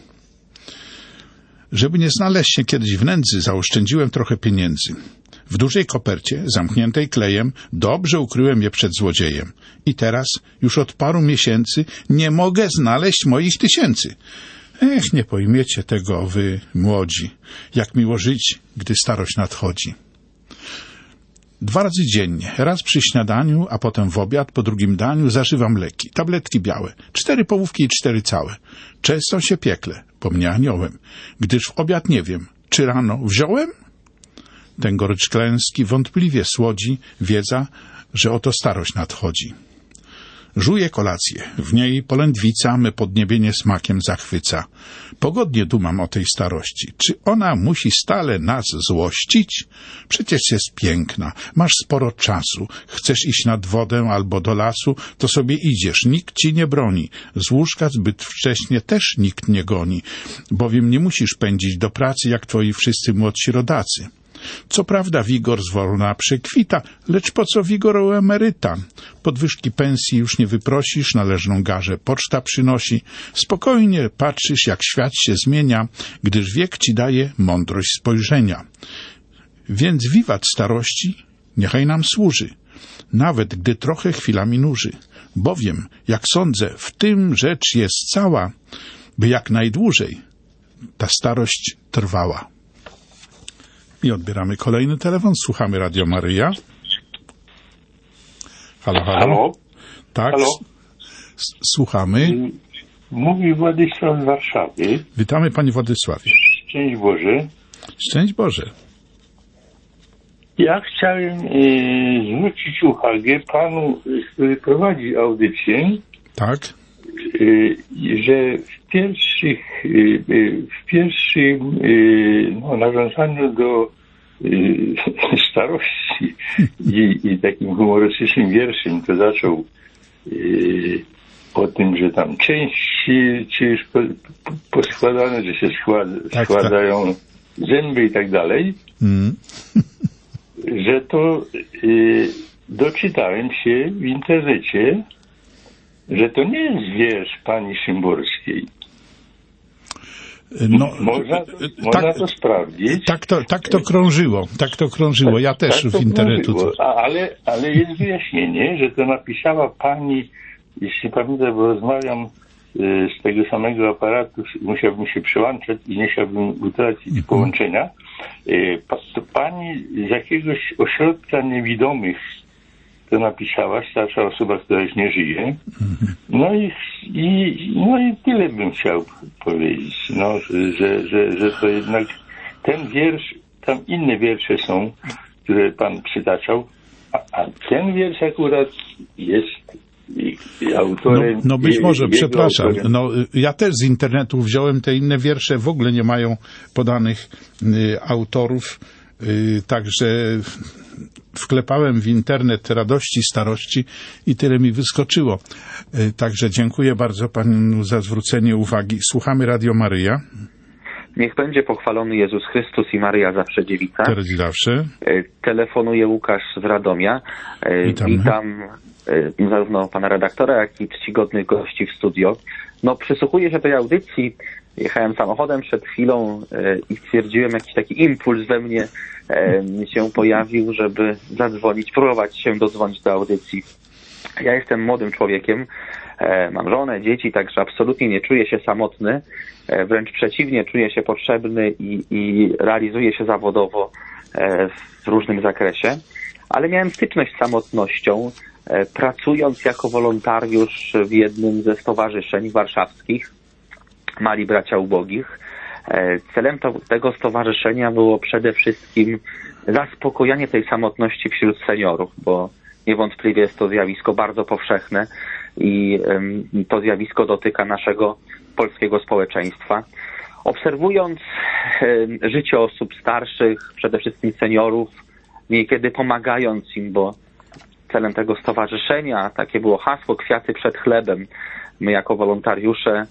Żeby nie znaleźć się kiedyś w nędzy, zaoszczędziłem trochę pieniędzy. W dużej kopercie, zamkniętej klejem, dobrze ukryłem je przed złodziejem. I teraz, już od paru miesięcy, nie mogę znaleźć moich tysięcy. Ech, nie pojmiecie tego, wy młodzi, jak miło żyć, gdy starość nadchodzi. Dwa razy dziennie, raz przy śniadaniu, a potem w obiad, po drugim daniu zażywam leki, tabletki białe, cztery połówki i cztery całe. Często się piekle, bo mnie aniołem, gdyż w obiad nie wiem, czy rano wziąłem? Ten gorycz klęski wątpliwie słodzi wiedza, że oto starość nadchodzi. Żuję kolację, w niej polędwica me podniebienie smakiem zachwyca. Pogodnie dumam o tej starości. Czy ona musi stale nas złościć? Przecież jest piękna, masz sporo czasu. Chcesz iść nad wodę albo do lasu, to sobie idziesz, nikt ci nie broni. Z łóżka zbyt wcześnie też nikt nie goni, bowiem nie musisz pędzić do pracy jak twoi wszyscy młodsi rodacy. Co prawda wigor z wolna przekwita, lecz po co wigor u emeryta? Podwyżki pensji już nie wyprosisz, należną garzę poczta przynosi. Spokojnie patrzysz, jak świat się zmienia, gdyż wiek ci daje mądrość spojrzenia. Więc wiwat starości niechaj nam służy, nawet gdy trochę chwilami nuży. Bowiem, jak sądzę, w tym rzecz jest cała, by jak najdłużej ta starość trwała. I odbieramy kolejny telefon. Słuchamy Radio Maryja. Halo, halo. Halo? Tak. Halo? S- Słuchamy. Mówi Władysław z Warszawy. Witamy, panie Władysławie. Szczęść Boże. Szczęść Boże. Ja chciałem e, zwrócić uwagę panu, który prowadzi audycję, tak, e, że w pierwszych, e, w pierwszym e, no, nawiązaniu do e, starości i, i takim humorystycznym wierszem to zaczął e, o tym, że tam części ci już po, po, poskładane, że się skład, tak, składają tak. zęby i tak dalej. Mm. Że to y, doczytałem się w internecie, że to nie jest wiersz pani Szymborskiej. No, można można tak, to sprawdzić. Tak to, tak to krążyło, tak to krążyło. Ja też tak w internetu. Krążyło. A, ale, ale jest wyjaśnienie, że to napisała pani, jeśli pamiętam, bo rozmawiam y, z tego samego aparatu, musiałbym się przełączać i nie chciałbym utracić mhm. połączenia. Y, pa, to pani z jakiegoś ośrodka niewidomych to napisała, starsza osoba, która już nie żyje. Mhm. No i, i, no i tyle bym chciał powiedzieć, no, że, że, że to jednak ten wiersz, tam inne wiersze są, które pan przytaczał, a, a ten wiersz akurat jest i, i autorem... No, no być może, je, przepraszam, autorem. no ja też z internetu wziąłem te inne wiersze, w ogóle nie mają podanych y, autorów, y, także wklepałem w internet radości, starości i tyle mi wyskoczyło. Y, także dziękuję bardzo panu za zwrócenie uwagi. Słuchamy Radio Maryja. Niech będzie pochwalony Jezus Chrystus i Maryja zawsze dziewica. Teraz i zawsze. Telefonuje Łukasz z Radomia. Witamy. Witam zarówno pana redaktora, jak i czcigodnych gości w studio. No, przysłuchuję się tej audycji. Jechałem samochodem przed chwilą i stwierdziłem, jakiś taki impuls we mnie się pojawił, żeby zadzwonić, próbować się dodzwonić do audycji. Ja jestem młodym człowiekiem, mam żonę, dzieci, także absolutnie nie czuję się samotny. Wręcz przeciwnie, czuję się potrzebny i, i realizuję się zawodowo w różnym zakresie. Ale miałem styczność z samotnością, pracując jako wolontariusz w jednym ze stowarzyszeń warszawskich, Mali Bracia Ubogich. Celem to, tego stowarzyszenia było przede wszystkim zaspokojenie tej samotności wśród seniorów, bo niewątpliwie jest to zjawisko bardzo powszechne i um, to zjawisko dotyka naszego polskiego społeczeństwa. Obserwując um, życie osób starszych, przede wszystkim seniorów, niekiedy pomagając im, bo celem tego stowarzyszenia, takie było hasło, kwiaty przed chlebem. My jako wolontariusze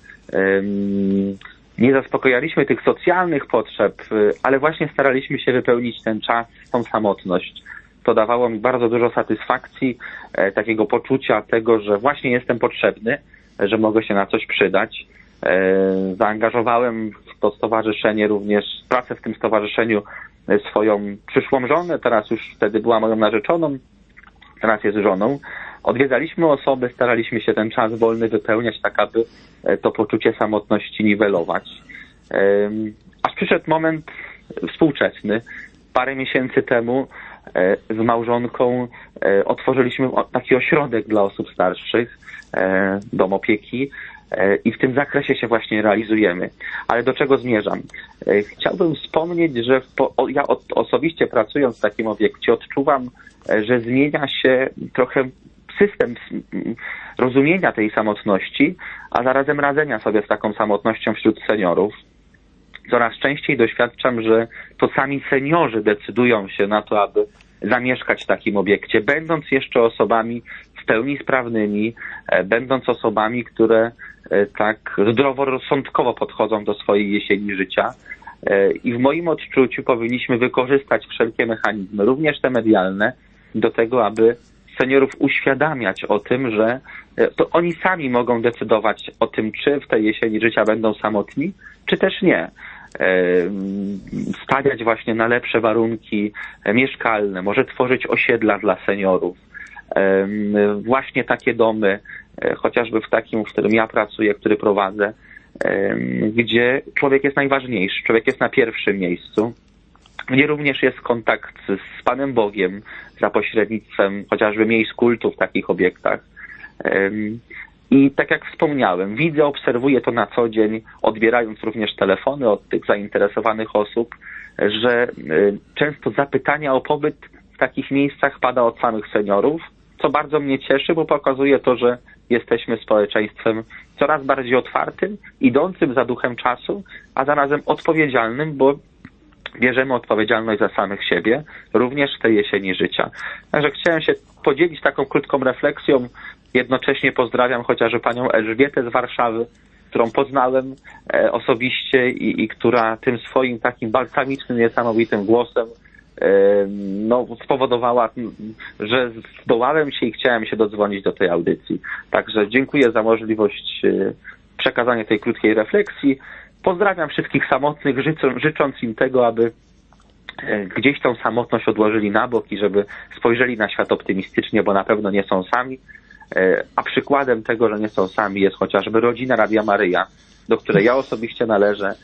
um, nie zaspokojaliśmy tych socjalnych potrzeb, ale właśnie staraliśmy się wypełnić ten czas, tą samotność. To dawało mi bardzo dużo satysfakcji, e, takiego poczucia tego, że właśnie jestem potrzebny, że mogę się na coś przydać. E, zaangażowałem w to stowarzyszenie również, pracę w tym stowarzyszeniu swoją przyszłą żonę, teraz już wtedy była moją narzeczoną, teraz jest żoną. Odwiedzaliśmy osoby, staraliśmy się ten czas wolny wypełniać tak, aby to poczucie samotności niwelować. E, aż przyszedł moment współczesny. Parę miesięcy temu z małżonką otworzyliśmy taki ośrodek dla osób starszych, dom opieki i w tym zakresie się właśnie realizujemy. Ale do czego zmierzam? Chciałbym wspomnieć, że ja osobiście pracując w takim obiekcie odczuwam, że zmienia się trochę system rozumienia tej samotności, a zarazem radzenia sobie z taką samotnością wśród seniorów. Coraz częściej doświadczam, że to sami seniorzy decydują się na to, aby zamieszkać w takim obiekcie, będąc jeszcze osobami w pełni sprawnymi, będąc osobami, które tak zdroworozsądkowo podchodzą do swojej jesieni życia. I w moim odczuciu powinniśmy wykorzystać wszelkie mechanizmy, również te medialne, do tego, aby seniorów uświadamiać o tym, że to oni sami mogą decydować o tym, czy w tej jesieni życia będą samotni, czy też nie. Stawiać właśnie na lepsze warunki mieszkalne, może tworzyć osiedla dla seniorów. Właśnie takie domy, chociażby w takim, w którym ja pracuję, który prowadzę, gdzie człowiek jest najważniejszy, człowiek jest na pierwszym miejscu. mnie również jest kontakt z, z Panem Bogiem za pośrednictwem chociażby miejsc kultu w takich obiektach. I tak jak wspomniałem, widzę, obserwuję to na co dzień, odbierając również telefony od tych zainteresowanych osób, że często zapytania o pobyt w takich miejscach pada od samych seniorów, co bardzo mnie cieszy, bo pokazuje to, że jesteśmy społeczeństwem coraz bardziej otwartym, idącym za duchem czasu, a zarazem odpowiedzialnym, bo bierzemy odpowiedzialność za samych siebie, również w tej jesieni życia. Także chciałem się podzielić taką krótką refleksją. Jednocześnie pozdrawiam chociażby panią Elżbietę z Warszawy, którą poznałem e, osobiście i, i która tym swoim takim balsamicznym, niesamowitym głosem e, no, spowodowała, że zdołałem się i chciałem się dodzwonić do tej audycji. Także dziękuję za możliwość e, przekazania tej krótkiej refleksji. Pozdrawiam wszystkich samotnych, życzą, życząc im tego, aby gdzieś tą samotność odłożyli na bok i żeby spojrzeli na świat optymistycznie, bo na pewno nie są sami. A przykładem tego, że nie są sami, jest chociażby rodzina Radia Maryja, do której ja osobiście należę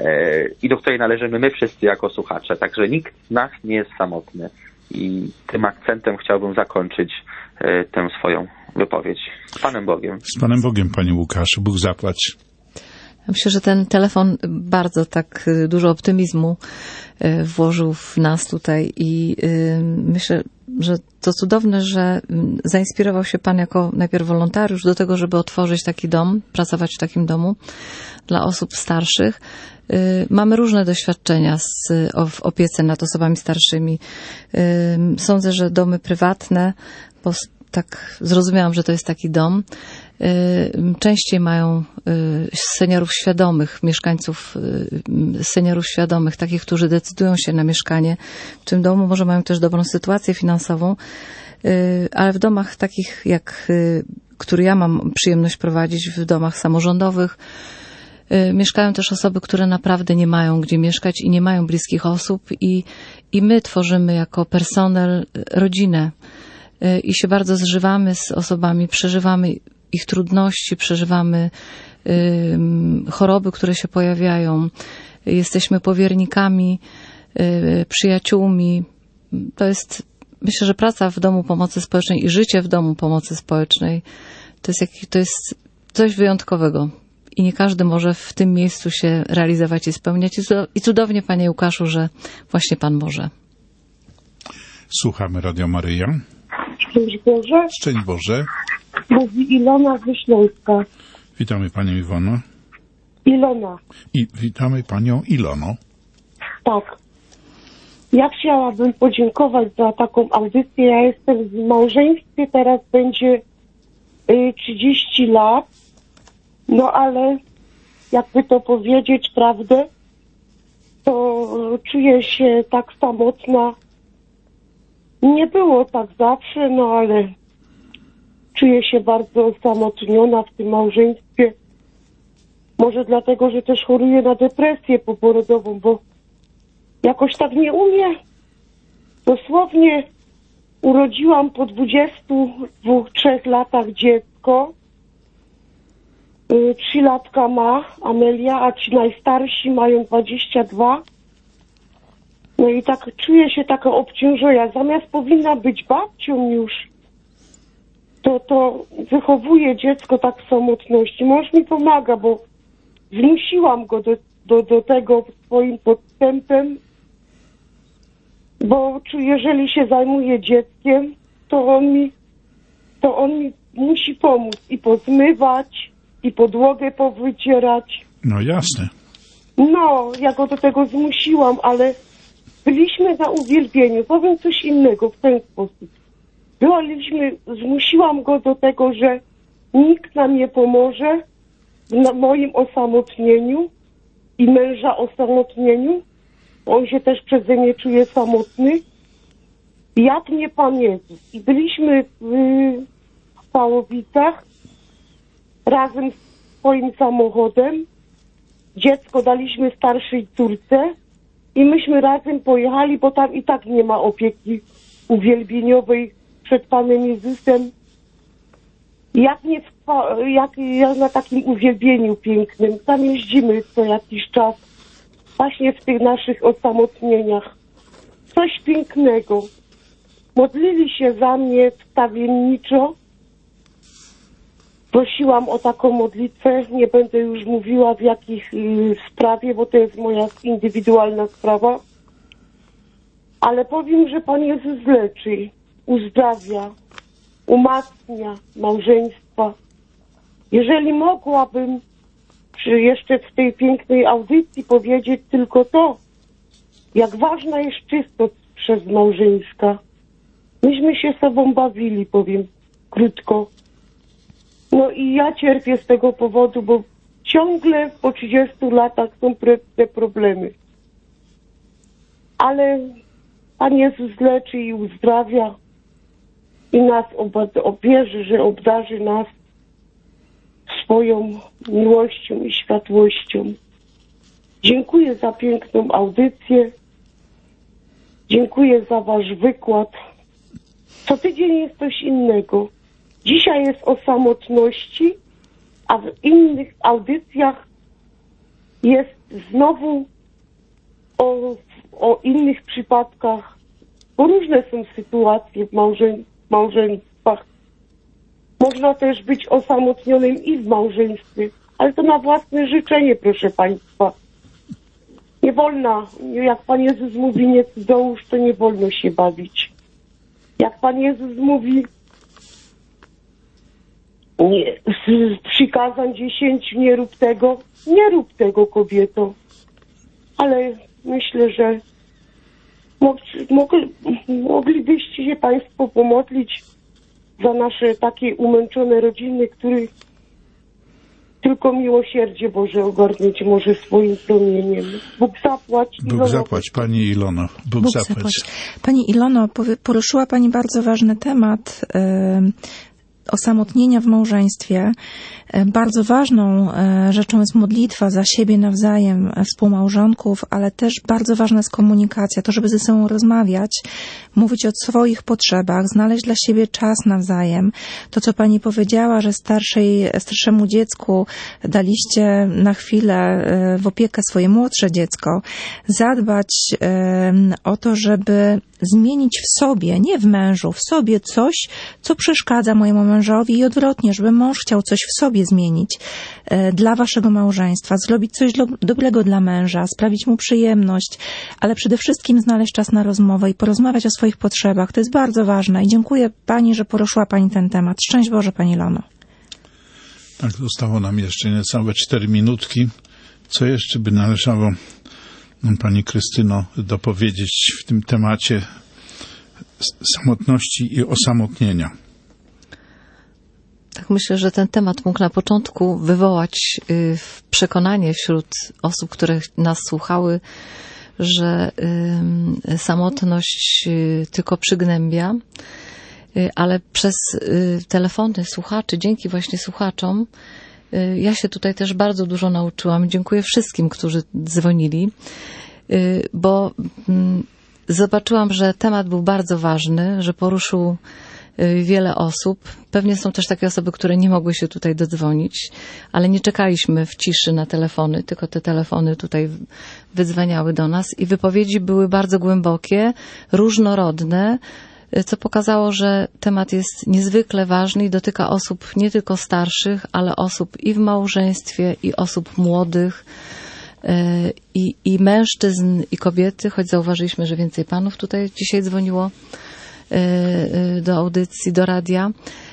i do której należymy my wszyscy jako słuchacze. Także nikt z nas nie jest samotny. I tym akcentem chciałbym zakończyć tę swoją wypowiedź. Z Panem Bogiem. Z Panem Bogiem, Panie Łukaszu. Bóg zapłać. Myślę, że ten telefon bardzo tak dużo optymizmu włożył w nas tutaj i myślę, że to cudowne, że zainspirował się Pan jako najpierw wolontariusz do tego, żeby otworzyć taki dom, pracować w takim domu dla osób starszych. Mamy różne doświadczenia z, w opiece nad osobami starszymi. Sądzę, że domy prywatne, bo tak zrozumiałam, że to jest taki dom, częściej mają seniorów świadomych, mieszkańców seniorów świadomych, takich, którzy decydują się na mieszkanie w tym domu. Może mają też dobrą sytuację finansową, ale w domach takich, jak który ja mam przyjemność prowadzić, w domach samorządowych, mieszkają też osoby, które naprawdę nie mają gdzie mieszkać i nie mają bliskich osób i, i my tworzymy jako personel rodzinę i się bardzo zżywamy z osobami, przeżywamy ich trudności, przeżywamy y, choroby, które się pojawiają. Jesteśmy powiernikami, y, przyjaciółmi. To jest, myślę, że praca w domu pomocy społecznej i życie w domu pomocy społecznej to jest, jak, to jest coś wyjątkowego. I nie każdy może w tym miejscu się realizować i spełniać. I cudownie, Panie Łukaszu, że właśnie Pan może. Słuchamy Radio Maryja. Szczęść Boże. Szczęść Boże. Mówi Ilona ze Śląska. Witamy Panią Iwono. Ilona. I witamy Panią Ilono. Tak. Ja chciałabym podziękować za taką audycję. Ja jestem w małżeństwie, teraz będzie y, trzydzieści lat. No ale jakby to powiedzieć prawdę, to czuję się tak samotna. Nie było tak zawsze, no ale czuję się bardzo osamotniona w tym małżeństwie. Może dlatego, że też choruję na depresję poporodową, bo jakoś tak nie umiem. Dosłownie urodziłam po dwudziestu dwóch, trzech latach dziecko. Trzy latka ma Amelia, a ci najstarsi mają dwadzieścia dwa. No i tak czuję się taka obciążona. Zamiast powinna być babcią już, to, to wychowuję dziecko tak w samotności. Mąż mi pomaga, bo zmusiłam go do, do, do tego swoim podstępem, bo jeżeli się zajmuje dzieckiem, to on mi, to on mi musi pomóc i pozmywać, i podłogę powycierać. No jasne. No, ja go do tego zmusiłam, ale byliśmy na uwielbieniu. Powiem coś innego w ten sposób. Byliśmy, zmusiłam go do tego, że nikt nam nie pomoże w moim osamotnieniu i męża osamotnieniu. On się też przeze mnie czuje samotny. Jak nie Pan Jezus. I byliśmy w, w Pałowicach razem z swoim samochodem. Dziecko daliśmy starszej córce i myśmy razem pojechali, bo tam i tak nie ma opieki uwielbieniowej przed Panem Jezusem. Jak nie w, jak, jak na takim uwielbieniu pięknym. Tam jeździmy co jakiś czas. Właśnie w tych naszych osamotnieniach. coś pięknego. Modlili się za mnie wstawienniczo. Prosiłam o taką modlitwę. Nie będę już mówiła w jakich y, sprawie, bo to jest moja indywidualna sprawa. Ale powiem, że Pan Jezus leczy, uzdrawia, umacnia małżeństwa. Jeżeli mogłabym przy jeszcze w tej pięknej audycji powiedzieć tylko to, jak ważna jest czystość przez małżeńska. Myśmy się sobą bawili, powiem krótko. No i ja cierpię z tego powodu, bo ciągle po trzydziestu latach są te problemy. Ale Pan Jezus leczy i uzdrawia i nas obierzy, że obdarzy nas swoją miłością i światłością. Dziękuję za piękną audycję. Dziękuję za wasz wykład. Co tydzień jest coś innego. Dzisiaj jest o samotności, a w innych audycjach jest znowu o, o innych przypadkach. Bo różne są sytuacje w małżen- małżeństwach. Można też być osamotnionym i w małżeństwie, ale to na własne życzenie, proszę Państwa. Nie wolno, jak Pan Jezus mówi, nie cudzołóż, to nie wolno się bawić. Jak Pan Jezus mówi, nie, z przykazań dziesięciu, nie rób tego, nie rób tego, kobieto. Ale myślę, że mogli, moglibyście się Państwo pomodlić za nasze takie umęczone rodziny, których tylko miłosierdzie Boże ogarnieć może swoim promieniem. Bóg zapłać. Bóg Ilono. zapłać, Pani Ilono. Bóg, Bóg zapłać. zapłać. Pani Ilono, powie- poruszyła Pani bardzo ważny temat y, osamotnienia w małżeństwie. Y, Bardzo ważną y, rzeczą jest modlitwa za siebie nawzajem, y, współmałżonków, ale też bardzo ważna jest komunikacja, to żeby ze sobą rozmawiać, mówić o swoich potrzebach, znaleźć dla siebie czas nawzajem. To, co Pani powiedziała, że starszej, starszemu dziecku daliście na chwilę y, w opiekę swoje młodsze dziecko, zadbać y, o to, żeby zmienić w sobie, nie w mężu, w sobie coś, co przeszkadza mojemu mężowi i odwrotnie, żeby mąż chciał coś w sobie zmienić e, dla waszego małżeństwa, zrobić coś do, dobrego dla męża, sprawić mu przyjemność, ale przede wszystkim znaleźć czas na rozmowę i porozmawiać o swoich potrzebach. To jest bardzo ważne i dziękuję Pani, że poruszyła Pani ten temat. Szczęść Boże, Pani Ilono. Tak, zostało nam jeszcze niecałe cztery minutki. Co jeszcze by należało Pani Krystyno dopowiedzieć w tym temacie samotności i osamotnienia? Tak, myślę, że ten temat mógł na początku wywołać y, przekonanie wśród osób, które nas słuchały, że y, samotność y, tylko przygnębia, y, ale przez y, telefony słuchaczy, dzięki właśnie słuchaczom, y, ja się tutaj też bardzo dużo nauczyłam. Dziękuję wszystkim, którzy dzwonili, y, bo y, zobaczyłam, że temat był bardzo ważny, że poruszył wiele osób. Pewnie są też takie osoby, które nie mogły się tutaj dodzwonić, ale nie czekaliśmy w ciszy na telefony, tylko te telefony tutaj wydzwaniały do nas i wypowiedzi były bardzo głębokie, różnorodne, co pokazało, że temat jest niezwykle ważny i dotyka osób nie tylko starszych, ale osób i w małżeństwie, i osób młodych, i, i mężczyzn, i kobiety, choć zauważyliśmy, że więcej panów tutaj dzisiaj dzwoniło do audycji, do radia.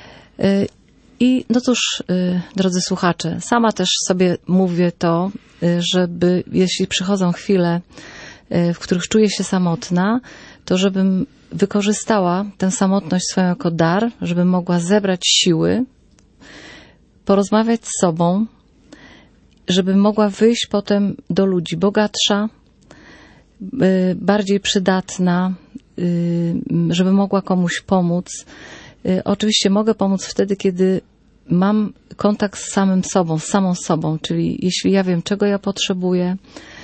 I no cóż, drodzy słuchacze, sama też sobie mówię to, żeby jeśli przychodzą chwile, w których czuję się samotna, to żebym wykorzystała tę samotność swoją jako dar, żebym mogła zebrać siły, porozmawiać z sobą, żebym mogła wyjść potem do ludzi bogatsza, bardziej przydatna, żeby mogła komuś pomóc. Oczywiście mogę pomóc wtedy, kiedy mam kontakt z samym sobą, z samą sobą, czyli jeśli ja wiem, czego ja potrzebuję,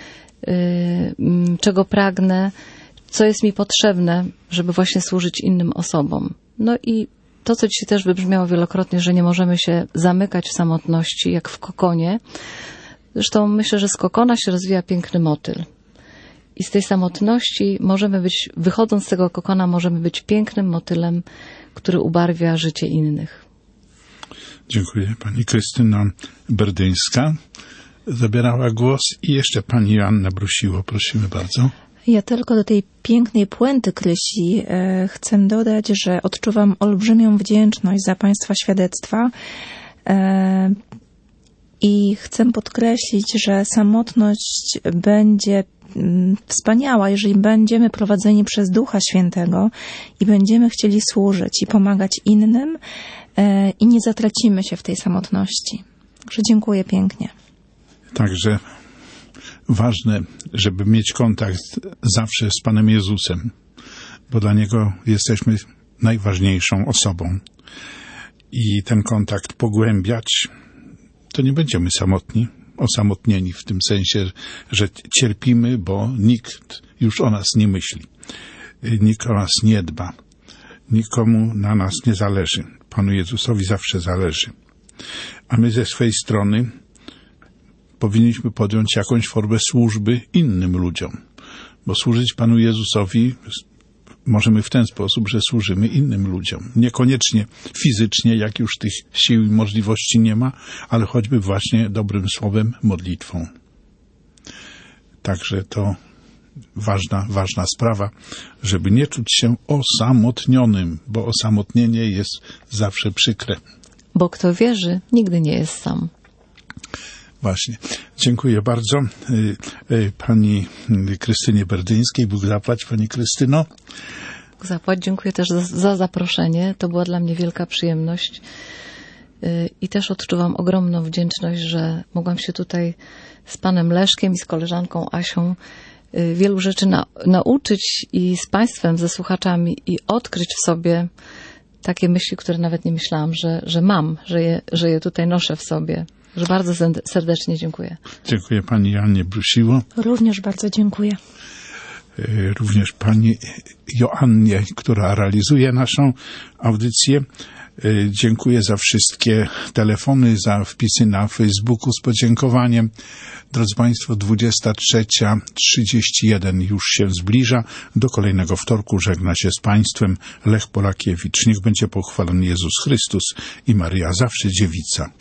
czego pragnę, co jest mi potrzebne, żeby właśnie służyć innym osobom. No i to, co dzisiaj też wybrzmiało wielokrotnie, że nie możemy się zamykać w samotności, jak w kokonie. Zresztą myślę, że z kokona się rozwija piękny motyl. i z tej samotności możemy być, wychodząc z tego kokona, możemy być pięknym motylem, który ubarwia życie innych. Dziękuję. Pani Krystyna Berdyńska zabierała głos i jeszcze pani Joanna Brusiło. Prosimy bardzo. Ja tylko do tej pięknej puenty Krysi e, chcę dodać, że odczuwam olbrzymią wdzięczność za Państwa świadectwa e, i chcę podkreślić, że samotność będzie mm, wspaniała, jeżeli będziemy prowadzeni przez Ducha Świętego i będziemy chcieli służyć i pomagać innym e, i nie zatracimy się w tej samotności. Także dziękuję pięknie. Także ważne, żeby mieć kontakt zawsze z Panem Jezusem, bo dla Niego jesteśmy najważniejszą osobą. I ten kontakt pogłębiać, to nie będziemy samotni, osamotnieni w tym sensie, że cierpimy, bo nikt już o nas nie myśli. Nikt o nas nie dba. Nikomu na nas nie zależy. Panu Jezusowi zawsze zależy. A my ze swej strony powinniśmy podjąć jakąś formę służby innym ludziom, bo służyć Panu Jezusowi możemy w ten sposób, że służymy innym ludziom. Niekoniecznie fizycznie, jak już tych sił i możliwości nie ma, ale choćby właśnie dobrym słowem, modlitwą. Także to ważna, ważna sprawa, żeby nie czuć się osamotnionym, bo osamotnienie jest zawsze przykre. Bo kto wierzy, nigdy nie jest sam. Właśnie. Dziękuję bardzo pani Krystynie Berdyńskiej. Bóg zapłać, pani Krystyno. Bóg zapłać. Dziękuję też za, za zaproszenie. To była dla mnie wielka przyjemność. I też odczuwam ogromną wdzięczność, że mogłam się tutaj z panem Leszkiem i z koleżanką Asią wielu rzeczy na, nauczyć i z państwem, ze słuchaczami i odkryć w sobie takie myśli, które nawet nie myślałam, że, że mam, że je, że je tutaj noszę w sobie. Że bardzo serdecznie dziękuję. Dziękuję pani Joannie Brusiło. Również bardzo dziękuję. Również pani Joannie, która realizuje naszą audycję. Dziękuję za wszystkie telefony, za wpisy na Facebooku z podziękowaniem. Drodzy Państwo, dwudziesta trzecia trzydzieści jeden już się zbliża. Do kolejnego wtorku żegna się z Państwem Lech Polakiewicz. Niech będzie pochwalony Jezus Chrystus i Maryja zawsze dziewica.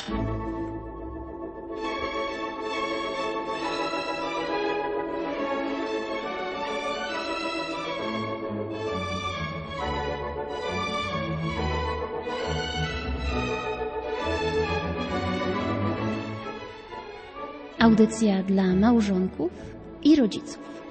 Audycja dla małżonków i rodziców.